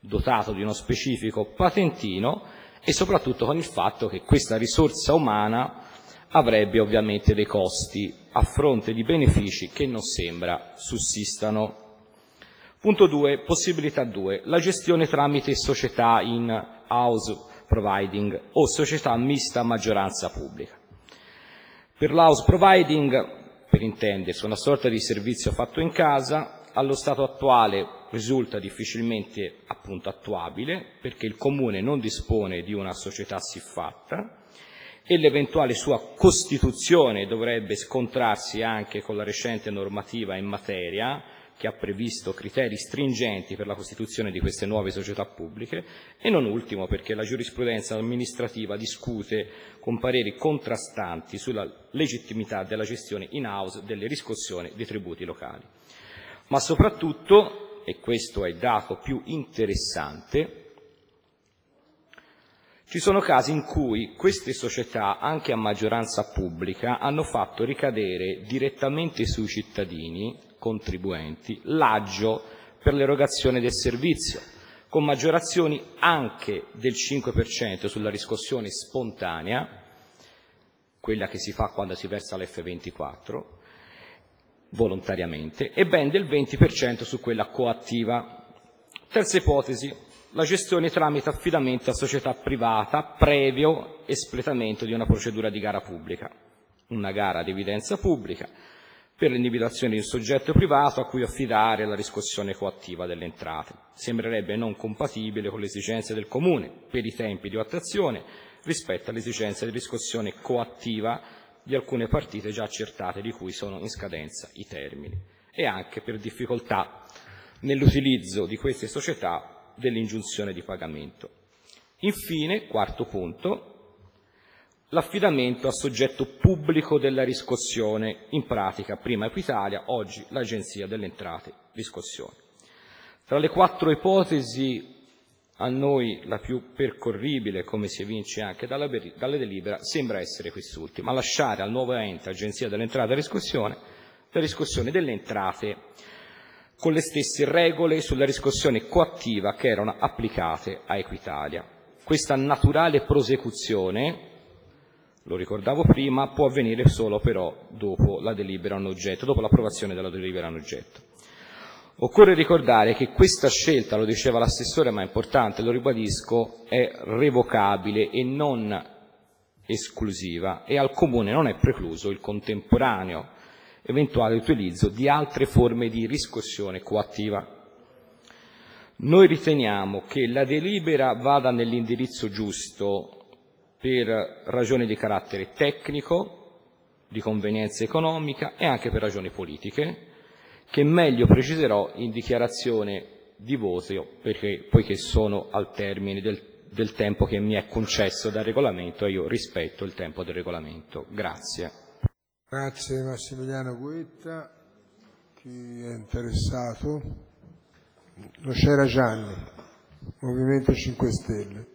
dotato di uno specifico patentino e soprattutto con il fatto che questa risorsa umana avrebbe ovviamente dei costi a fronte di benefici che non sembra sussistano. Punto due, possibilità due, la gestione tramite società in house providing o società mista a maggioranza pubblica. Per l'house providing, per intendersi, una sorta di servizio fatto in casa, allo stato attuale risulta difficilmente appunto attuabile perché il Comune non dispone di una società siffatta e l'eventuale sua costituzione dovrebbe scontrarsi anche con la recente normativa in materia che ha previsto criteri stringenti per la costituzione di queste nuove società pubbliche e non ultimo perché la giurisprudenza amministrativa discute con pareri contrastanti sulla legittimità della gestione in-house delle riscossioni dei tributi locali. Ma soprattutto, e questo è il dato più interessante, ci sono casi in cui queste società, anche a maggioranza pubblica, hanno fatto ricadere direttamente sui cittadini contribuenti l'aggio per l'erogazione del servizio, con maggiorazioni anche del cinque per cento sulla riscossione spontanea, quella che si fa quando si versa l'F ventiquattro, volontariamente, e ben del venti per cento su quella coattiva. Terza ipotesi, la gestione tramite affidamento a società privata previo espletamento di una procedura di gara pubblica, una gara ad evidenza pubblica, per l'individuazione di un soggetto privato a cui affidare la riscossione coattiva delle entrate. Sembrerebbe non compatibile con le esigenze del Comune per i tempi di attuazione rispetto alle esigenze di riscossione coattiva di alcune partite già accertate di cui sono in scadenza i termini e anche per difficoltà nell'utilizzo di queste società dell'ingiunzione di pagamento. Infine, quarto punto, l'affidamento a soggetto pubblico della riscossione, in pratica prima Equitalia, oggi l'Agenzia delle Entrate Riscossione. Tra le quattro ipotesi, a noi la più percorribile, come si evince anche dalla, dalla delibera, sembra essere quest'ultima, lasciare al nuovo ente Agenzia delle Entrate Riscossione la riscossione delle entrate con le stesse regole sulla riscossione coattiva che erano applicate a Equitalia. Questa naturale prosecuzione, lo ricordavo prima, può avvenire solo però dopo la delibera in oggetto, dopo l'approvazione della delibera in oggetto. Occorre ricordare che questa scelta, lo diceva l'assessore, ma è importante, lo ribadisco, è revocabile e non esclusiva e al Comune non è precluso il contemporaneo eventuale utilizzo di altre forme di riscossione coattiva. Noi riteniamo che la delibera vada nell'indirizzo giusto per ragioni di carattere tecnico, di convenienza economica e anche per ragioni politiche, che meglio preciserò in dichiarazione di voto, perché, poiché sono al termine del, del tempo che mi è concesso dal regolamento e io rispetto il tempo del regolamento. Grazie. Grazie Massimiliano Guetta. Chi è interessato? Lo c'era Gianni, Movimento cinque Stelle.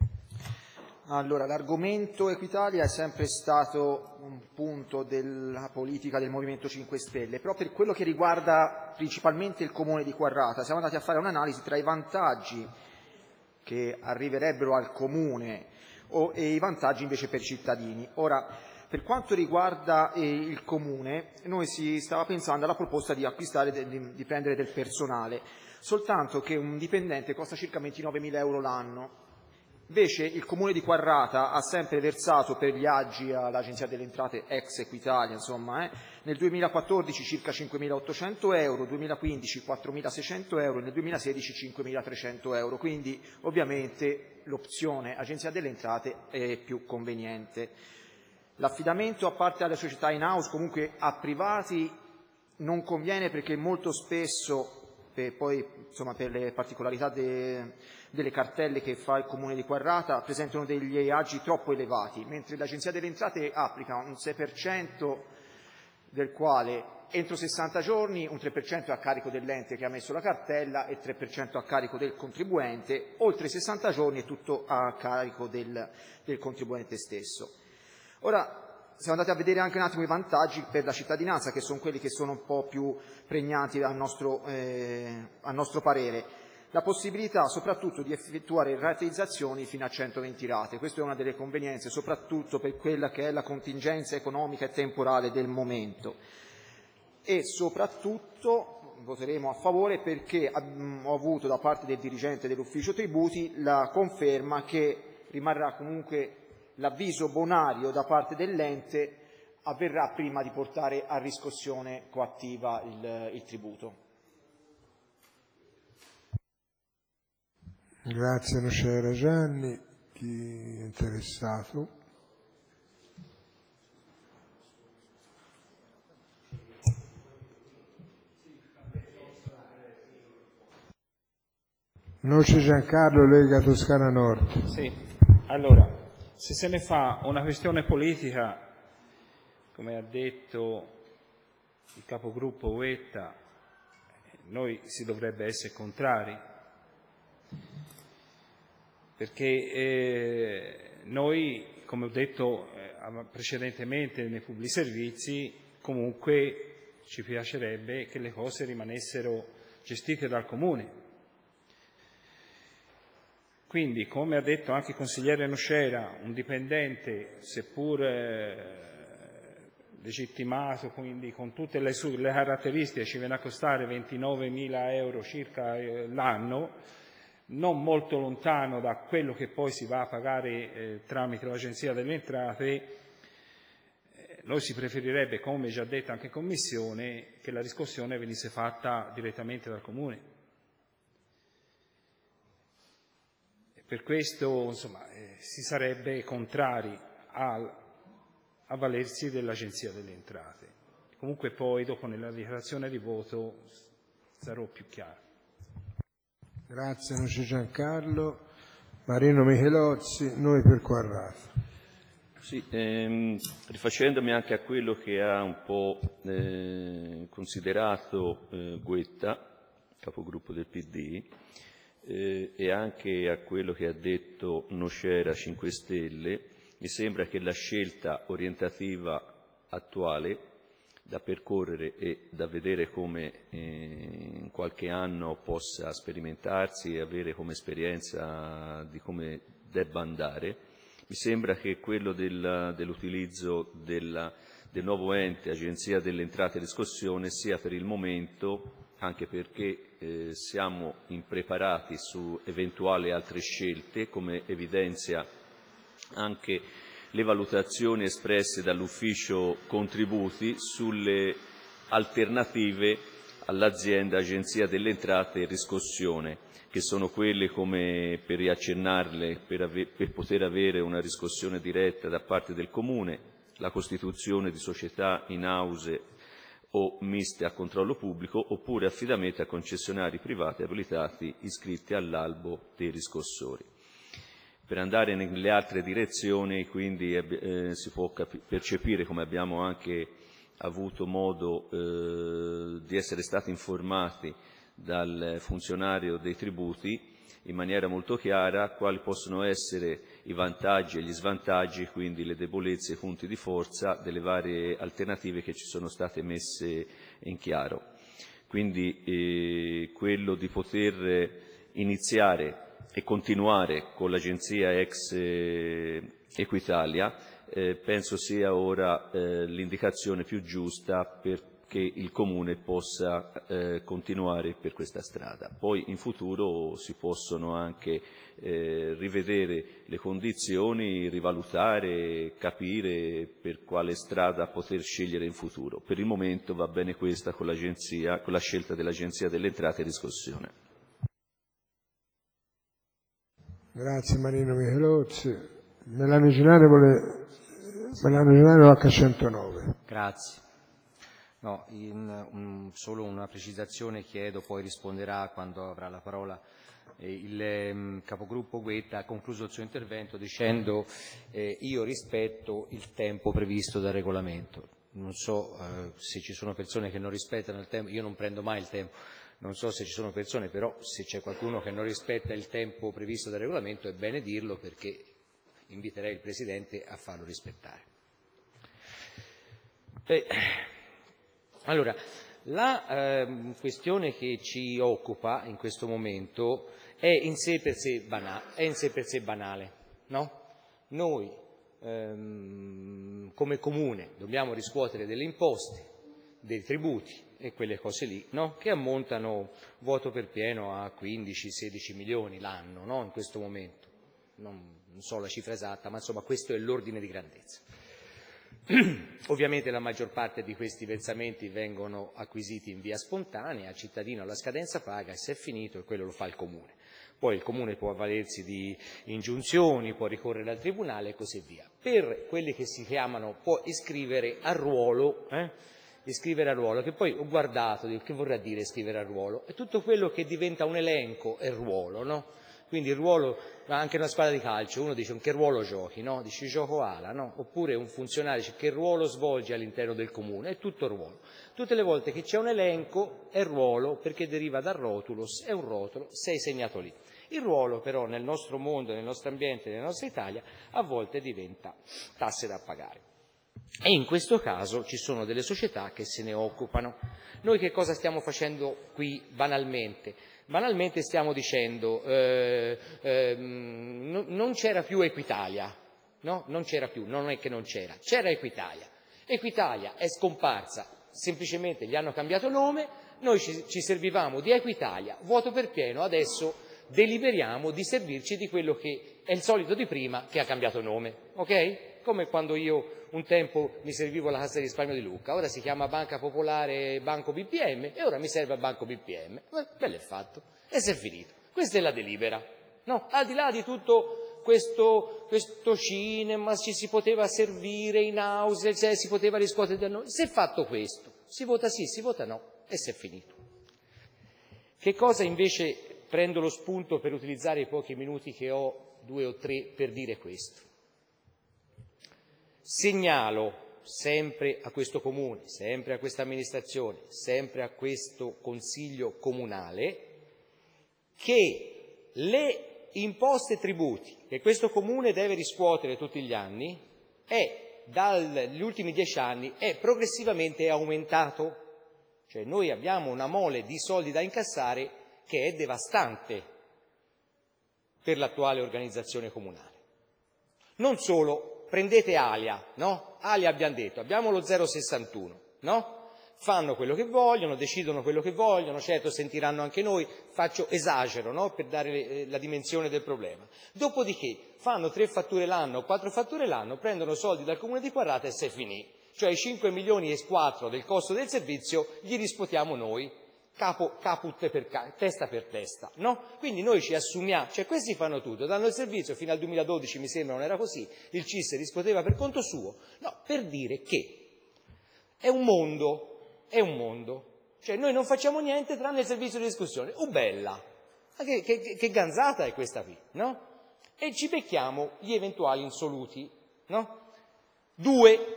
Allora, l'argomento Equitalia è sempre stato un punto della politica del Movimento cinque Stelle, però per quello che riguarda principalmente il Comune di Quarrata siamo andati a fare un'analisi tra i vantaggi che arriverebbero al Comune o, e i vantaggi invece per i cittadini. Ora, per quanto riguarda eh, il Comune, noi si stava pensando alla proposta di acquistare, di, di prendere del personale, soltanto che un dipendente costa circa ventinovemila euro l'anno. Invece il Comune di Quarrata ha sempre versato per gli aggi all'Agenzia delle Entrate ex Equitalia, insomma, eh, nel duemilaquattordici circa cinquemilaottocento euro, duemilaquindici quattromilaseicento euro e nel duemilasedici cinquemilatrecento euro, quindi ovviamente l'opzione Agenzia delle Entrate è più conveniente. L'affidamento, a parte alle società in house, comunque a privati non conviene perché molto spesso, per, poi insomma per le particolarità de, delle cartelle che fa il Comune di Quarrata, presentano degli aggi troppo elevati, mentre l'Agenzia delle Entrate applica un sei per cento del quale entro sessanta giorni un tre per cento è a carico dell'ente che ha messo la cartella e tre per cento a carico del contribuente, oltre i sessanta giorni è tutto a carico del, del contribuente stesso. Ora siamo andati a vedere anche un attimo i vantaggi per la cittadinanza, che sono quelli che sono un po' più pregnanti al nostro, eh, al nostro parere. la possibilità soprattutto di effettuare rateizzazioni fino a centoventi rate. Questa è una delle convenienze, soprattutto per quella che è la contingenza economica e temporale del momento. E soprattutto voteremo a favore perché ho avuto da parte del dirigente dell'ufficio tributi la conferma che rimarrà comunque l'avviso bonario da parte dell'ente avverrà prima di portare a riscossione coattiva il, il tributo. Grazie Nocera. Gianni, chi è interessato? Noce Giancarlo, Lega Toscana Nord. Sì, allora, se se ne fa una questione politica, come ha detto il capogruppo Uetta, noi si dovrebbe essere contrari, perché eh, noi, come ho detto eh, precedentemente nei pubblici servizi, comunque ci piacerebbe che le cose rimanessero gestite dal Comune. Quindi, come ha detto anche il consigliere Nocera, un dipendente, seppur eh, legittimato, quindi con tutte le, sue, le caratteristiche, ci viene a costare ventinovemila euro circa eh, l'anno, non molto lontano da quello che poi si va a pagare eh, tramite l'Agenzia delle Entrate. Eh, noi si preferirebbe, come già detto anche in Commissione, che la riscossione venisse fatta direttamente dal Comune. Per questo, insomma, eh, si sarebbe contrari al avvalersi dell'Agenzia delle Entrate. Comunque poi, dopo nella dichiarazione di voto, sarò più chiaro. Grazie Noce Giancarlo. Marino Michelozzi, noi per Quarrato. Sì, ehm, rifacendomi anche a quello che ha un po' eh, considerato eh, Guetta, capogruppo del P D, eh, e anche a quello che ha detto Nocera cinque Stelle, mi sembra che la scelta orientativa attuale da percorrere e da vedere come eh, in qualche anno possa sperimentarsi e avere come esperienza di come debba andare, mi sembra che quello del, dell'utilizzo della, del nuovo ente Agenzia delle Entrate e Riscossione sia per il momento, anche perché eh, siamo impreparati su eventuali altre scelte, come evidenzia anche le valutazioni espresse dall'ufficio contributi sulle alternative all'azienda Agenzia delle Entrate e Riscossione, che sono quelle, come per riaccennarle, per, ave- per poter avere una riscossione diretta da parte del Comune, la costituzione di società in house o miste a controllo pubblico, oppure affidamento a concessionari privati abilitati iscritti all'albo dei riscossori. Per andare nelle altre direzioni, quindi, eh, si può capi- percepire, come abbiamo anche avuto modo eh, di essere stati informati dal funzionario dei tributi, in maniera molto chiara quali possono essere i vantaggi e gli svantaggi, quindi le debolezze e i punti di forza delle varie alternative che ci sono state messe in chiaro. Quindi eh, quello di poter iniziare e continuare con l'agenzia ex eh, Equitalia eh, penso sia ora eh, l'indicazione più giusta per che il Comune possa eh, continuare per questa strada. Poi in futuro si possono anche eh, rivedere le condizioni, rivalutare, capire per quale strada poter scegliere in futuro. Per il momento va bene questa con l'agenzia, con la scelta dell'Agenzia delle Entrate e Riscossione. Grazie Marino Michelozzi. Melano Giuliano vuole Melano Giuliano acca centonove. Grazie. No, in, un, solo una precisazione chiedo, poi risponderà quando avrà la parola. Eh, il eh, capogruppo Guetta ha concluso il suo intervento dicendo eh, io rispetto il tempo previsto dal regolamento. Non so eh, se ci sono persone che non rispettano il tempo, io non prendo mai il tempo, non so se ci sono persone, però se c'è qualcuno che non rispetta il tempo previsto dal regolamento è bene dirlo, perché inviterei il Presidente a farlo rispettare. Eh, Allora, La eh, questione che ci occupa in questo momento è in sé per sé, bana- è in sé, per sé banale, no? Noi ehm, come comune dobbiamo riscuotere delle imposte, dei tributi e quelle cose lì, no? Che ammontano, vuoto per pieno, a quindici sedici milioni l'anno, no? In questo momento. Non, non so la cifra esatta, ma insomma questo è l'ordine di grandezza. Ovviamente la maggior parte di questi versamenti vengono acquisiti in via spontanea, al cittadino la scadenza paga e se è finito e quello lo fa il Comune. Poi il Comune può avvalersi di ingiunzioni, può ricorrere al Tribunale e così via. Per quelli che si chiamano, può iscrivere a ruolo, eh? iscrivere a ruolo, che poi ho guardato, dico, che vorrà dire iscrivere a ruolo? È tutto quello che diventa un elenco è ruolo, no? Quindi il ruolo, anche una squadra di calcio, uno dice che ruolo giochi, no? Dice gioco ala, no? Oppure un funzionario dice che ruolo svolge all'interno del comune, è tutto ruolo. Tutte le volte che c'è un elenco è ruolo perché deriva dal rotulos, è un rotolo, sei segnato lì. Il ruolo però nel nostro mondo, nel nostro ambiente, nella nostra Italia, a volte diventa tasse da pagare. E in questo caso ci sono delle società che se ne occupano. Noi che cosa stiamo facendo qui banalmente? Banalmente stiamo dicendo eh, eh, no, non c'era più Equitalia, no? Non c'era più, non è che non c'era, c'era Equitalia. Equitalia è scomparsa, semplicemente gli hanno cambiato nome, noi ci, ci servivamo di Equitalia, vuoto per pieno, adesso deliberiamo di servirci di quello che è il solito di prima che ha cambiato nome, ok? Come quando io un tempo mi servivo alla Cassa di Risparmio di Lucca, ora si chiama Banca Popolare Banco B P M e ora mi serve a Banco B P M. Bello è fatto. E si è finito. Questa è la delibera. No? Al di là di tutto questo, questo cinema, ci si poteva servire in house, cioè si poteva riscuotere da noi. Si è fatto questo. Si vota sì, si vota no e si è finito. Che cosa invece prendo lo spunto per utilizzare i pochi minuti che ho, due o tre, per dire questo? Segnalo sempre a questo Comune, sempre a questa amministrazione, sempre a questo Consiglio Comunale che le imposte e tributi che questo Comune deve riscuotere tutti gli anni è, dagli ultimi dieci anni, è progressivamente aumentato. Cioè noi abbiamo una mole di soldi da incassare che è devastante per l'attuale organizzazione comunale. Non solo. Prendete Alia, no? Alia abbiamo detto, abbiamo lo zero virgola sessantuno, no? Fanno quello che vogliono, decidono quello che vogliono, certo sentiranno anche noi, faccio esagero, no? Per dare la dimensione del problema. Dopodiché fanno tre fatture l'anno, quattro fatture l'anno, prendono soldi dal comune di Quarrata e se finì. Cioè i cinque milioni e quattro del costo del servizio gli riscuotiamo noi. Capo, caput per ca- testa per testa, no? Quindi noi ci assumiamo, cioè questi fanno tutto, danno il servizio, fino al duemiladodici mi sembra non era così, il C I S riscuoteva per conto suo, no, per dire che è un mondo, è un mondo, cioè noi non facciamo niente tranne il servizio di discussione, oh bella, ma che, che, che ganzata è questa qui, no? E ci becchiamo gli eventuali insoluti, no? Due,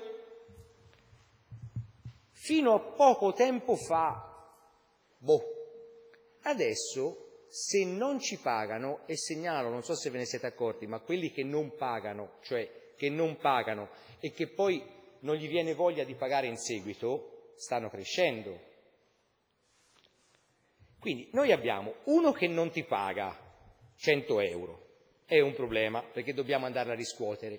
fino a poco tempo fa, boh, adesso se non ci pagano, e segnalo, non so se ve ne siete accorti, ma quelli che non pagano, cioè che non pagano e che poi non gli viene voglia di pagare in seguito, stanno crescendo. Quindi noi abbiamo uno che non ti paga cento euro, è un problema perché dobbiamo andarla a riscuotere.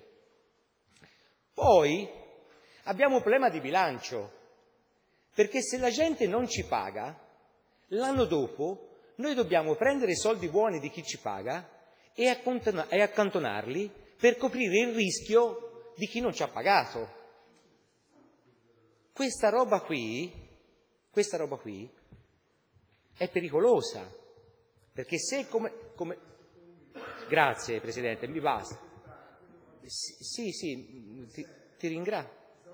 Poi abbiamo un problema di bilancio, perché se la gente non ci paga, l'anno dopo noi dobbiamo prendere i soldi buoni di chi ci paga e accantonarli per coprire il rischio di chi non ci ha pagato. Questa roba qui, questa roba qui è pericolosa, perché se come... come... Grazie Presidente, mi basta. Sì, sì, sì ti, ti ringrazio.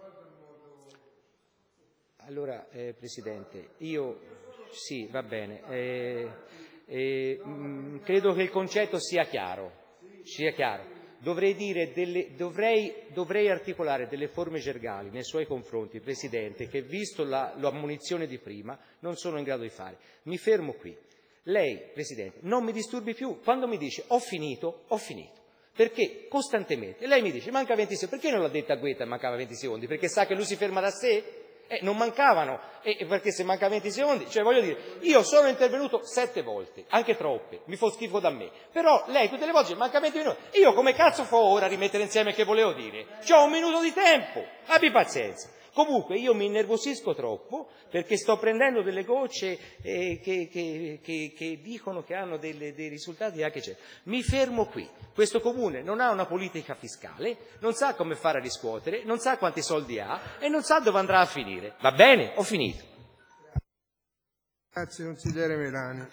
Allora, eh, Presidente, io... Sì, va bene. Eh, eh, mh, credo che il concetto sia chiaro. Sia chiaro. Dovrei, dire delle, dovrei, dovrei articolare delle forme gergali nei suoi confronti, Presidente, che visto la, l'ammonizione di prima non sono in grado di fare. Mi fermo qui. Lei, Presidente, non mi disturbi più quando mi dice ho finito, ho finito. Perché costantemente lei mi dice manca venti secondi. Perché non l'ha detta a Guetta mancava venti secondi? Perché sa che lui si ferma da sé? Eh, non mancavano, eh, perché se manca venti secondi, cioè voglio dire, io sono intervenuto sette volte, anche troppe, mi fa schifo da me, però lei tutte le volte manca venti minuti, io come cazzo fo ora a rimettere insieme che volevo dire? C'ho un minuto di tempo, abbi pazienza. Comunque io mi innervosisco troppo perché sto prendendo delle gocce eh, che, che, che, che dicono che hanno delle, dei risultati anche c'è. Mi fermo qui. Questo comune non ha una politica fiscale, non sa come fare a riscuotere, non sa quanti soldi ha e non sa dove andrà a finire. Va bene? Ho finito. Grazie consigliere Melani.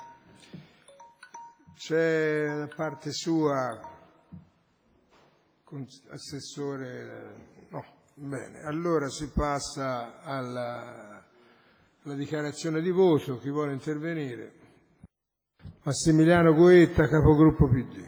C'è da parte sua, assessore, no. Bene, allora si passa alla, alla dichiarazione di voto. Chi vuole intervenire? Massimiliano Goetta, capogruppo P D.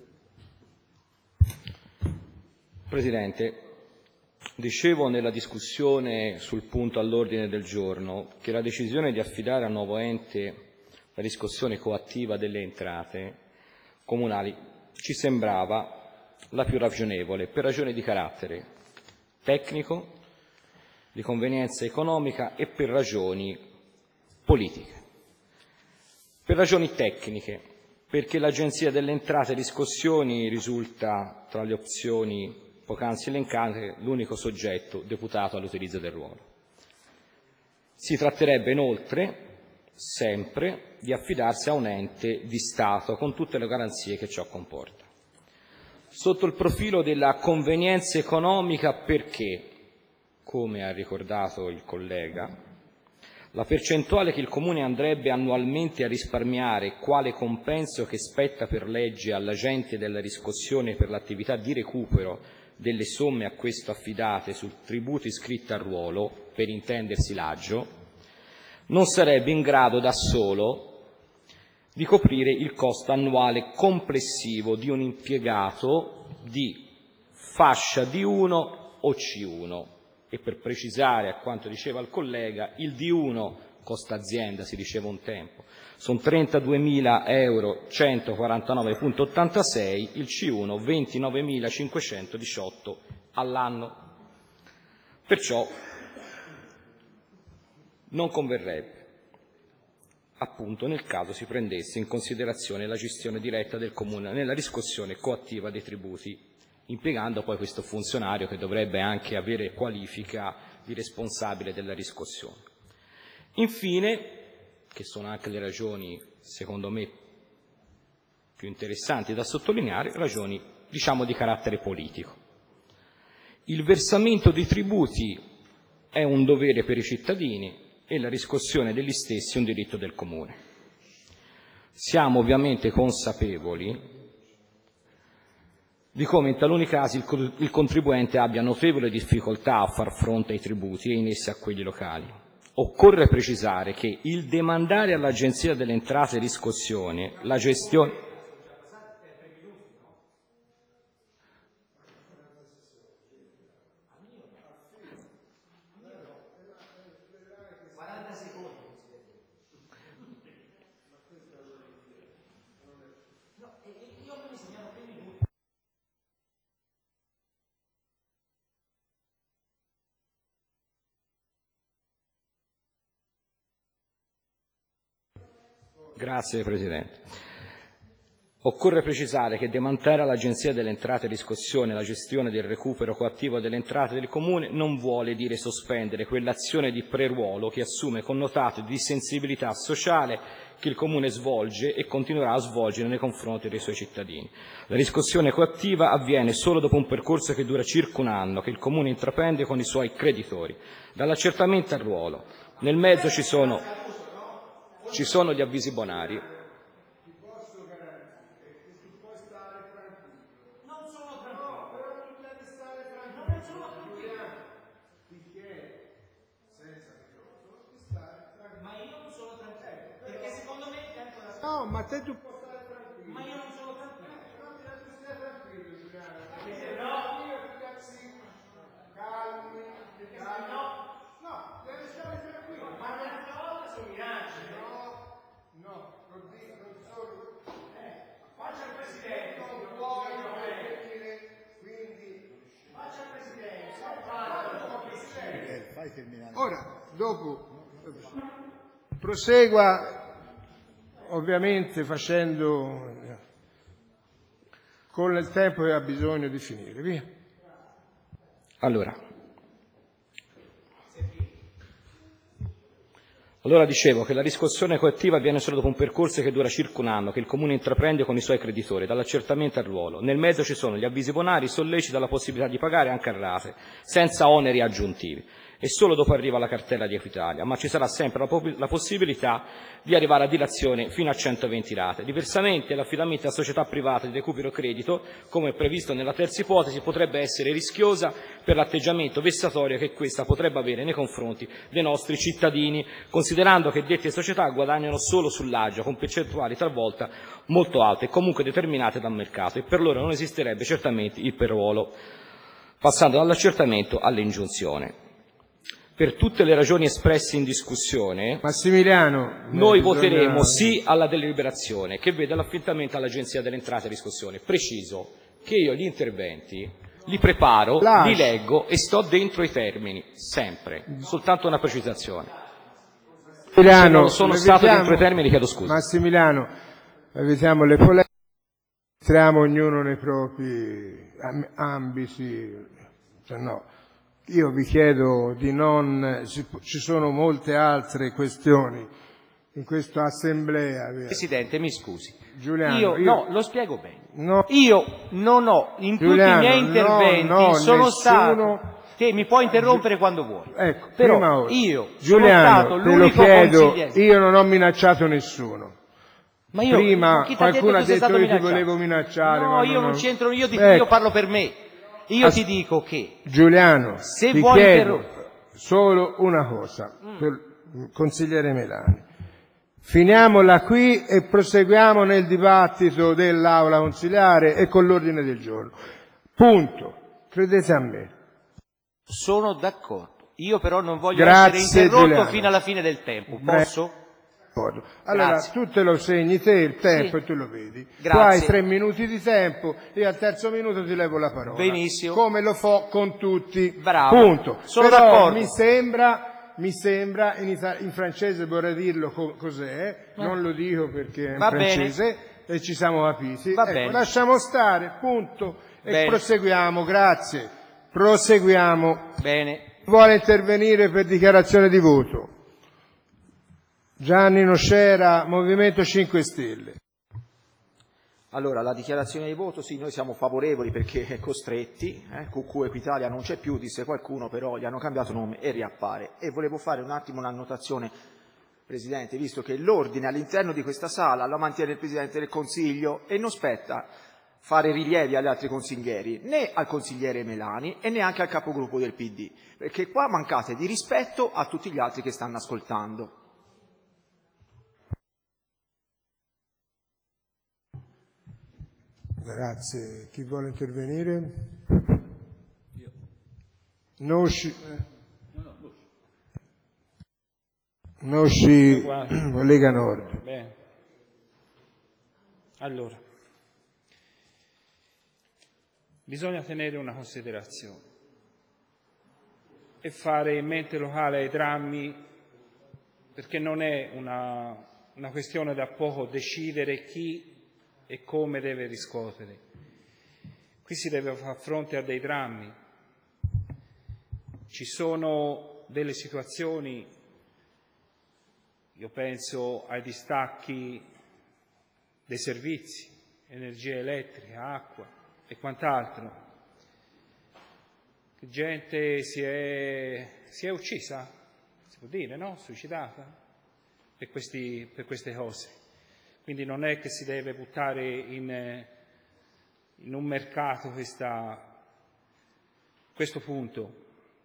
Presidente, dicevo nella discussione sul punto all'ordine del giorno che la decisione di affidare a nuovo ente la riscossione coattiva delle entrate comunali ci sembrava la più ragionevole per ragioni di carattere tecnico, di convenienza economica e per ragioni politiche. Per ragioni tecniche, perché l'Agenzia delle Entrate e Riscossioni risulta, tra le opzioni poc'anzi elencate, l'unico soggetto deputato all'utilizzo del ruolo. Si tratterebbe inoltre, sempre, di affidarsi a un ente di Stato, con tutte le garanzie che ciò comporta. Sotto il profilo della convenienza economica perché, come ha ricordato il collega, la percentuale che il Comune andrebbe annualmente a risparmiare quale compenso che spetta per legge all'agente della riscossione per l'attività di recupero delle somme a questo affidate sul tributo iscritto al ruolo, per intendersi l'aggio, non sarebbe in grado da solo di coprire il costo annuale complessivo di un impiegato di fascia D uno o C uno. E per precisare a quanto diceva il collega, il D uno costa azienda, si diceva un tempo, sono trentaduemila euro centoquarantanove virgola ottantasei, il C uno ventinovemilacinquecentodiciotto all'anno. Perciò non converrebbe, appunto nel caso si prendesse in considerazione la gestione diretta del Comune nella riscossione coattiva dei tributi, impiegando poi questo funzionario che dovrebbe anche avere qualifica di responsabile della riscossione. Infine, che sono anche le ragioni, secondo me, più interessanti da sottolineare, ragioni, diciamo, di carattere politico. Il versamento di tributi è un dovere per i cittadini e la riscossione degli stessi è un diritto del Comune. Siamo ovviamente consapevoli di come in taluni casi il, il contribuente abbia notevole difficoltà a far fronte ai tributi e in essi a quelli locali. Occorre precisare che il demandare all'Agenzia delle Entrate e Riscossione la gestione Grazie Presidente. Occorre precisare che demandare all'Agenzia delle Entrate e Riscossione la gestione del recupero coattivo delle entrate del Comune non vuole dire sospendere quell'azione di preruolo che assume connotato di sensibilità sociale che il Comune svolge e continuerà a svolgere nei confronti dei suoi cittadini. La riscossione coattiva avviene solo dopo un percorso che dura circa un anno, che il Comune intraprende con i suoi creditori, dall'accertamento al ruolo. Nel mezzo ci sono, ci sono gli avvisi bonari. No, ma te tu puoi stare tranquillo. Ma io non sono tranquillo. Non ti lascio stare tranquillo, Giuliano. No, io ti cazzi. Calmi, calmi. No, no, devi stare tranquillo. Ma un'altra volta sono minacce. No, no, non dico, non sono. Eh, faccia il Presidente. Non puoi intervenire, quindi. Faccia il Presidente. Faccia il Presidente. Ora, dopo prosegua ovviamente facendo con il tempo che ha bisogno di finire. Via. Allora, allora dicevo che la riscossione collettiva avviene solo dopo un percorso che dura circa un anno, che il Comune intraprende con i suoi creditori, dall'accertamento al ruolo. Nel mezzo ci sono gli avvisi bonari, i solleciti dalla possibilità di pagare anche a rate, senza oneri aggiuntivi. E solo dopo arriva la cartella di Equitalia, ma ci sarà sempre la, po- la possibilità di arrivare a dilazione fino a centoventi rate. Diversamente, l'affidamento a società private di recupero credito, come previsto nella terza ipotesi, potrebbe essere rischiosa per l'atteggiamento vessatorio che questa potrebbe avere nei confronti dei nostri cittadini, considerando che dette società guadagnano solo sull'agio, con percentuali talvolta molto alte e comunque determinate dal mercato, e per loro non esisterebbe certamente il perruolo, passando dall'accertamento all'ingiunzione. Per tutte le ragioni espresse in discussione, Massimiliano, noi bisogna... voteremo sì alla deliberazione che vede l'affidamento all'Agenzia delle Entrate e riscossione. Preciso che io gli interventi li preparo, Lasci. li leggo e sto dentro i termini, sempre. Soltanto una precisazione. Se non sono stato evitiamo... dentro i termini, chiedo scusa. Massimiliano, evitiamo le polemiche, entriamo ognuno nei propri ambiti, se no... Io vi chiedo di non... ci sono molte altre questioni in questa assemblea. Presidente, mi scusi. Giuliano, io, io... no, lo spiego bene. No. Io non ho, in Giuliano, tutti i miei interventi, no, no, sono nessuno... stato... Te mi puoi interrompere quando vuoi. Ecco, però prima ora. io Giuliano, sono stato te lo l'unico chiedo, consigliere. io non ho minacciato nessuno. Ma io, prima chi t'ha detto qualcuno che ha sei detto stato che ti minacciato? volevo minacciare. No, ma io non, non c'entro, io, di, ecco. io parlo per me. Io As... ti dico che... Giuliano, se ti vuoi chiedo interrompere... solo una cosa, mm. per il consigliere Melani. Finiamola qui e proseguiamo nel dibattito dell'Aula consiliare e con l'ordine del giorno. Punto. Credete a me. Sono d'accordo. Io però non voglio Grazie, essere interrotto Giuliano. fino alla fine del tempo. Posso? Allora, Grazie. tu te lo segni te il tempo Sì. e tu lo vedi. Grazie. Tu hai tre minuti di tempo e al terzo minuto ti levo la parola. Benissimo. Come lo fo con tutti. Bravo. Punto. Sono Però d'accordo. mi sembra, mi sembra in, ita- in francese vorrei dirlo co- cos'è, eh. non lo dico perché è in Va francese bene. e ci siamo capiti. Va ecco, bene. lasciamo stare, punto. E Bene. proseguiamo, grazie. Proseguiamo. Bene. Vuole intervenire per dichiarazione di voto? Gianni Nocera, Movimento cinque Stelle. Allora, la dichiarazione di voto, sì, noi siamo favorevoli perché costretti, eh, Q Q Equitalia non c'è più, disse qualcuno, però gli hanno cambiato nome e riappare. E volevo fare un attimo un'annotazione, Presidente, visto che l'ordine all'interno di questa sala lo mantiene il Presidente del Consiglio e non spetta fare rilievi agli altri consiglieri, né al consigliere Melani e neanche al capogruppo del P D, perché qua mancate di rispetto a tutti gli altri che stanno ascoltando. Grazie. Chi vuole intervenire? Nosci. Nosci, Lega Nord. Bene. Allora, bisogna tenere una considerazione e fare in mente locale ai drammi, perché non è una, una questione da poco decidere chi e come deve riscuotere. Qui si deve far fronte a dei drammi. Ci sono delle situazioni, io penso ai distacchi dei servizi, energia elettrica, acqua e quant'altro. Che gente si è, si è uccisa, si può dire, no? Suicidata per, questi, per queste cose. Quindi non è che si deve buttare in, in un mercato questa, questo punto.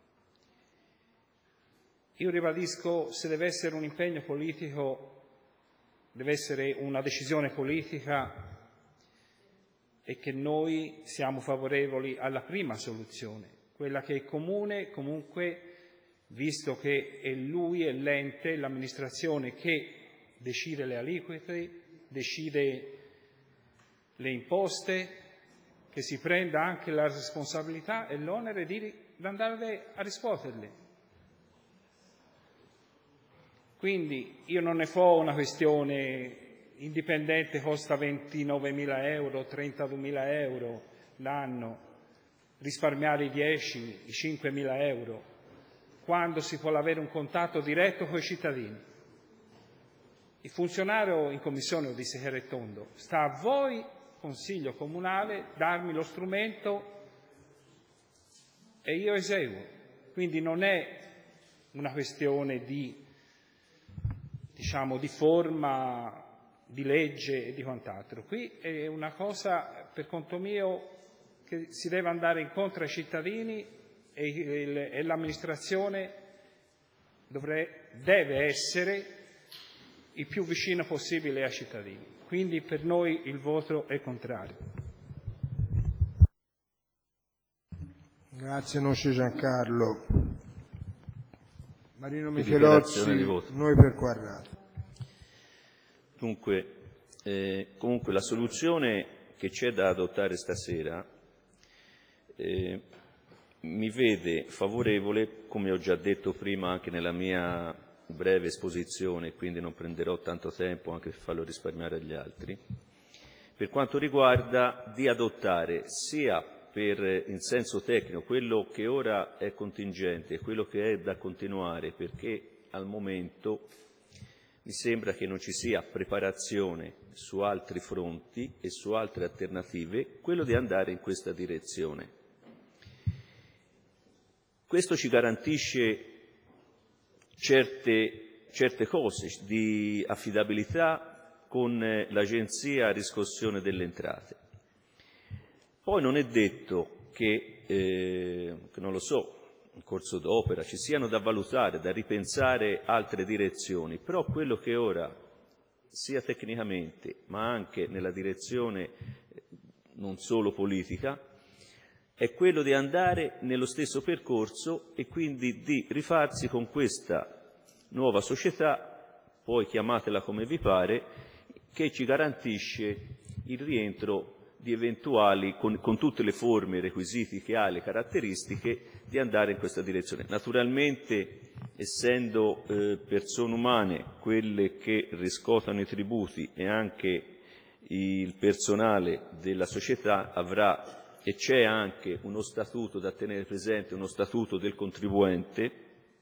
Io ribadisco, se deve essere un impegno politico, deve essere una decisione politica e che noi siamo favorevoli alla prima soluzione, quella che il Comune comunque, visto che è lui e l'ente, l'amministrazione che decide le aliquote, decide le imposte, che si prenda anche la responsabilità e l'onere di andare a riscuoterle. Quindi io non ne fo una questione indipendente, costa ventinovemila euro, trentaduemila euro l'anno, risparmiare i dieci, i cinquemila euro, quando si può avere un contatto diretto con i cittadini. Il funzionario in commissione, lo disse che era tondo, sta a voi, Consiglio Comunale, darmi lo strumento e io eseguo. Quindi non è una questione di, diciamo, di forma, di legge e di quant'altro. Qui è una cosa, per conto mio, che si deve andare incontro ai cittadini e, e l'amministrazione dovrebbe, deve essere il più vicino possibile ai cittadini. Quindi per noi il voto è contrario. Grazie, non c'è Giancarlo. Marino Per Michelozzi, dichiarazione di voto. noi per Quarrato. Dunque, eh, comunque la soluzione che c'è da adottare stasera eh, mi vede favorevole, come ho già detto prima anche nella mia breve esposizione, quindi non prenderò tanto tempo anche per farlo risparmiare agli altri, per quanto riguarda di adottare sia per, in senso tecnico, quello che ora è contingente e quello che è da continuare, perché al momento mi sembra che non ci sia preparazione su altri fronti e su altre alternative, quello di andare in questa direzione. Questo ci garantisce certe, certe cose di affidabilità con l'Agenzia Riscossione delle Entrate. Poi non è detto che, eh, che non lo so, in corso d'opera ci siano da valutare, da ripensare altre direzioni, però quello che ora, sia tecnicamente ma anche nella direzione non solo politica, è quello di andare nello stesso percorso e quindi di rifarsi con questa nuova società, poi chiamatela come vi pare, che ci garantisce il rientro di eventuali, con, con tutte le forme, i requisiti che ha, le caratteristiche, di andare in questa direzione. Naturalmente, essendo eh, persone umane quelle che riscuotono i tributi e anche il personale della società avrà e c'è anche uno statuto da tenere presente, uno statuto del contribuente,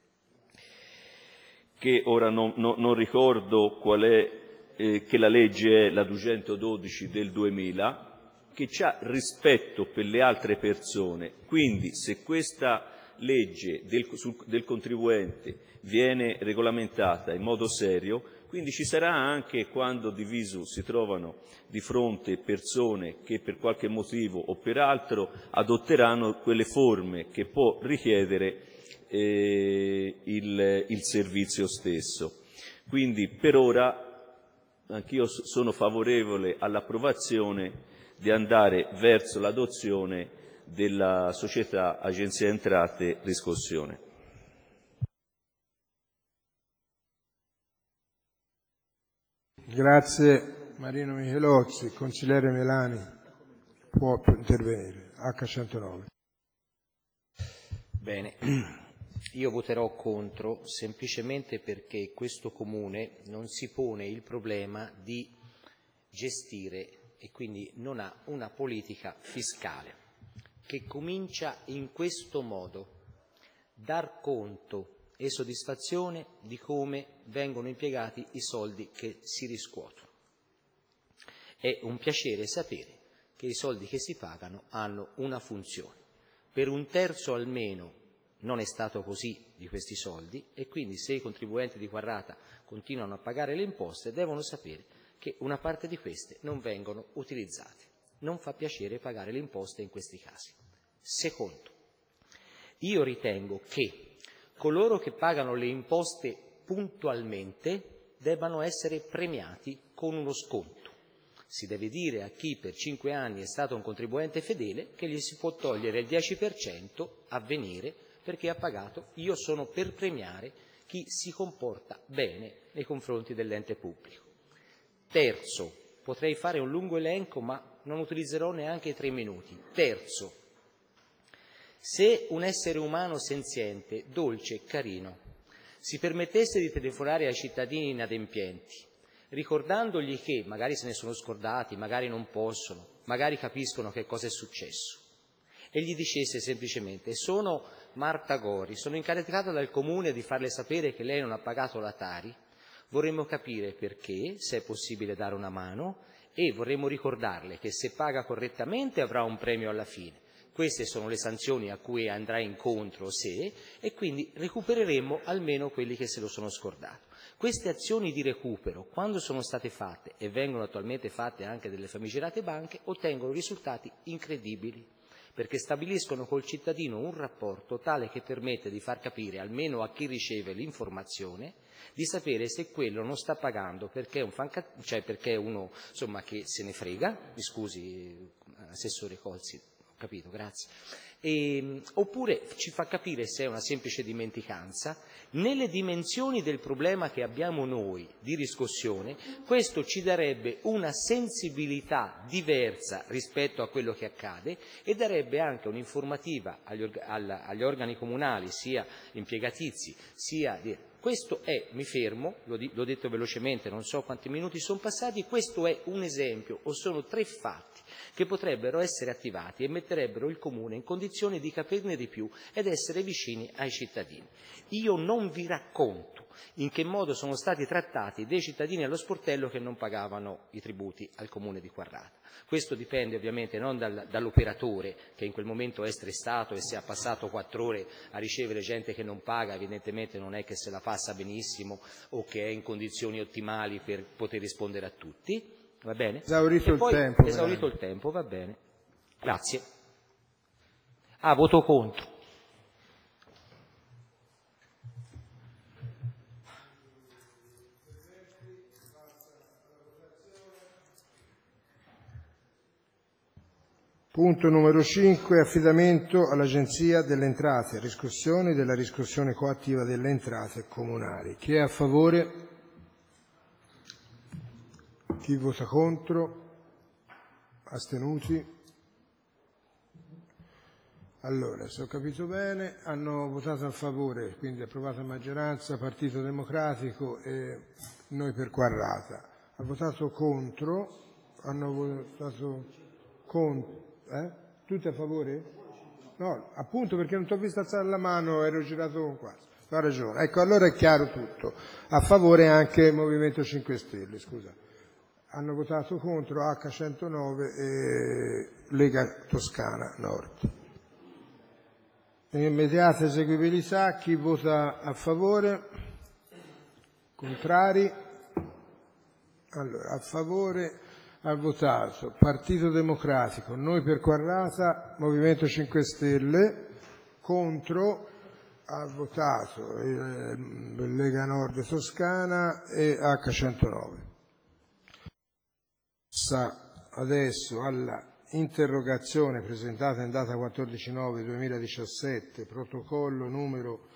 che ora non, non, non ricordo qual è, eh, che la legge è la duecentododici del duemila, che ha rispetto per le altre persone. Quindi se questa legge del, sul, del contribuente viene regolamentata in modo serio, quindi ci sarà anche, quando di viso si trovano di fronte persone che per qualche motivo o per altro adotteranno quelle forme che può richiedere eh, il, il servizio stesso. Quindi per ora anch'io sono favorevole all'approvazione di andare verso l'adozione della società Agenzia Entrate Riscossione. Grazie Marino Michelozzi. Consigliere Melani può intervenire. acca centonove. Bene, io voterò contro semplicemente perché questo Comune non si pone il problema di gestire e quindi non ha una politica fiscale che comincia in questo modo: dar conto e soddisfazione di come vengono impiegati i soldi che si riscuotono. È un piacere sapere che i soldi che si pagano hanno una funzione. Per un terzo almeno non è stato così di questi soldi e quindi se i contribuenti di Quarrata continuano a pagare le imposte devono sapere che una parte di queste non vengono utilizzate. Non fa piacere pagare le imposte in questi casi. Secondo, io ritengo che coloro che pagano le imposte puntualmente debbano essere premiati con uno sconto. Si deve dire a chi per cinque anni è stato un contribuente fedele che gli si può togliere il dieci per cento a venire perché ha pagato. Io sono per premiare chi si comporta bene nei confronti dell'ente pubblico. Terzo, potrei fare un lungo elenco ma non utilizzerò neanche tre minuti. Terzo, se un essere umano senziente, dolce e carino, si permettesse di telefonare ai cittadini inadempienti, ricordandogli che magari se ne sono scordati, magari non possono, magari capiscono che cosa è successo, e gli dicesse semplicemente: sono Marta Gori, sono incaricata dal Comune di farle sapere che lei non ha pagato la Tari, vorremmo capire perché, se è possibile dare una mano, e vorremmo ricordarle che se paga correttamente avrà un premio alla fine. Queste sono le sanzioni a cui andrà incontro se, e quindi recupereremo almeno quelli che se lo sono scordato. Queste azioni di recupero, quando sono state fatte, e vengono attualmente fatte anche delle famigerate banche, ottengono risultati incredibili, perché stabiliscono col cittadino un rapporto tale che permette di far capire, almeno a chi riceve l'informazione, di sapere se quello non sta pagando perché è, un fanca... cioè perché è uno insomma, che se ne frega, mi scusi Assessore Colzi, ho capito, grazie, e, oppure ci fa capire se è una semplice dimenticanza. Nelle dimensioni del problema che abbiamo noi di riscossione, questo ci darebbe una sensibilità diversa rispetto a quello che accade e darebbe anche un'informativa agli, orga, alla, agli organi comunali, sia impiegatizi, sia di... Questo è, mi fermo, l'ho detto velocemente, non so quanti minuti sono passati, questo è un esempio, o sono tre fatti che potrebbero essere attivati e metterebbero il Comune in condizione di capirne di più ed essere vicini ai cittadini. Io non vi racconto in che modo sono stati trattati dei cittadini allo sportello che non pagavano i tributi al Comune di Quarrata. Questo dipende ovviamente non dal, dall'operatore che in quel momento è stressato e se ha passato quattro ore a ricevere gente che non paga, evidentemente non è che se la passa benissimo o che è in condizioni ottimali per poter rispondere a tutti, va bene? Esaurito e poi, il tempo. Esaurito il tempo, va bene. Grazie. Ah, voto contro. Punto numero cinque, affidamento all'Agenzia delle Entrate, riscossione della riscossione coattiva delle entrate comunali. Chi è a favore? Chi vota contro? Astenuti? Allora, se ho capito bene, hanno votato a favore, quindi approvata a maggioranza, Partito Democratico e noi per Quarrata. Ha votato contro, hanno votato contro. Eh? Tutti a favore? No, appunto perché non ti ho visto alzare la mano, ero girato qua. Ha ragione. Ecco, allora è chiaro tutto. A favore anche il Movimento cinque Stelle, scusa. Hanno votato contro acca centonove e Lega Toscana Nord. In immediata eseguibilità, chi vota a favore? Contrari? Allora, a favore ha votato Partito Democratico, noi per Quarrata, Movimento cinque Stelle, contro ha votato eh, Lega Nord Toscana e acca centonove. Passa adesso alla interrogazione presentata in data quattordici nove duemiladiciassette, protocollo numero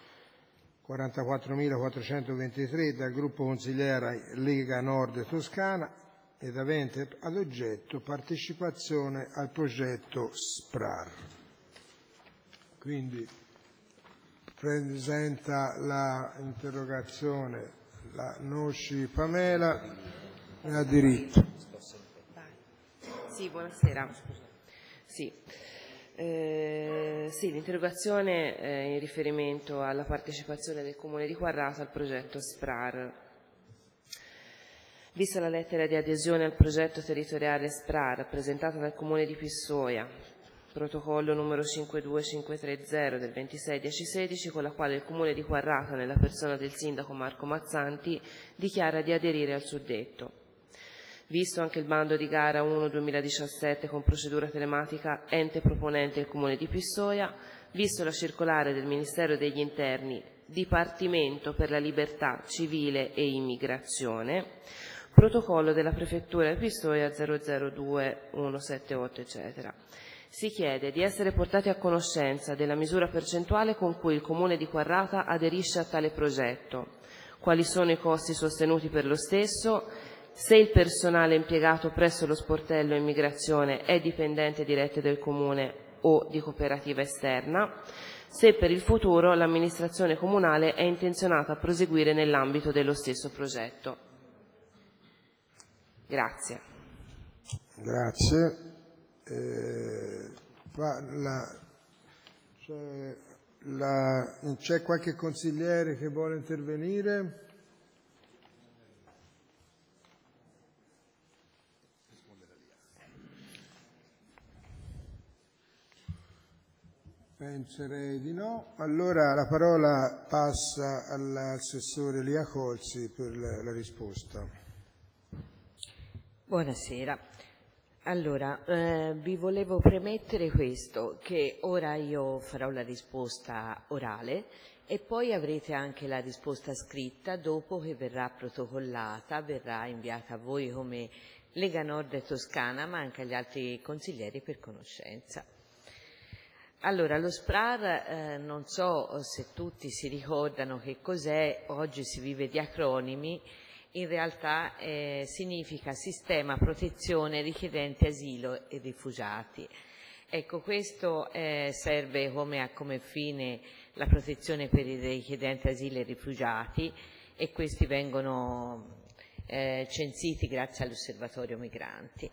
quarantaquattromilaquattrocentoventitré dal gruppo consigliere Lega Nord Toscana ed avente ad oggetto partecipazione al progetto SPRAR. Quindi presenta la interrogazione la Nosci Pamela e ha diritto. Sì, buonasera. Sì. Eh, sì, l'interrogazione è in riferimento alla partecipazione del Comune di Quarrata al progetto SPRAR. Vista la lettera di adesione al progetto territoriale SPRAR presentata dal Comune di Pistoia, protocollo numero cinque due cinque tre zero del ventisei dieci sedici, con la quale il Comune di Quarrata, nella persona del sindaco Marco Mazzanti, dichiara di aderire al suddetto. Visto anche il bando di gara uno duemiladiciassette con procedura telematica ente proponente il Comune di Pistoia, visto la circolare del Ministero degli Interni, Dipartimento per la Libertà Civile e Immigrazione, protocollo della Prefettura di Pistoia zero zero due uno sette otto, eccetera. Si chiede di essere portati a conoscenza della misura percentuale con cui il Comune di Quarrata aderisce a tale progetto, quali sono i costi sostenuti per lo stesso, se il personale impiegato presso lo sportello immigrazione è dipendente diretto del Comune o di cooperativa esterna, se per il futuro l'amministrazione comunale è intenzionata a proseguire nell'ambito dello stesso progetto. Grazie. Grazie. Eh, la, cioè, la, c'è qualche consigliere che vuole intervenire? Penserei di no. Allora la parola passa all'assessore Lia Colzi per la, la risposta. Buonasera. Allora, eh, vi volevo premettere questo, che ora io farò la risposta orale e poi avrete anche la risposta scritta dopo che verrà protocollata, verrà inviata a voi come Lega Nord Toscana, ma anche agli altri consiglieri per conoscenza. Allora, lo S P R A R, eh, non so se tutti si ricordano che cos'è, oggi si vive di acronimi, in realtà eh, significa Sistema Protezione Richiedenti Asilo e Rifugiati. Ecco, questo eh, serve come, a, come fine la protezione per i richiedenti asilo e rifugiati, e questi vengono eh, censiti grazie all'Osservatorio Migranti.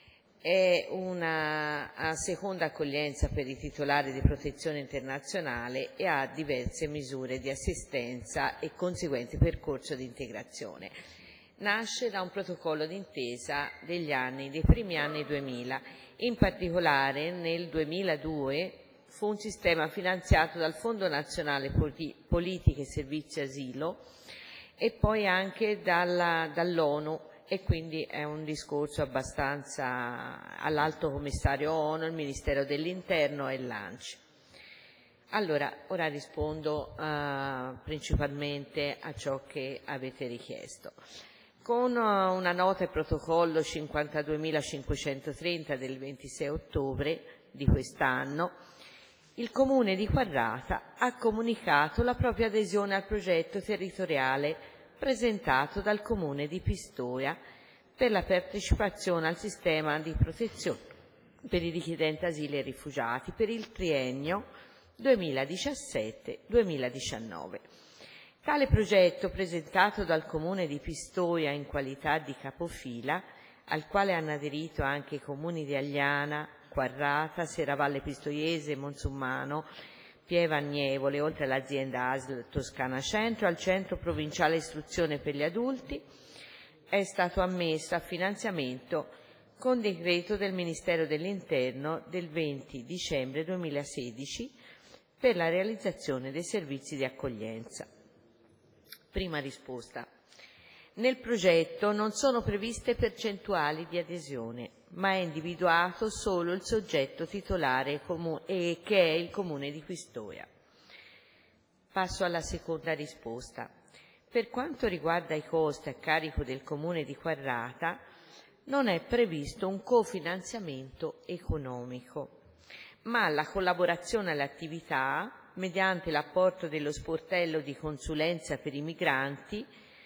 È una seconda accoglienza per i titolari di protezione internazionale e ha diverse misure di assistenza e conseguenti percorso di integrazione. Nasce da un protocollo d'intesa degli anni, dei primi anni duemila, in particolare nel duemiladue fu un sistema finanziato dal Fondo Nazionale Politiche e Servizi Asilo e poi anche dall'ONU, e quindi è un discorso abbastanza all'Alto Commissario ONU, il Ministero dell'Interno e l'ANCI. Allora, ora rispondo uh, principalmente a ciò che avete richiesto. Con uh, una nota e protocollo cinquantaduemilacinquecentotrenta del ventisei ottobre di quest'anno, il Comune di Quarrata ha comunicato la propria adesione al progetto territoriale presentato dal Comune di Pistoia per la partecipazione al sistema di protezione per i richiedenti asilo e rifugiati per il triennio duemiladiciassette duemiladiciannove. Tale progetto, presentato dal Comune di Pistoia in qualità di capofila, al quale hanno aderito anche i comuni di Agliana, Quarrata, Serravalle Pistoiese, Monsummano, Pieva Agnievole, oltre all'azienda A S L Toscana Centro, al Centro Provinciale Istruzione per gli Adulti, è stato ammesso a finanziamento con decreto del Ministero dell'Interno del venti dicembre duemilasedici per la realizzazione dei servizi di accoglienza. Prima risposta. Nel progetto non sono previste percentuali di adesione, ma è individuato solo il soggetto titolare e che è il Comune di Pistoia. Passo alla seconda risposta. Per quanto riguarda i costi a carico del Comune di Quarrata, non è previsto un cofinanziamento economico, ma la collaborazione all'attività mediante l'apporto dello sportello di consulenza per i migranti,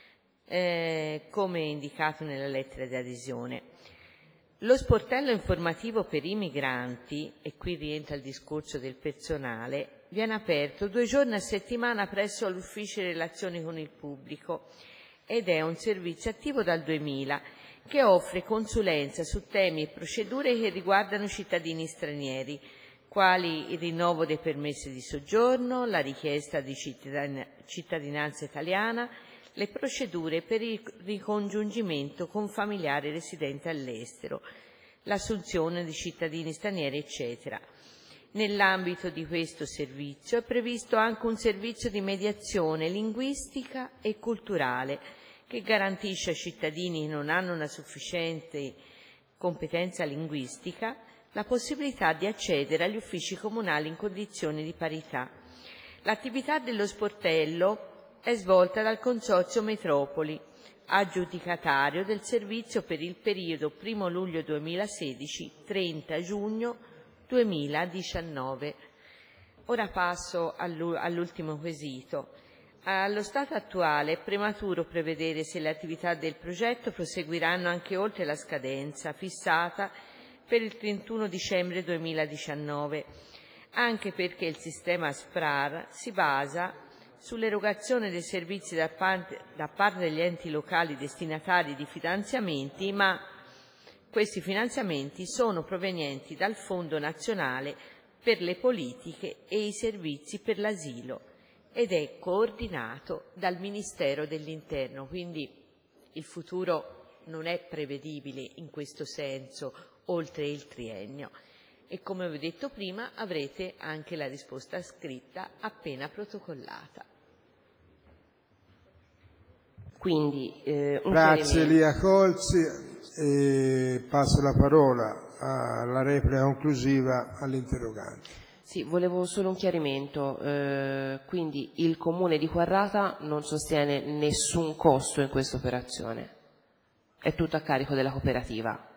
eh, come indicato nella lettera di adesione. Lo sportello informativo per i migranti, e qui rientra il discorso del personale, viene aperto due giorni a settimana presso l'Ufficio Relazioni con il Pubblico ed è un servizio attivo dal duemila che offre consulenza su temi e procedure che riguardano i cittadini stranieri, quali il rinnovo dei permessi di soggiorno, la richiesta di cittadinanza italiana, le procedure per il ricongiungimento con familiari residenti all'estero, l'assunzione di cittadini stranieri, eccetera. Nell'ambito di questo servizio è previsto anche un servizio di mediazione linguistica e culturale che garantisce ai cittadini che non hanno una sufficiente competenza linguistica la possibilità di accedere agli uffici comunali in condizioni di parità. L'attività dello sportello è svolta dal Consorzio Metropoli, aggiudicatario del servizio per il periodo primo luglio duemilasedici - trenta giugno duemiladiciannove. Ora passo all'ultimo quesito. Allo stato attuale è prematuro prevedere se le attività del progetto proseguiranno anche oltre la scadenza fissata per il trentuno dicembre duemiladiciannove. anche perché il sistema SPRAR si basa sull'erogazione dei servizi da parte, da parte degli enti locali destinatari di finanziamenti, ma questi finanziamenti sono provenienti dal Fondo nazionale per le politiche e i servizi per l'asilo ed è coordinato dal Ministero dell'Interno, quindi il futuro non è prevedibile in questo senso oltre il triennio. E come vi ho detto prima avrete anche la risposta scritta appena protocollata. Quindi, eh, un Grazie Elia Colzi, e passo la parola alla replica conclusiva all'interrogante. Sì, volevo solo un chiarimento. Eh, quindi il Comune di Quarrata non sostiene nessun costo in questa operazione? È tutto a carico della cooperativa?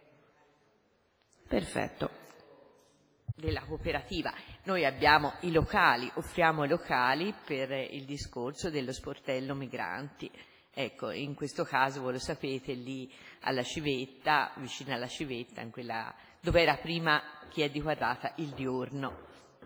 Perfetto. Della cooperativa. Noi abbiamo i locali, offriamo i locali per il discorso dello sportello migranti. Ecco, in questo caso, voi lo sapete, lì alla Civetta, vicino alla Civetta, in quella dove era prima chi è di Quarrata, il diurno.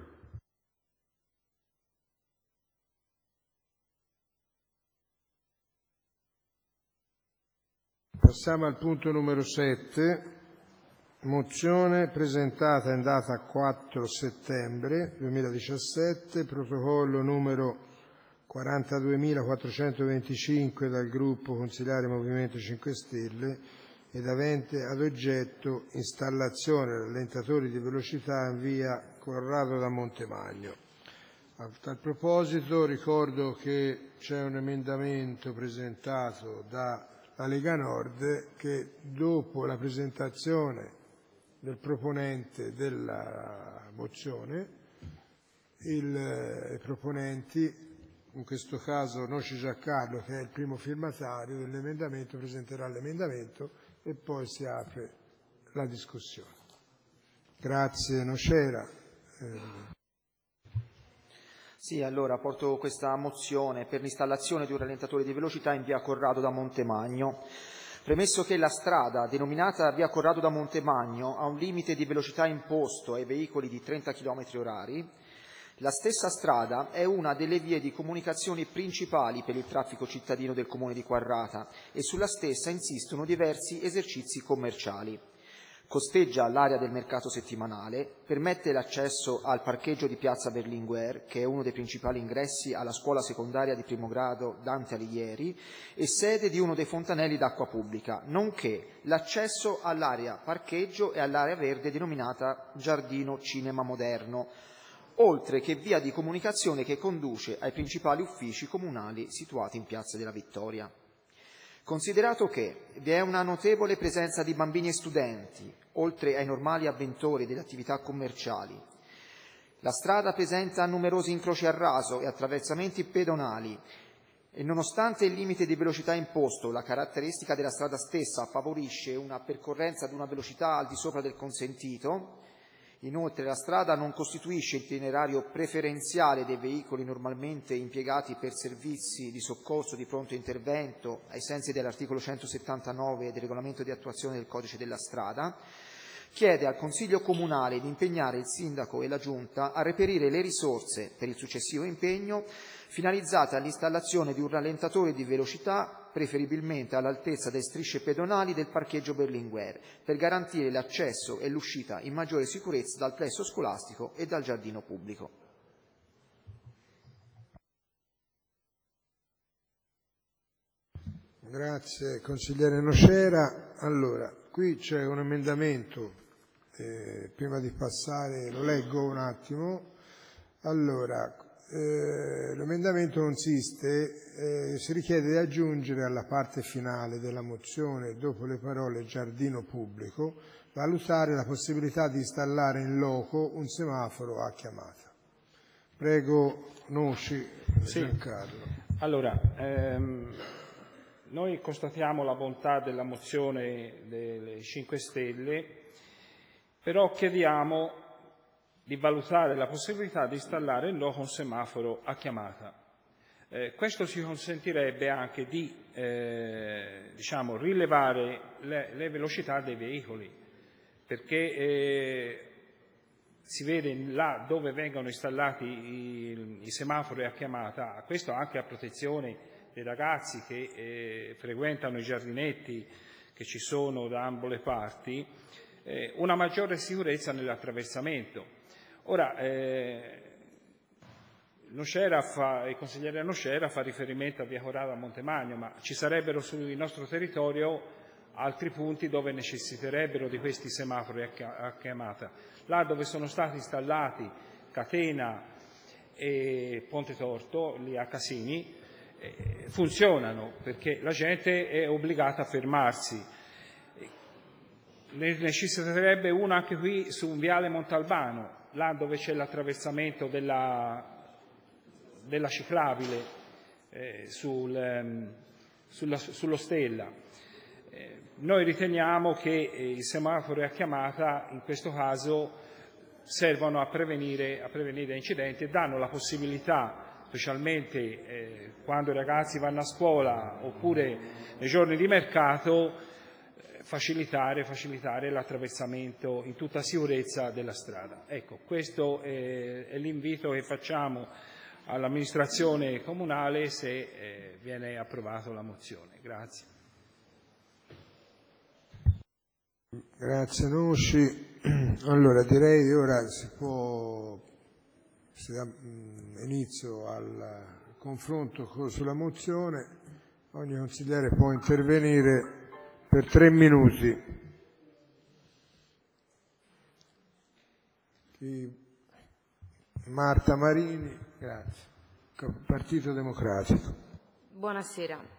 Passiamo al punto numero sette. Mozione presentata in data quattro settembre duemiladiciassette, protocollo numero quarantaduemilaquattrocentoventicinque dal gruppo consiliare Movimento cinque Stelle ed avente ad oggetto installazione rallentatori di velocità in via Corrado da Montemagno. A tal proposito ricordo che c'è un emendamento presentato dalla Lega Nord che dopo la presentazione del proponente della mozione, il, i proponenti, in questo caso Noci Giancarlo che è il primo firmatario dell'emendamento, presenterà l'emendamento e poi si apre la discussione. Grazie Nocera. Eh. Sì, allora porto questa mozione per l'installazione di un rallentatore di velocità in via Corrado da Montemagno. Premesso che la strada, denominata via Corrado da Montemagno, ha un limite di velocità imposto ai veicoli di trenta chilometri orari, la stessa strada è una delle vie di comunicazione principali per il traffico cittadino del comune di Quarrata e sulla stessa insistono diversi esercizi commerciali. Costeggia l'area del mercato settimanale, permette l'accesso al parcheggio di piazza Berlinguer, che è uno dei principali ingressi alla scuola secondaria di primo grado Dante Alighieri e sede di uno dei fontanelli d'acqua pubblica, nonché l'accesso all'area parcheggio e all'area verde denominata Giardino Cinema Moderno, oltre che via di comunicazione che conduce ai principali uffici comunali situati in Piazza della Vittoria. Considerato che vi è una notevole presenza di bambini e studenti, oltre ai normali avventori delle attività commerciali, la strada presenta numerosi incroci a raso e attraversamenti pedonali e nonostante il limite di velocità imposto, la caratteristica della strada stessa favorisce una percorrenza ad una velocità al di sopra del consentito. Inoltre la strada non costituisce itinerario preferenziale dei veicoli normalmente impiegati per servizi di soccorso di pronto intervento ai sensi dell'articolo centosettantanove del regolamento di attuazione del codice della strada, chiede al Consiglio Comunale di impegnare il Sindaco e la Giunta a reperire le risorse per il successivo impegno finalizzate all'installazione di un rallentatore di velocità preferibilmente all'altezza delle strisce pedonali del parcheggio Berlinguer, per garantire l'accesso e l'uscita in maggiore sicurezza dal plesso scolastico e dal giardino pubblico. Grazie consigliere Nocera. Allora, qui c'è un emendamento, eh, prima di passare lo leggo un attimo. Allora, Eh, l'emendamento consiste, eh, si richiede di aggiungere alla parte finale della mozione, dopo le parole giardino pubblico, valutare la possibilità di installare in loco un semaforo a chiamata. Prego Noci, sì. Giancarlo. Allora, ehm, noi constatiamo la bontà della mozione delle cinque Stelle, però chiediamo di valutare la possibilità di installare in loco un semaforo a chiamata. Eh, questo ci consentirebbe anche di eh, diciamo, rilevare le, le velocità dei veicoli, perché eh, si vede là dove vengono installati i, i semafori a chiamata, questo anche a protezione dei ragazzi che eh, frequentano i giardinetti che ci sono da ambo le parti, eh, una maggiore sicurezza nell'attraversamento. Ora, eh, Nocera fa, il consigliere Nocera fa riferimento a via Corrado a Montemagno, ma ci sarebbero sul nostro territorio altri punti dove necessiterebbero di questi semafori a chiamata. Là dove sono stati installati Catena e Ponte Torto, lì a Casini, eh, funzionano perché la gente è obbligata a fermarsi. Ne necessiterebbe uno anche qui su un viale Montalbano, là dove c'è l'attraversamento della, della ciclabile eh, sul, ehm, sulla, sullo Stella. Eh, noi riteniamo che eh, i semafori a chiamata in questo caso servono a prevenire, a prevenire incidenti e danno la possibilità, specialmente eh, quando i ragazzi vanno a scuola oppure nei giorni di mercato, eh, facilitare, facilitare l'attraversamento in tutta sicurezza della strada. Ecco, questo è, è l'invito che facciamo all'amministrazione comunale se eh, viene approvata la mozione. Grazie. Grazie Nucci. Allora direi ora si può, si dà inizio al confronto sulla mozione, ogni consigliere può intervenire per tre minuti. Chi? Marta Marini, grazie. Partito Democratico. Buonasera.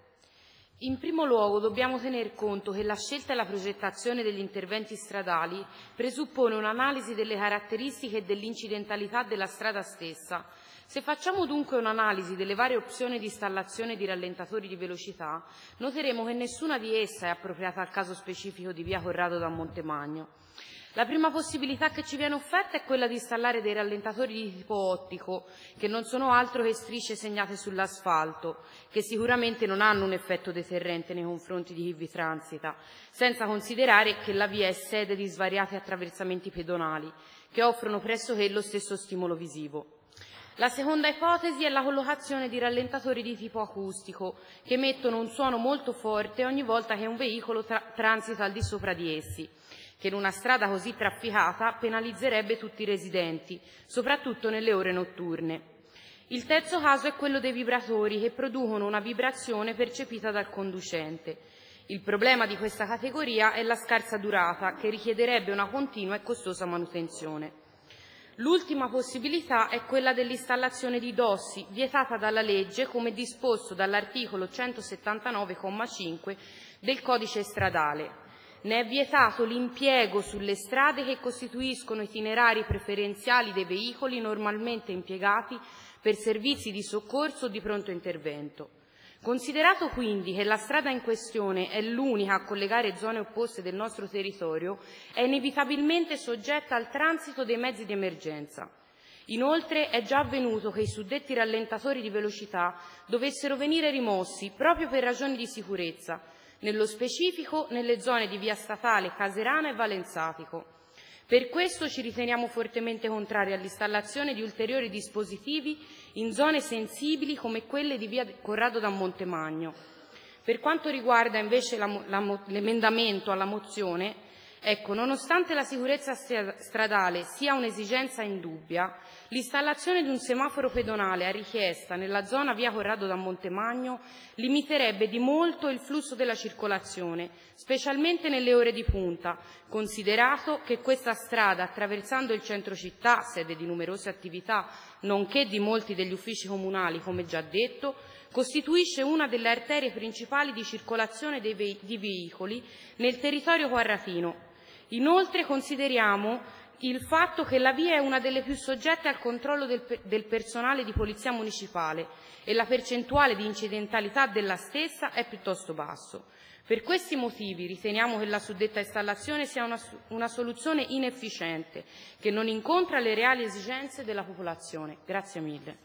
In primo luogo dobbiamo tener conto che la scelta e la progettazione degli interventi stradali presuppone un'analisi delle caratteristiche e dell'incidentalità della strada stessa. Se facciamo dunque un'analisi delle varie opzioni di installazione di rallentatori di velocità, noteremo che nessuna di esse è appropriata al caso specifico di via Corrado da Montemagno. La prima possibilità che ci viene offerta è quella di installare dei rallentatori di tipo ottico, che non sono altro che strisce segnate sull'asfalto, che sicuramente non hanno un effetto deterrente nei confronti di chi vi transita, senza considerare che la via è sede di svariati attraversamenti pedonali, che offrono pressoché lo stesso stimolo visivo. La seconda ipotesi è la collocazione di rallentatori di tipo acustico, che emettono un suono molto forte ogni volta che un veicolo tra- transita al di sopra di essi, che in una strada così trafficata penalizzerebbe tutti i residenti, soprattutto nelle ore notturne. Il terzo caso è quello dei vibratori, che producono una vibrazione percepita dal conducente. Il problema di questa categoria è la scarsa durata, che richiederebbe una continua e costosa manutenzione. L'ultima possibilità è quella dell'installazione di dossi, vietata dalla legge come disposto dall'articolo centosettantanove comma cinque del Codice stradale. Ne è vietato l'impiego sulle strade che costituiscono itinerari preferenziali dei veicoli normalmente impiegati per servizi di soccorso o di pronto intervento. Considerato quindi che la strada in questione è l'unica a collegare zone opposte del nostro territorio, è inevitabilmente soggetta al transito dei mezzi di emergenza. Inoltre è già avvenuto che i suddetti rallentatori di velocità dovessero venire rimossi proprio per ragioni di sicurezza, nello specifico nelle zone di via Statale, Caserana e Valenzatico. Per questo ci riteniamo fortemente contrari all'installazione di ulteriori dispositivi in zone sensibili come quelle di via Corrado da Montemagno. Per quanto riguarda invece la, la, l'emendamento alla mozione, ecco, nonostante la sicurezza stradale sia un'esigenza indubbia, l'installazione di un semaforo pedonale a richiesta nella zona via Corrado da Montemagno limiterebbe di molto il flusso della circolazione, specialmente nelle ore di punta, considerato che questa strada, attraversando il centro città, sede di numerose attività, nonché di molti degli uffici comunali, come già detto, costituisce una delle arterie principali di circolazione dei ve- di veicoli nel territorio quarratino. Inoltre consideriamo il fatto che la via è una delle più soggette al controllo del, del personale di polizia municipale e la percentuale di incidentalità della stessa è piuttosto basso. Per questi motivi riteniamo che la suddetta installazione sia una, una soluzione inefficiente, che non incontra le reali esigenze della popolazione. Grazie mille.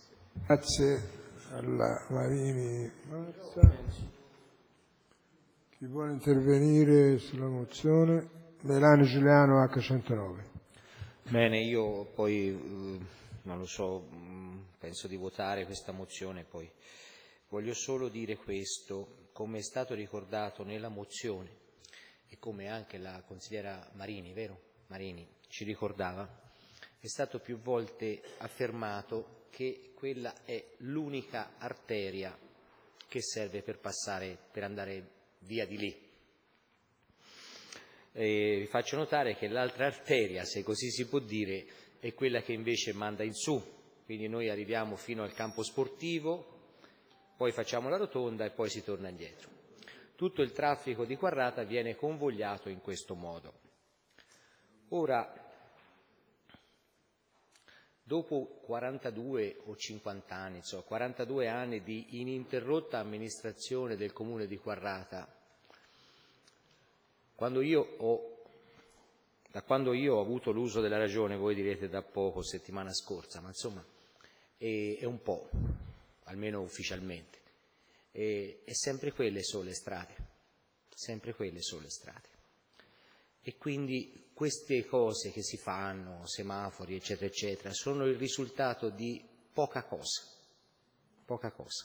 Grazie alla Marini Marta. Chi vuole intervenire sulla mozione? Melani Giuliano, acca centonove. Bene, io poi, eh, non lo so, mh, penso di votare questa mozione, poi voglio solo dire questo, come è stato ricordato nella mozione e come anche la consigliera Marini, vero? Marini ci ricordava, è stato più volte affermato che quella è l'unica arteria che serve per passare, per andare via di lì. E vi faccio notare che l'altra arteria, se così si può dire, è quella che invece manda in su, quindi noi arriviamo fino al campo sportivo, poi facciamo la rotonda e poi si torna indietro. Tutto il traffico di Quarrata viene convogliato in questo modo. Ora, dopo quarantadue o cinquanta anni, insomma, quarantadue anni di ininterrotta amministrazione del Comune di Quarrata, quando io ho, da quando io ho avuto l'uso della ragione, voi direte da poco, settimana scorsa, ma insomma è, è un po', almeno ufficialmente, è, è sempre quelle sono le strade, sempre quelle sono le strade. E quindi queste cose che si fanno, semafori, eccetera, eccetera, sono il risultato di poca cosa, poca cosa.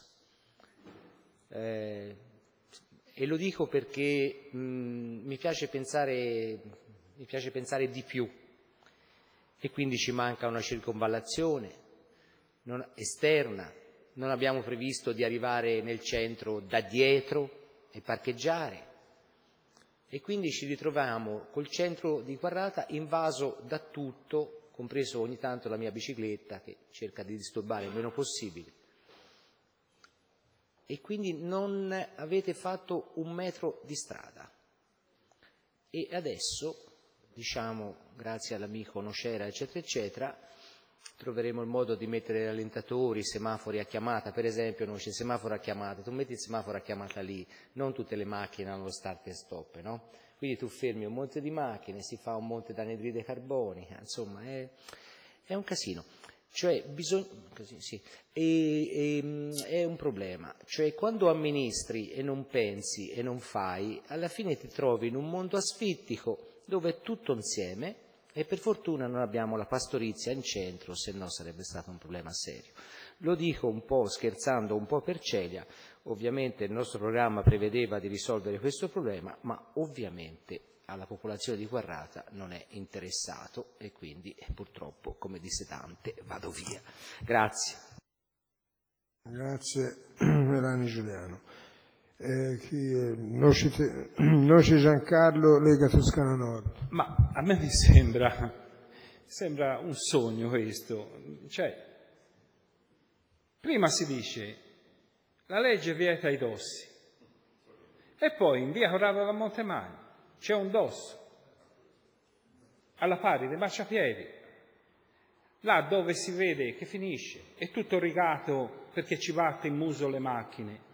Eh, e lo dico perché mh, mi piace pensare, mi piace pensare di più, e quindi ci manca una circonvallazione non, esterna, non abbiamo previsto di arrivare nel centro da dietro e parcheggiare. E quindi ci ritroviamo col centro di Quarrata invaso da tutto, compreso ogni tanto la mia bicicletta che cerca di disturbare il meno possibile. E quindi non avete fatto un metro di strada. E adesso, diciamo, grazie all'amico Nocera, eccetera, eccetera, troveremo il modo di mettere rallentatori, semafori a chiamata. Per esempio, non c'è il semaforo a chiamata, tu metti il semaforo a chiamata lì, non tutte le macchine hanno lo start e stop, no? Quindi tu fermi un monte di macchine, si fa un monte d'anidride carbonica, insomma è, è un casino. Cioè, bisogna, così, sì, e, e, è un problema. Cioè, quando amministri e non pensi e non fai, alla fine ti trovi in un mondo asfittico dove è tutto insieme. E per fortuna non abbiamo la pastorizia in centro, se no sarebbe stato un problema serio. Lo dico un po' scherzando, un po' per celia, ovviamente il nostro programma prevedeva di risolvere questo problema, ma ovviamente alla popolazione di Quarrata non è interessato e quindi purtroppo, come disse Dante, vado via. Grazie. Grazie Melani Giuliano. Eh, chi è? Noci, Noci Giancarlo, Lega Toscana Nord. Ma a me mi sembra, sembra un sogno questo. Cioè, prima si dice la legge vieta i dossi e poi in via Corrado da Montemagno c'è un dosso alla pari dei marciapiedi, là dove si vede che finisce, è tutto rigato perché ci batte in muso le macchine.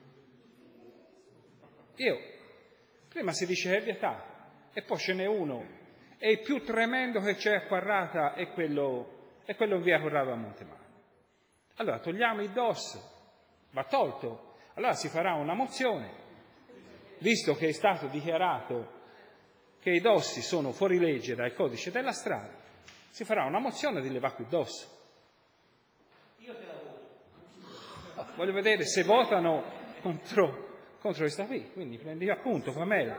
Io, prima si dice che è vietato, e poi ce n'è uno, e il più tremendo che c'è a Quarrata è quello, è quello in via Corrado a Montemagno. Allora togliamo il dosso, va tolto, allora si farà una mozione, visto che è stato dichiarato che i dossi sono fuori legge dal codice della strada, si farà una mozione di levare il dosso. Io te la voto. Voglio vedere se votano contro... contro questa qui, quindi prendi appunto, Pamela.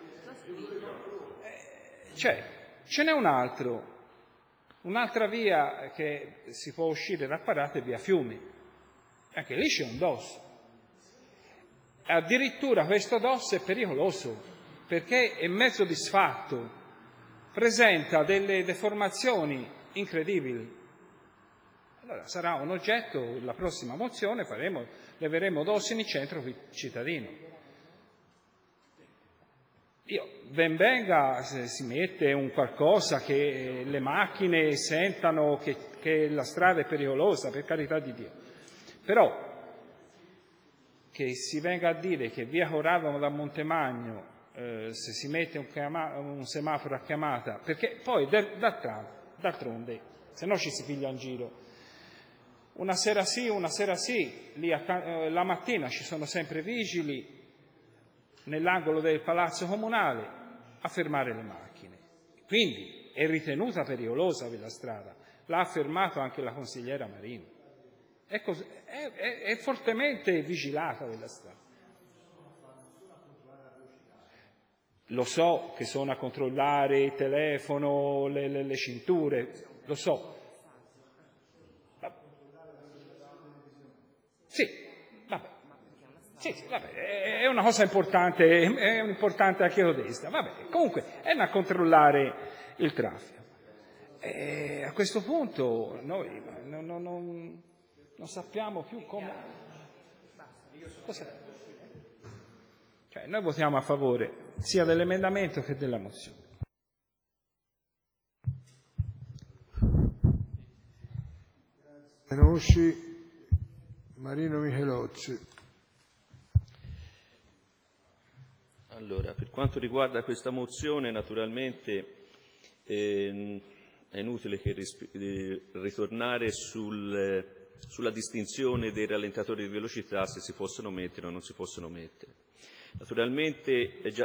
Eh, cioè, ce n'è un altro, un'altra via che si può uscire da Quarrata è via Fiumi, anche lì c'è un dosso. Addirittura questo dosso è pericoloso, perché è mezzo disfatto, presenta delle deformazioni incredibili. Allora sarà un oggetto, la prossima mozione faremo, leveremo dossi in centro cittadino. Io, ben venga se si mette un qualcosa che le macchine sentano che, che la strada è pericolosa, per carità di Dio. Però che si venga a dire che via Corrado da Montemagno eh, se si mette un, chiama, un semaforo a chiamata, perché poi d'altronde, se no ci si piglia in giro. Una sera sì, una sera sì, lì a, eh, la mattina ci sono sempre vigili, nell'angolo del Palazzo Comunale a fermare le macchine. Quindi è ritenuta pericolosa quella strada, l'ha affermato anche la consigliera Marini. È, così, è, è, è fortemente vigilata quella strada. Lo so che sono a controllare il telefono, le, le, le cinture, lo so. Sì, vabbè. Sì, sì, vabbè, è una cosa importante, è importante anche questo. Vabbè, comunque è da controllare il traffico. E a questo punto noi non, non, non, non sappiamo più come. Cosa? Cioè, noi votiamo a favore sia dell'emendamento che della mozione. Menusci, Marino Michelozzi. Allora, per quanto riguarda questa mozione, naturalmente ehm, è inutile che risp- eh, ritornare sul, eh, sulla distinzione dei rallentatori di velocità, se si possono mettere o non si possono mettere. Naturalmente è già...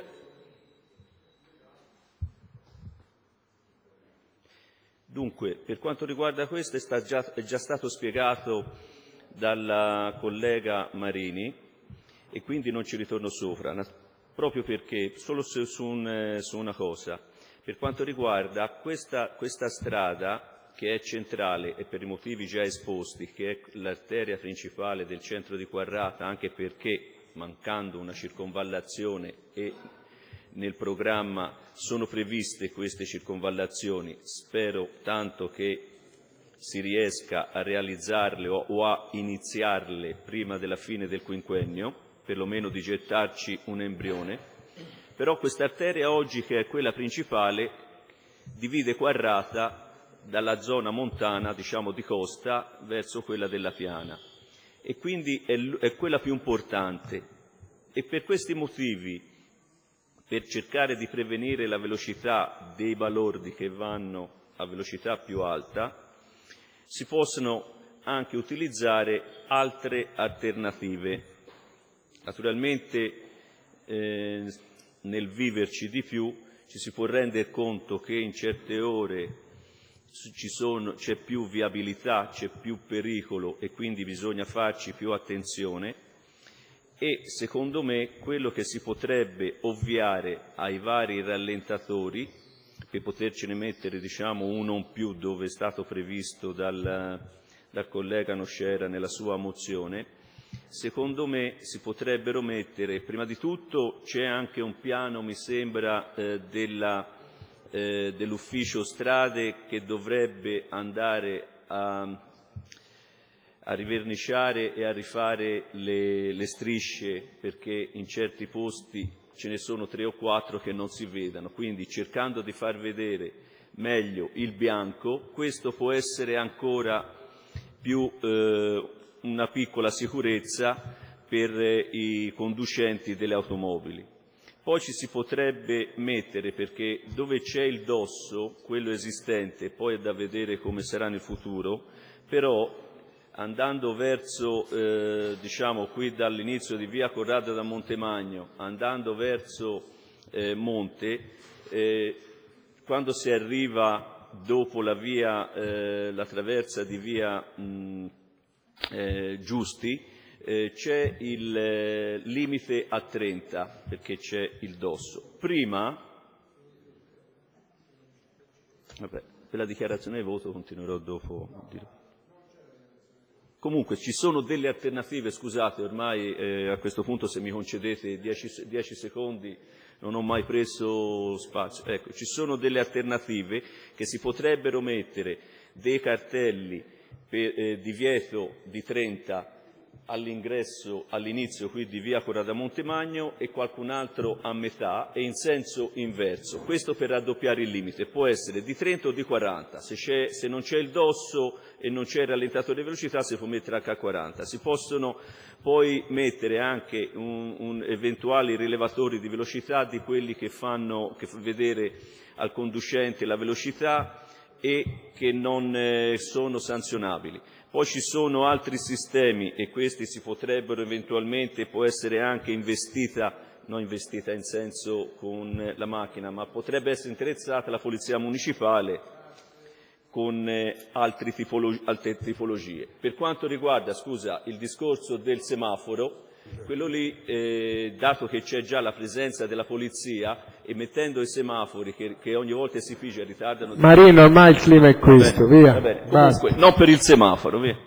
Dunque, per quanto riguarda questo è, sta già, è già stato spiegato dalla collega Marini e quindi non ci ritorno sopra, proprio perché, solo su, su, un, su una cosa, per quanto riguarda questa, questa strada che è centrale e per i motivi già esposti, che è l'arteria principale del centro di Quarrata, anche perché mancando una circonvallazione e nel programma sono previste queste circonvallazioni, spero tanto che si riesca a realizzarle o, o a iniziarle prima della fine del quinquennio, perlomeno di gettarci un embrione, però questa arteria oggi, che è quella principale, divide Quarrata dalla zona montana, diciamo di costa, verso quella della piana, e quindi è, è quella più importante, e per questi motivi, per cercare di prevenire la velocità dei balordi che vanno a velocità più alta, si possono anche utilizzare altre alternative. Naturalmente eh, nel viverci di più ci si può rendere conto che in certe ore ci sono, c'è più viabilità, c'è più pericolo e quindi bisogna farci più attenzione, e secondo me quello che si potrebbe ovviare ai vari rallentatori, per potercene mettere diciamo uno in più dove è stato previsto dal, dal collega Nocera nella sua mozione, secondo me si potrebbero mettere, prima di tutto c'è anche un piano, mi sembra, eh, della, eh, dell'ufficio strade che dovrebbe andare a, a riverniciare e a rifare le, le strisce, perché in certi posti ce ne sono tre o quattro che non si vedano, quindi cercando di far vedere meglio il bianco, questo può essere ancora più eh, una piccola sicurezza per eh, i conducenti delle automobili. Poi ci si potrebbe mettere, perché dove c'è il dosso, quello esistente, poi è da vedere come sarà nel futuro, però andando verso, eh, diciamo qui dall'inizio di via Corrado da Montemagno, andando verso eh, Monte, eh, quando si arriva dopo la via, eh, la traversa di via mh, eh, Giusti, eh, c'è il eh, limite a trenta, perché c'è il dosso. Prima, vabbè, per la dichiarazione di voto continuerò dopo a dire. Comunque ci sono delle alternative, scusate, ormai eh, a questo punto se mi concedete dieci secondi non ho mai preso spazio. Ecco, ci sono delle alternative che si potrebbero mettere, dei cartelli per, eh, divieto di trenta all'ingresso, all'inizio qui di via Corrado da Montemagno e qualcun altro a metà e in senso inverso. Questo per raddoppiare il limite, può essere di trenta o di quaranta, se, c'è, se non c'è il dosso e non c'è il rallentatore di velocità si può mettere anche a quaranta. Si possono poi mettere anche un, un eventuali rilevatori di velocità di quelli che fanno che vedere al conducente la velocità e che non eh, sono sanzionabili. Poi ci sono altri sistemi, e questi si potrebbero eventualmente, può essere anche investita non investita in senso con la macchina, ma potrebbe essere interessata la Polizia Municipale con eh, altri tipolo- altre tipologie. Per quanto riguarda, scusa, il discorso del semaforo, quello lì, eh, dato che c'è già la presenza della polizia e mettendo i semafori che, che ogni volta si pigia e ritardano... Marino, ormai il clima è questo, va bene, via. Va bene. Comunque, non per il semaforo, via.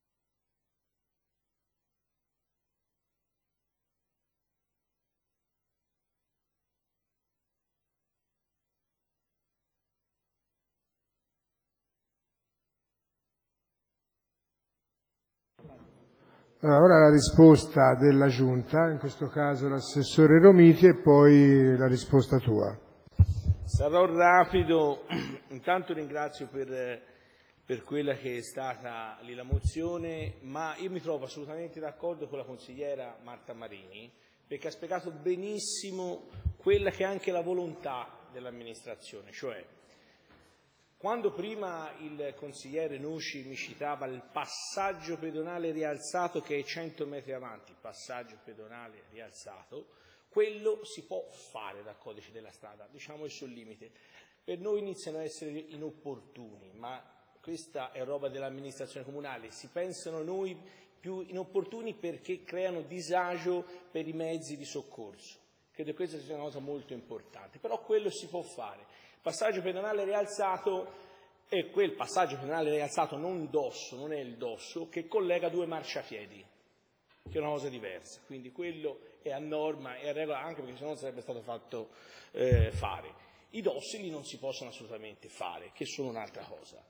Allora, ora la risposta della Giunta, in questo caso l'assessore Romiti, e poi la risposta tua. Sarò rapido. Intanto ringrazio per, per quella che è stata lì la mozione, ma io mi trovo assolutamente d'accordo con la consigliera Marta Marini, perché ha spiegato benissimo quella che è anche la volontà dell'amministrazione, cioè quando prima il consigliere Nucci mi citava il passaggio pedonale rialzato che è cento metri avanti, passaggio pedonale rialzato, quello si può fare dal codice della strada, diciamo il suo limite. Per noi iniziano a essere inopportuni, ma questa è roba dell'amministrazione comunale, si pensano noi più inopportuni perché creano disagio per i mezzi di soccorso. Credo che questa sia una cosa molto importante, però quello si può fare. Passaggio pedonale rialzato è quel passaggio pedonale rialzato non dosso, non è il dosso, che collega due marciapiedi, che è una cosa diversa. Quindi quello è a norma e a regola, anche perché sennò sarebbe stato fatto eh, fare. I dossi lì non si possono assolutamente fare, che sono un'altra cosa.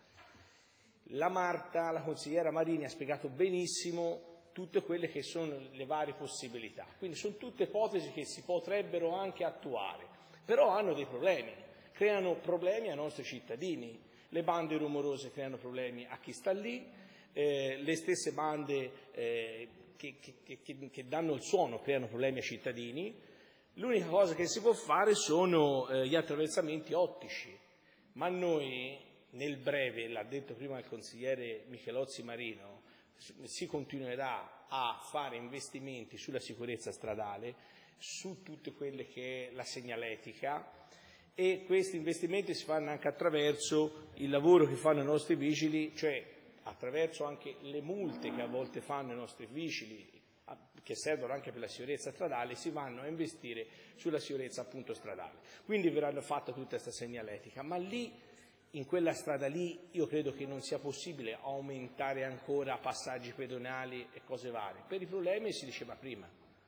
La Marta, la consigliera Marini, ha spiegato benissimo tutte quelle che sono le varie possibilità. Quindi sono tutte ipotesi che si potrebbero anche attuare, però hanno dei problemi. Creano problemi ai nostri cittadini, le bande rumorose creano problemi a chi sta lì, eh, le stesse bande eh, che, che, che, che danno il suono creano problemi ai cittadini. L'unica cosa che si può fare sono eh, gli attraversamenti ottici, ma noi nel breve, l'ha detto prima il consigliere Michelozzi Marino, si continuerà a fare investimenti sulla sicurezza stradale, su tutte quelle che è la segnaletica, e questi investimenti si fanno anche attraverso il lavoro che fanno i nostri vigili, cioè attraverso anche le multe che a volte fanno i nostri vigili, che servono anche per la sicurezza stradale, si vanno a investire sulla sicurezza appunto stradale. Quindi verranno fatta tutta questa segnaletica, ma lì, in quella strada lì, io credo che non sia possibile aumentare ancora passaggi pedonali e cose varie, per i problemi che si diceva prima.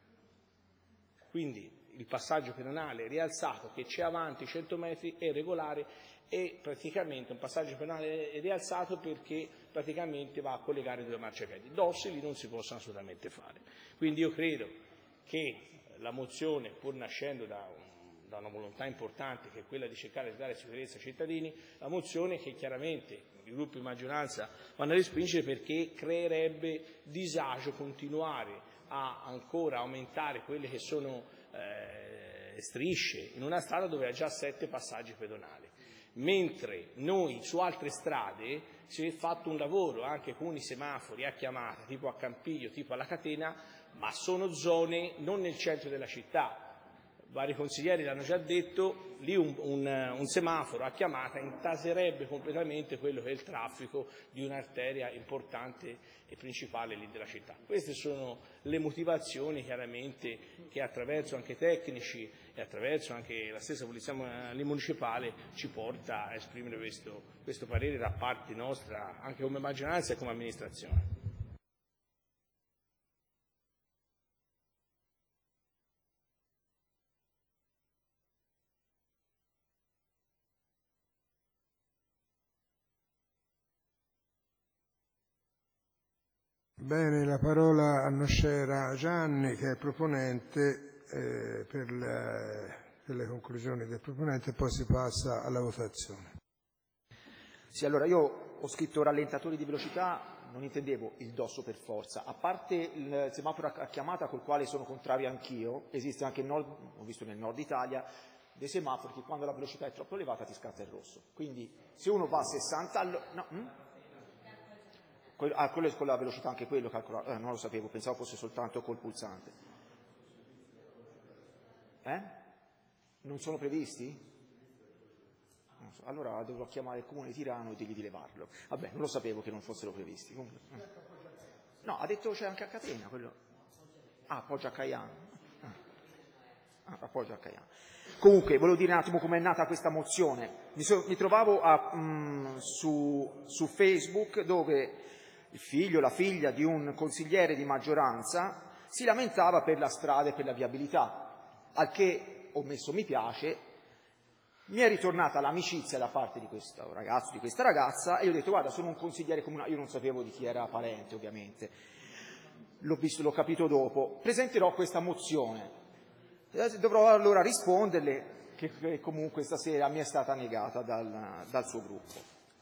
Quindi il passaggio pedonale rialzato che c'è avanti cento metri è regolare, è praticamente un passaggio pedonale rialzato perché praticamente va a collegare due marciapiedi. Dossi lì non si possono assolutamente fare. Quindi io credo che la mozione, pur nascendo da, un, da una volontà importante che è quella di cercare di dare sicurezza ai cittadini, la mozione che chiaramente i gruppi di maggioranza vanno a respingere perché creerebbe disagio continuare a ancora aumentare quelle che sono eh, strisce in una strada dove ha già sette passaggi pedonali, mentre noi su altre strade si è fatto un lavoro anche con i semafori a chiamata, tipo a Campiglio, tipo alla Catena, ma sono zone non nel centro della città. Vari consiglieri l'hanno già detto, lì un, un, un semaforo a chiamata intaserebbe completamente quello che è il traffico di un'arteria importante e principale lì della città. Queste sono le motivazioni chiaramente che attraverso anche tecnici e attraverso anche la stessa Polizia Municipale ci porta a esprimere questo, questo parere da parte nostra anche come maggioranza e come amministrazione. Bene, la parola a Nocera Gianni, che è proponente, eh, per, le, per le conclusioni del proponente, poi si passa alla votazione. Sì, allora io ho scritto rallentatori di velocità, non intendevo il dosso per forza, a parte il semaforo a chiamata col quale sono contrario anch'io, esiste anche, nord, ho visto nel nord Italia, dei semafori che quando la velocità è troppo elevata ti scatta il rosso, quindi se uno va a sessanta, allora, no, hm? Ah, quello è con la velocità, anche quello calcolato, eh, non lo sapevo, pensavo fosse soltanto col pulsante. Eh? Non sono previsti? Allora dovrò chiamare il comune di Tirano e dirgli di levarlo. Vabbè, non lo sapevo che non fossero previsti. Comunque. No, ha detto c'è anche a Catena quello. Ah, appoggio a Caiano. Ah, appoggio a Caiano. Comunque, volevo dire un attimo com'è nata questa mozione. Mi, so, mi trovavo a, mh, su, su Facebook dove il figlio, la figlia di un consigliere di maggioranza si lamentava per la strada e per la viabilità, al che ho messo mi piace. Mi è ritornata l'amicizia da parte di questo ragazzo, di questa ragazza, e io ho detto guarda, sono un consigliere comunale, io non sapevo di chi era parente ovviamente, l'ho visto, l'ho capito dopo, presenterò questa mozione, dovrò allora risponderle che, che comunque stasera mi è stata negata dal, dal suo gruppo.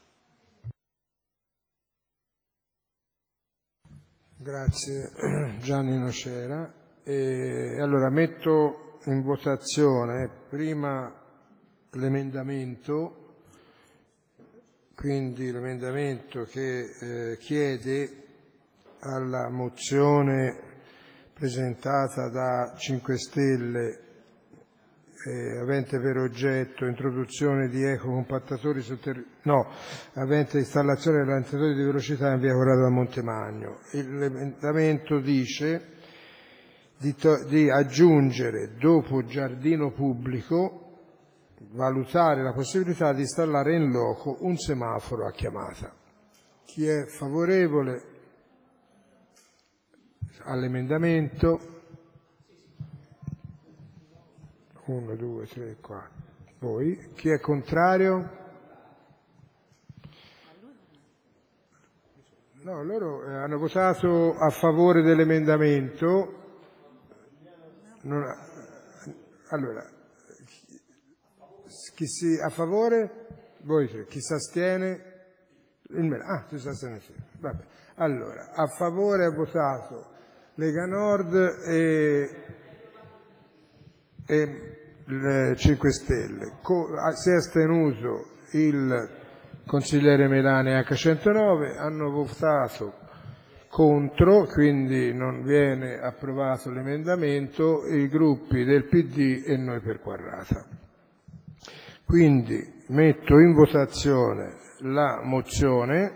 Grazie Gianni Nocera. E allora metto in votazione prima l'emendamento, quindi l'emendamento che eh, chiede alla mozione presentata da cinque Stelle eh, avente per oggetto introduzione di ecocompattatori sul territorio, no, avente installazione di rallentatore di velocità in via Corrado da Montemagno. L'emendamento dice di, to- di aggiungere dopo giardino pubblico valutare la possibilità di installare in loco un semaforo a chiamata. Chi è favorevole all'emendamento? uno, due, tre, quattro. Voi? Chi è contrario? No, loro hanno votato a favore dell'emendamento. Non ha... Allora, chi si a favore? Voi tre. Chi si astiene? Il ah, tu si astiene. Vabbè. Allora, a favore ha votato Lega Nord e, e le cinque Stelle. Co, si è astenuto il consigliere Melani acca centonove, hanno votato contro, quindi non viene approvato l'emendamento, i gruppi del P D e Noi per Quarrata. Quindi metto in votazione la mozione,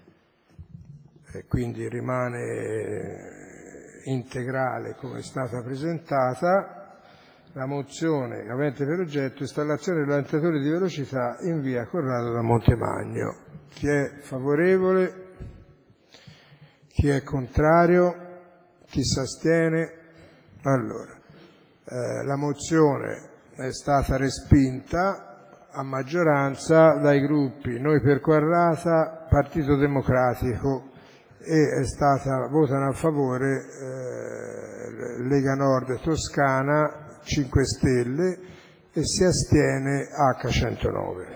e quindi rimane integrale come è stata presentata, la mozione avente per oggetto installazione di rallentatore di velocità in via Corrado da Montemagno. Chi è favorevole? Chi è contrario? Chi si astiene? Allora, eh, la mozione è stata respinta a maggioranza dai gruppi Noi per Quarrata, Partito Democratico, e è stata, votano a favore eh, Lega Nord Toscana, cinque Stelle, e si astiene acca centonove.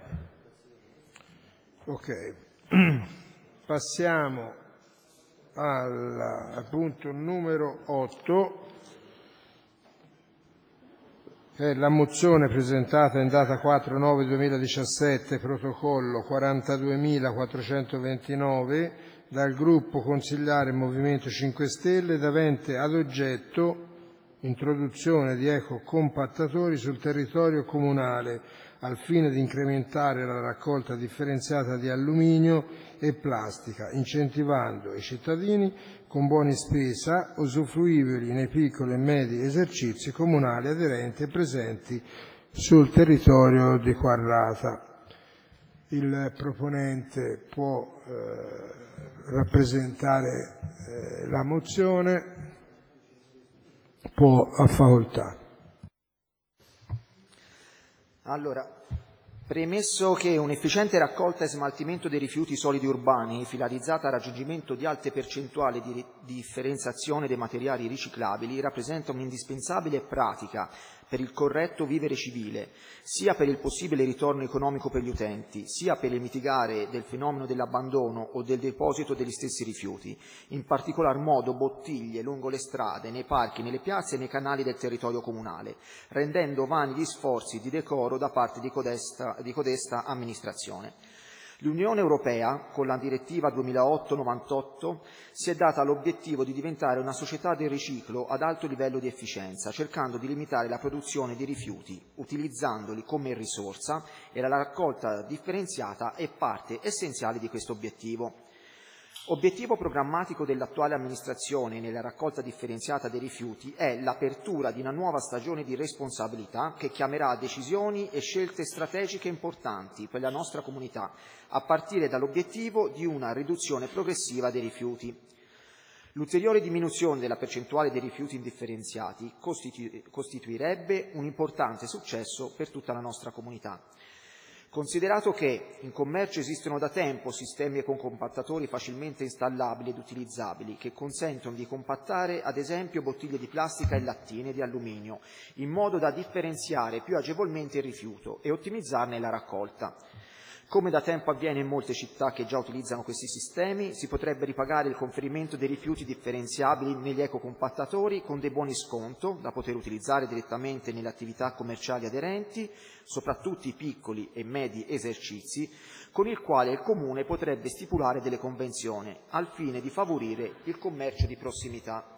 Ok, passiamo al, al punto numero otto, che è la mozione presentata in data quattro nove duemiladiciassette, protocollo quarantaduemilaquattrocentoventinove, dal gruppo consigliare Movimento cinque Stelle ed avente ad oggetto introduzione di ecocompattatori sul territorio comunale al fine di incrementare la raccolta differenziata di alluminio e plastica, incentivando i cittadini con buoni spesa usufruibili nei piccoli e medi esercizi comunali aderenti e presenti sul territorio di Quarrata. Il proponente può eh, rappresentare eh, la mozione, può a facoltà. Allora, premesso che un'efficiente raccolta e smaltimento dei rifiuti solidi urbani, finalizzata al raggiungimento di alte percentuali di differenziazione dei materiali riciclabili, rappresenta un'indispensabile pratica per il corretto vivere civile, sia per il possibile ritorno economico per gli utenti, sia per il mitigare del fenomeno dell'abbandono o del deposito degli stessi rifiuti, in particolar modo bottiglie lungo le strade, nei parchi, nelle piazze e nei canali del territorio comunale, rendendo vani gli sforzi di decoro da parte di codesta, di codesta amministrazione. L'Unione Europea, con la direttiva duemilaotto novantotto, si è data l'obiettivo di diventare una società del riciclo ad alto livello di efficienza, cercando di limitare la produzione di rifiuti, utilizzandoli come risorsa, e la raccolta differenziata è parte essenziale di questo obiettivo. Obiettivo programmatico dell'attuale amministrazione nella raccolta differenziata dei rifiuti è l'apertura di una nuova stagione di responsabilità che chiamerà decisioni e scelte strategiche importanti per la nostra comunità, a partire dall'obiettivo di una riduzione progressiva dei rifiuti. L'ulteriore diminuzione della percentuale dei rifiuti indifferenziati costitu- costituirebbe un importante successo per tutta la nostra comunità. Considerato che in commercio esistono da tempo sistemi ecocompattatori facilmente installabili ed utilizzabili che consentono di compattare ad esempio bottiglie di plastica e lattine di alluminio, in modo da differenziare più agevolmente il rifiuto e ottimizzarne la raccolta. Come da tempo avviene in molte città che già utilizzano questi sistemi, si potrebbe ripagare il conferimento dei rifiuti differenziabili negli ecocompattatori con dei buoni sconto da poter utilizzare direttamente nelle attività commerciali aderenti, soprattutto i piccoli e medi esercizi, con il quale il Comune potrebbe stipulare delle convenzioni al fine di favorire il commercio di prossimità.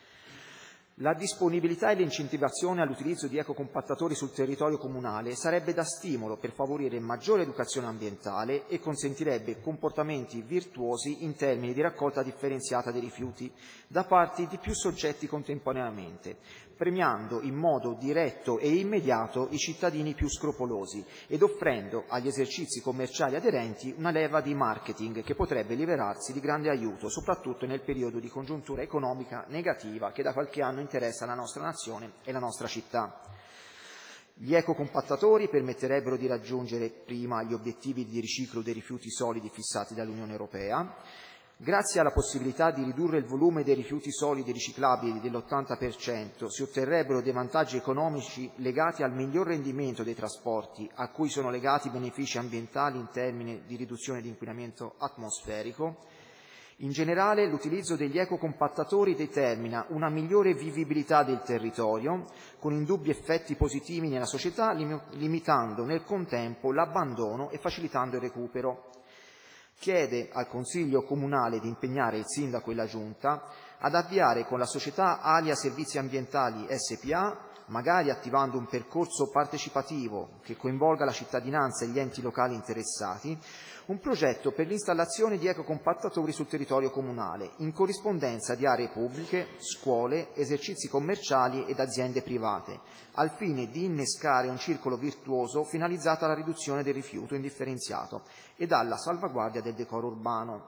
La disponibilità e l'incentivazione all'utilizzo di ecocompattatori sul territorio comunale sarebbe da stimolo per favorire maggiore educazione ambientale e consentirebbe comportamenti virtuosi in termini di raccolta differenziata dei rifiuti da parte di più soggetti contemporaneamente, premiando in modo diretto e immediato i cittadini più scrupolosi ed offrendo agli esercizi commerciali aderenti una leva di marketing che potrebbe rivelarsi di grande aiuto, soprattutto nel periodo di congiuntura economica negativa che da qualche anno interessa la nostra nazione e la nostra città. Gli ecocompattatori permetterebbero di raggiungere prima gli obiettivi di riciclo dei rifiuti solidi fissati dall'Unione Europea. Grazie alla possibilità di ridurre il volume dei rifiuti solidi riciclabili dell'ottanta per cento si otterrebbero dei vantaggi economici legati al miglior rendimento dei trasporti, a cui sono legati benefici ambientali in termini di riduzione di inquinamento atmosferico. In generale, l'utilizzo degli ecocompattatori determina una migliore vivibilità del territorio, con indubbi effetti positivi nella società, lim- limitando nel contempo l'abbandono e facilitando il recupero. Chiede al Consiglio Comunale di impegnare il Sindaco e la Giunta ad avviare con la società Alia Servizi Ambientali S p A, magari attivando un percorso partecipativo che coinvolga la cittadinanza e gli enti locali interessati, un progetto per l'installazione di ecocompattatori sul territorio comunale, in corrispondenza di aree pubbliche, scuole, esercizi commerciali ed aziende private, al fine di innescare un circolo virtuoso finalizzato alla riduzione del rifiuto indifferenziato ed alla salvaguardia del decoro urbano.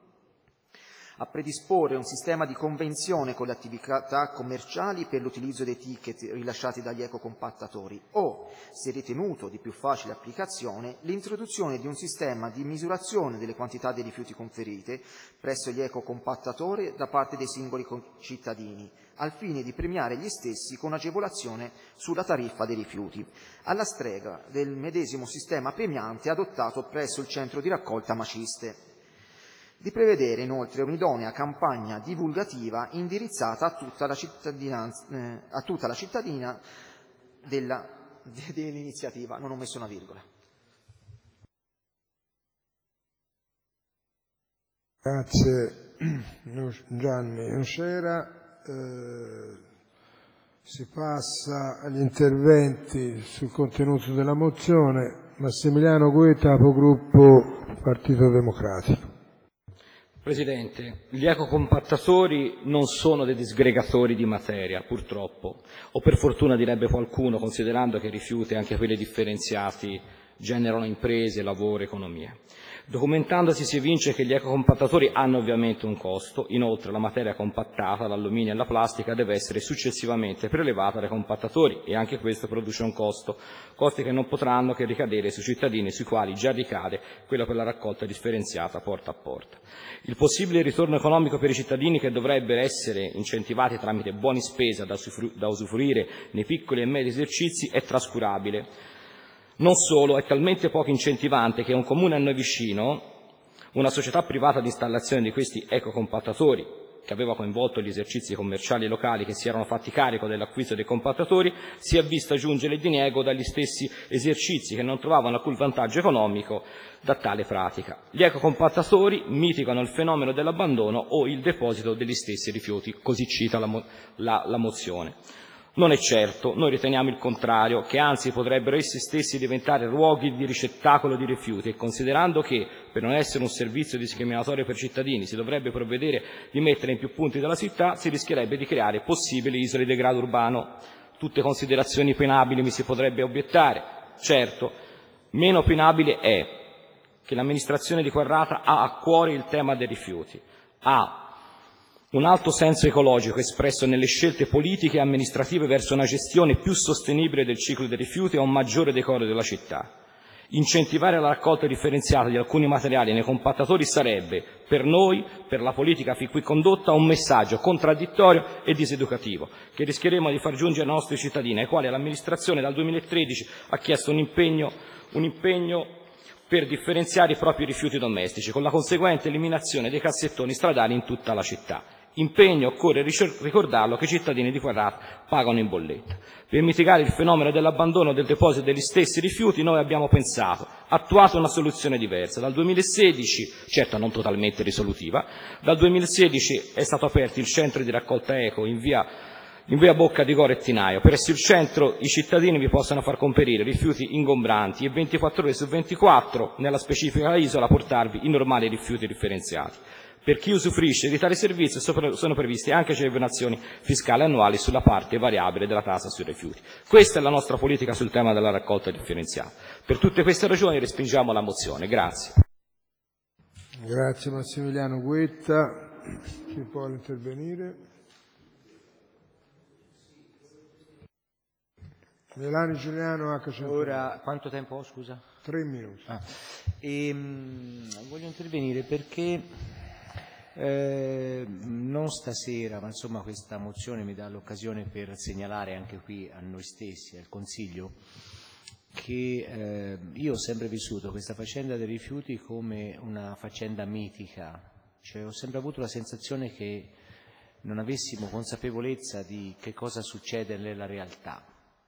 A predisporre un sistema di convenzione con le attività commerciali per l'utilizzo dei ticket rilasciati dagli ecocompattatori o, se ritenuto di più facile applicazione, l'introduzione di un sistema di misurazione delle quantità di rifiuti conferite presso gli ecocompattatori da parte dei singoli cittadini, al fine di premiare gli stessi con agevolazione sulla tariffa dei rifiuti, alla strega del medesimo sistema premiante adottato presso il centro di raccolta Maciste. Di prevedere inoltre un'idonea campagna divulgativa indirizzata a tutta la cittadinanza, eh, a tutta la cittadina della, de, dell'iniziativa. Non ho messo una virgola. Grazie Gianni Nocera. Eh, si passa agli interventi sul contenuto della mozione. Massimiliano Guetta, capogruppo Partito Democratico. Presidente, gli ecocompattatori non sono dei disgregatori di materia, purtroppo, o per fortuna direbbe qualcuno, considerando che i rifiuti, anche quelli differenziati, generano imprese, lavoro, economia. Documentandosi si evince che gli ecocompattatori hanno ovviamente un costo, inoltre la materia compattata, l'alluminio e la plastica, deve essere successivamente prelevata dai compattatori e anche questo produce un costo, costi che non potranno che ricadere sui cittadini sui quali già ricade quello per la raccolta differenziata porta a porta. Il possibile ritorno economico per i cittadini, che dovrebbero essere incentivati tramite buoni spesa da, da usufruire nei piccoli e medi esercizi, è trascurabile. Non solo, è talmente poco incentivante che un comune a noi vicino, una società privata di installazione di questi ecocompattatori, che aveva coinvolto gli esercizi commerciali locali che si erano fatti carico dell'acquisto dei compattatori, si è vista giungere il diniego dagli stessi esercizi che non trovavano alcun vantaggio economico da tale pratica. Gli ecocompattatori mitigano il fenomeno dell'abbandono o il deposito degli stessi rifiuti, così cita la, la, la mozione. Non è certo, noi riteniamo il contrario, che anzi potrebbero essi stessi diventare luoghi di ricettacolo di rifiuti, e considerando che, per non essere un servizio discriminatorio per i cittadini, si dovrebbe provvedere di mettere in più punti della città, si rischierebbe di creare possibili isole di degrado urbano. Tutte considerazioni penabili, mi si potrebbe obiettare. Certo, meno penabile è che l'amministrazione di Quarrata ha a cuore il tema dei rifiuti, ha un alto senso ecologico espresso nelle scelte politiche e amministrative verso una gestione più sostenibile del ciclo dei rifiuti e un maggiore decoro della città. Incentivare la raccolta differenziata di alcuni materiali nei compattatori sarebbe, per noi, per la politica fin qui condotta, un messaggio contraddittorio e diseducativo, che rischieremo di far giungere ai nostri cittadini, ai quali l'amministrazione dal duemilatredici ha chiesto un impegno, un impegno per differenziare i propri rifiuti domestici, con la conseguente eliminazione dei cassettoni stradali in tutta la città. Impegno, occorre ricordarlo, che i cittadini di Quarrata pagano in bolletta. Per mitigare il fenomeno dell'abbandono del deposito degli stessi rifiuti noi abbiamo pensato, attuato una soluzione diversa. Dal duemilasedici, certo non totalmente risolutiva, dal duemilasedici è stato aperto il centro di raccolta eco in via in via Bocca di Goro e Tinaio. Presso il centro i cittadini vi possono far comperire rifiuti ingombranti e ventiquattro ore su ventiquattro, nella specifica isola, portarvi i normali rifiuti differenziati. Per chi usufruisce di tale servizio sono previste anche agevolazioni fiscali annuali sulla parte variabile della tassa sui rifiuti. Questa è la nostra politica sul tema della raccolta differenziata. Per tutte queste ragioni respingiamo la mozione. Grazie. Grazie Massimiliano Guetta. Chi può intervenire? Melani Giuliano H cento. Ora, quanto tempo ho, scusa? Tre minuti. Ah. E, mh, voglio intervenire perché eh, non stasera, ma insomma questa mozione mi dà l'occasione per segnalare anche qui a noi stessi, al Consiglio, che eh, io ho sempre vissuto questa faccenda dei rifiuti come una faccenda mitica, cioè ho sempre avuto la sensazione che non avessimo consapevolezza di che cosa succede nella realtà.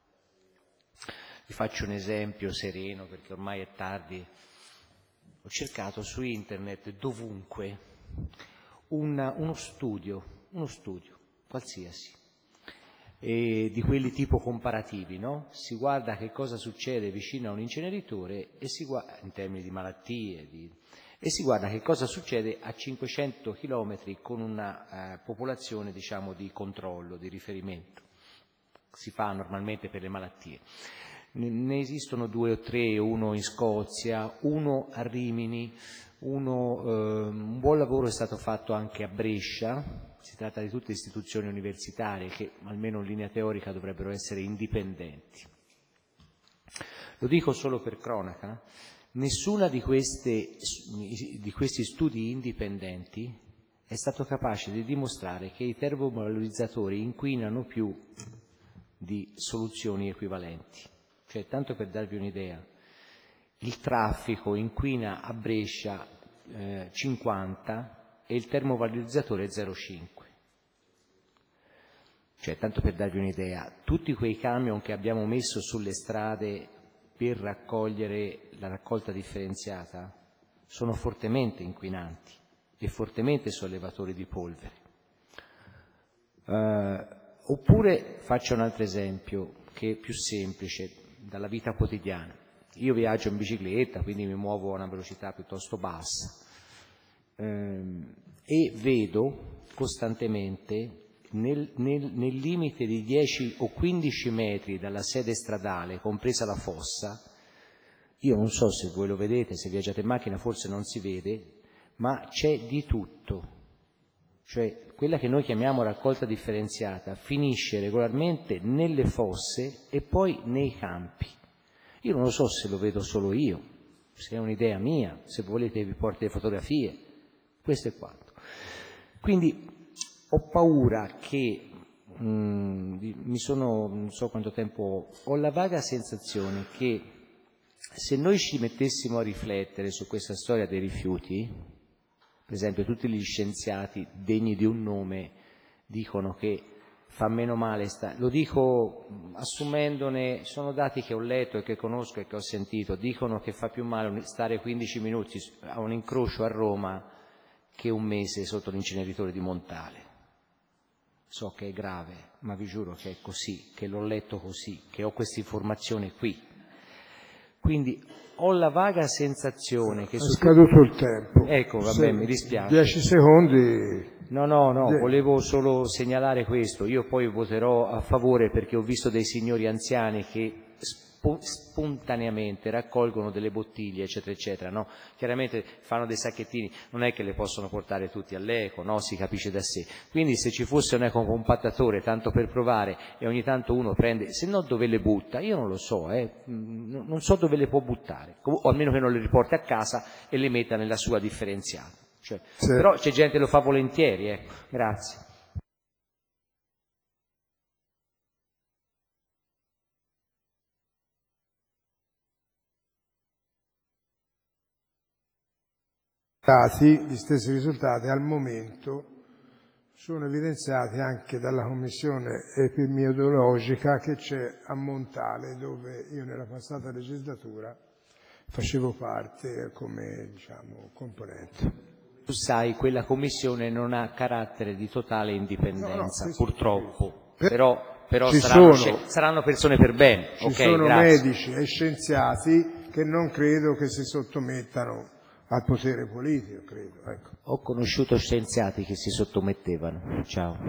Vi faccio un esempio sereno, perché ormai è tardi. Ho cercato su internet dovunque una, uno studio, uno studio qualsiasi, e di quelli tipo comparativi, no? Si guarda che cosa succede vicino a un inceneritore e si guarda, in termini di malattie, di, e si guarda che cosa succede a cinquecento chilometri con una eh, popolazione, diciamo, di controllo, di riferimento. Si fa normalmente per le malattie. Ne esistono due o tre, uno in Scozia, uno a Rimini, uno, eh, un buon lavoro è stato fatto anche a Brescia. Si tratta di tutte istituzioni universitarie che almeno in linea teorica dovrebbero essere indipendenti. Lo dico solo per cronaca, nessuna di, queste, di questi studi indipendenti è stato capace di dimostrare che i termovalorizzatori inquinano più di soluzioni equivalenti. Cioè, tanto per darvi un'idea, il traffico inquina a Brescia eh, cinquanta e il termovalorizzatore è zero virgola cinque. Cioè, tanto per darvi un'idea, tutti quei camion che abbiamo messo sulle strade per raccogliere la raccolta differenziata sono fortemente inquinanti e fortemente sollevatori di polvere. Eh, oppure faccio un altro esempio che è più semplice, dalla vita quotidiana. Io viaggio in bicicletta, quindi mi muovo a una velocità piuttosto bassa ehm, e vedo costantemente nel, nel, nel limite di dieci o quindici metri dalla sede stradale, compresa la fossa, io non so se voi lo vedete, se viaggiate in macchina forse non si vede, ma c'è di tutto. Cioè, quella che noi chiamiamo raccolta differenziata finisce regolarmente nelle fosse e poi nei campi. Io non lo so se lo vedo solo io, se è un'idea mia, se volete vi porto le fotografie, questo è quanto. Quindi ho paura che, mh, mi sono, non so quanto tempo, ho la vaga sensazione che se noi ci mettessimo a riflettere su questa storia dei rifiuti, Per esempio tutti gli scienziati degni di un nome dicono che fa meno male, sta... lo dico assumendone, sono dati che ho letto e che conosco e che ho sentito, dicono che fa più male stare quindici minuti a un incrocio a Roma che un mese sotto l'inceneritore di Montale. So che è grave, ma vi giuro che è così, che l'ho letto così, che ho questa informazione qui. Quindi ho la vaga sensazione che... È scaduto il tempo. Ecco, vabbè, Se, mi dispiace. Dieci secondi... No, no, no, Die... volevo solo segnalare questo. Io poi voterò a favore perché ho visto dei signori anziani che spo- spontaneamente raccolgono delle bottiglie, eccetera, eccetera, no? Chiaramente fanno dei sacchettini, non è che le possono portare tutti all'eco, no? Si capisce da sé. Quindi se ci fosse un ecocompattatore, tanto per provare, e ogni tanto uno prende, se no dove le butta? Io non lo so, eh? Non so dove le può buttare, o almeno che non le riporti a casa e le metta nella sua differenziata. Cioè, sì. Però c'è gente che lo fa volentieri, ecco. Grazie. Gli stessi risultati al momento sono evidenziati anche dalla commissione epidemiologica che c'è a Montale, dove io nella passata legislatura facevo parte come, diciamo, componente. Tu sai, quella commissione non ha carattere di totale indipendenza, no, no, purtroppo, per, però, però saranno, sono, saranno persone per bene. Ci okay, sono grazie. medici e scienziati che non credo che si sottomettano al potere politico, credo. Ecco. Ho conosciuto scienziati che si sottomettevano. Ciao.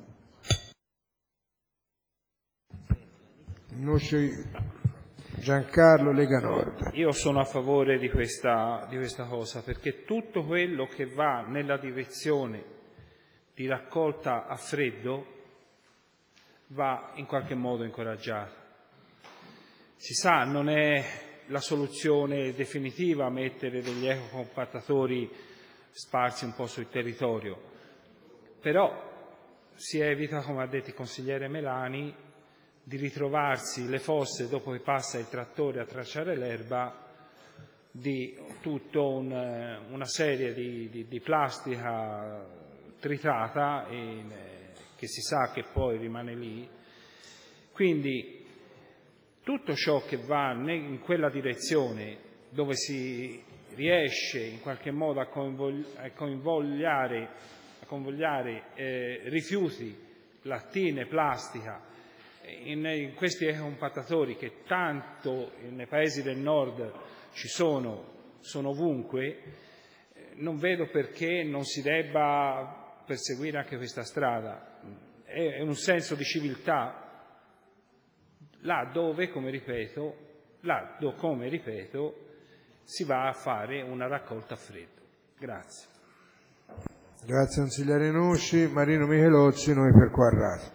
Giancarlo Lega Nord. Io sono a favore di questa, di questa cosa, perché tutto quello che va nella direzione di raccolta a freddo va in qualche modo incoraggiato. Si sa, non è la soluzione definitiva mettere degli ecocompattatori sparsi un po' sul territorio, però si evita, come ha detto il consigliere Melani, di ritrovarsi le fosse dopo che passa il trattore a tracciare l'erba di tutta un, una serie di, di, di plastica tritata in, che si sa che poi rimane lì. Quindi tutto ciò che va in quella direzione dove si riesce in qualche modo a, convogli, a convogliare, a convogliare eh, rifiuti, lattine, plastica, In, in questi ecocompattatori che tanto nei paesi del nord ci sono, sono ovunque, non vedo perché non si debba perseguire anche questa strada. È, è un senso di civiltà, là dove, come ripeto, là dove, come ripeto, si va a fare una raccolta a freddo. Grazie. Grazie consigliere Nusci. Marino Michelozzi, noi per Quarrati.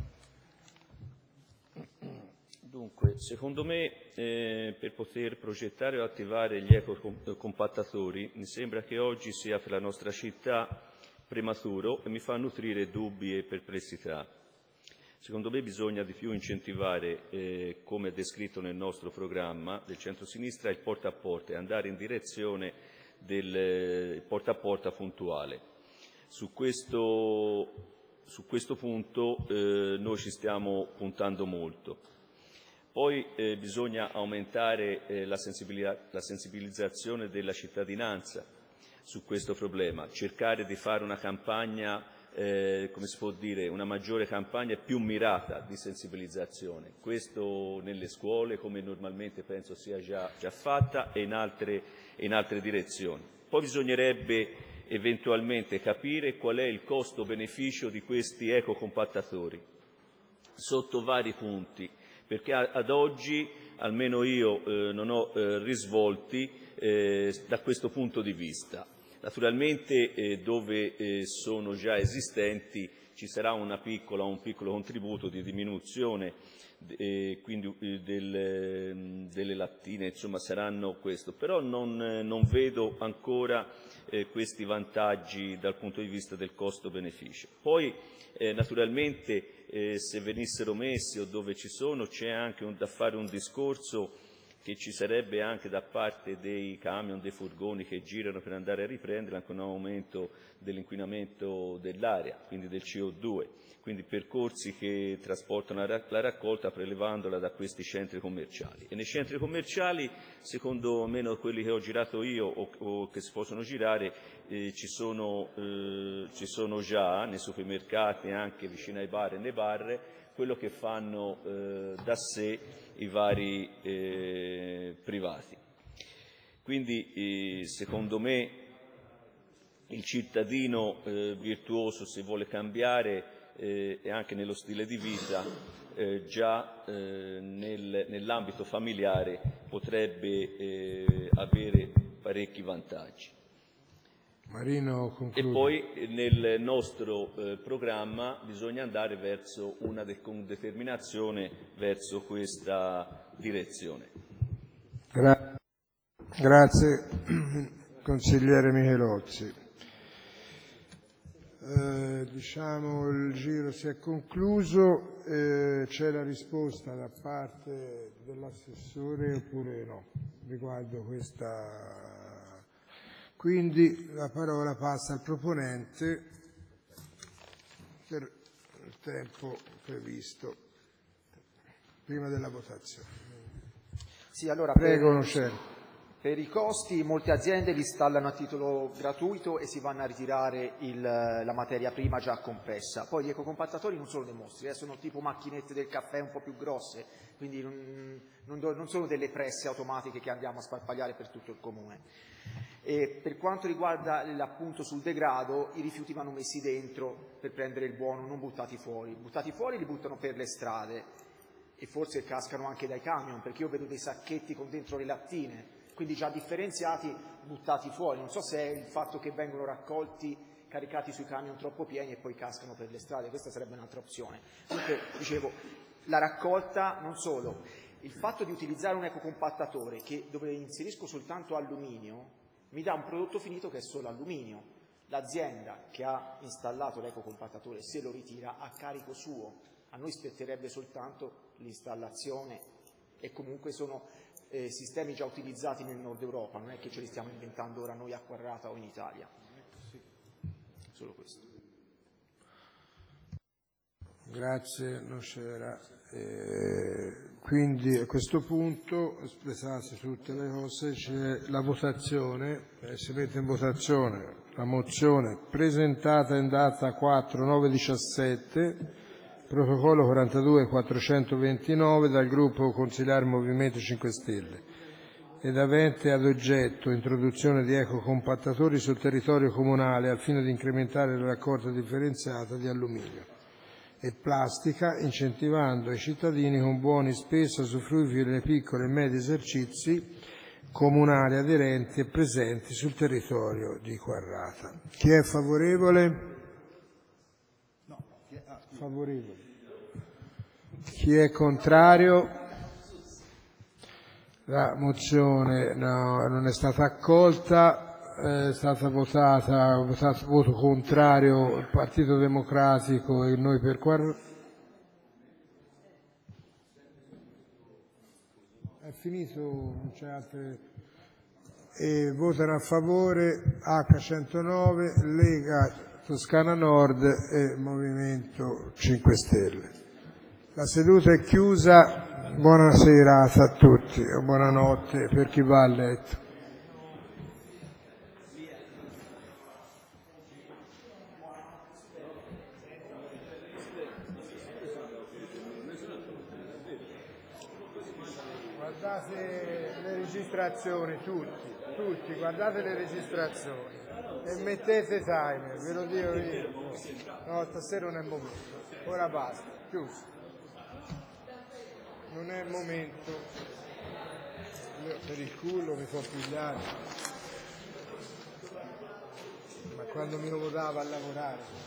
Dunque, secondo me eh, per poter progettare o attivare gli ecocompattatori mi sembra che oggi sia per la nostra città prematuro e mi fa nutrire dubbi e perplessità. Secondo me bisogna di più incentivare, eh, come è descritto nel nostro programma del centro-sinistra, il porta a porta e andare in direzione del eh, porta a porta puntuale. Su questo, su questo punto eh, noi ci stiamo puntando molto. Poi eh, bisogna aumentare eh, la, la sensibilizzazione della cittadinanza su questo problema, cercare di fare una campagna, eh, come si può dire, una maggiore campagna più mirata di sensibilizzazione. Questo nelle scuole, come normalmente penso sia già, già fatta, e in altre, in altre direzioni. Poi bisognerebbe eventualmente capire qual è il costo-beneficio di questi ecocompattatori, sotto vari punti, perché ad oggi, almeno io, eh, non ho eh, risvolti eh, da questo punto di vista. Naturalmente eh, dove eh, sono già esistenti ci sarà una piccola, un piccolo contributo di diminuzione eh, quindi, eh, del, delle lattine, insomma saranno questo, però non, eh, non vedo ancora eh, questi vantaggi dal punto di vista del costo-beneficio. Poi eh, naturalmente Eh, se venissero messi o dove ci sono c'è anche un, da fare un discorso che ci sarebbe anche da parte dei camion, dei furgoni che girano per andare a riprendere anche un aumento dell'inquinamento dell'aria, quindi del C O due, quindi percorsi che trasportano la raccolta prelevandola da questi centri commerciali. E nei centri commerciali, secondo almeno quelli che ho girato io o, o che si possono girare, eh, ci, sono, eh, ci sono già nei supermercati, anche vicino ai bar e nei bar, quello che fanno eh, da sé i vari eh, privati. Quindi eh, secondo me il cittadino eh, virtuoso, se vuole cambiare eh, e anche nello stile di vita, eh, già eh, nel, nell'ambito familiare potrebbe eh, avere parecchi vantaggi. Marino, e poi nel nostro eh, programma bisogna andare verso una de- con determinazione verso questa direzione. Gra- grazie consigliere Michelozzi. Eh, diciamo il giro si è concluso, eh, c'è la risposta da parte dell'assessore oppure no riguardo questa. Quindi la parola passa al proponente per il tempo previsto prima della votazione. Sì, allora, Prego, per, non c'è. per i costi molte aziende li installano a titolo gratuito e si vanno a ritirare il, la materia prima già compressa. Poi gli ecocompattatori non sono dei mostri, eh, sono tipo macchinette del caffè un po' più grosse, quindi non, non, non sono delle presse automatiche che andiamo a sparpagliare per tutto il comune. E per quanto riguarda l'appunto sul degrado, i rifiuti vanno messi dentro per prendere il buono, non buttati fuori. Buttati fuori li buttano per le strade e forse cascano anche dai camion, perché io vedo dei sacchetti con dentro le lattine, quindi già differenziati, buttati fuori. Non so se è il fatto che vengono raccolti, caricati sui camion troppo pieni e poi cascano per le strade, questa sarebbe un'altra opzione. Comunque, dicevo, la raccolta non solo, il fatto di utilizzare un ecocompattatore che, dove inserisco soltanto alluminio, mi dà un prodotto finito che è solo alluminio. L'azienda che ha installato l'ecocompattatore se lo ritira a carico suo, a noi spetterebbe soltanto l'installazione e comunque sono eh, sistemi già utilizzati nel nord Europa, non è che ce li stiamo inventando ora noi a Quarrata o in Italia. Solo questo. Grazie, non c'era. Eh, quindi a questo punto, espressarsi tutte le cose, c'è la votazione, eh, si mette in votazione la mozione presentata in data quattro nove diciassette, protocollo quarantadue quattrocentoventinove dal gruppo consigliare Movimento cinque Stelle ed avente ad oggetto introduzione di ecocompattatori sul territorio comunale al fine di incrementare la raccolta differenziata di alluminio e plastica, incentivando i cittadini con buoni spesso a usufruire dei piccoli e medi esercizi comunali aderenti e presenti sul territorio di Quarrata. Chi è favorevole? No. Favorevole. Chi è contrario? La mozione no, non è stata accolta. È stata votata, votato voto contrario il Partito Democratico e noi per Quarrata. È finito, non c'è altre. E votano a favore H centonove, Lega Toscana Nord e Movimento cinque Stelle. La seduta è chiusa, buona serata a tutti e buonanotte per chi va a letto. Guardate le registrazioni, tutti, tutti, guardate le registrazioni e mettete timer, ve lo dico io. No, stasera non è il momento, ora basta, chiuso. Non è il momento. Io per il culo mi sono pigliato. Ma quando mi votava a lavorare.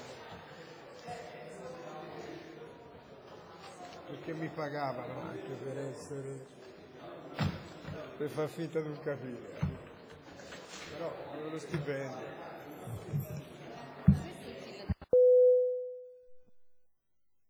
Perché mi pagavano anche per essere, per far finta di non capire, però avevo lo stipendio.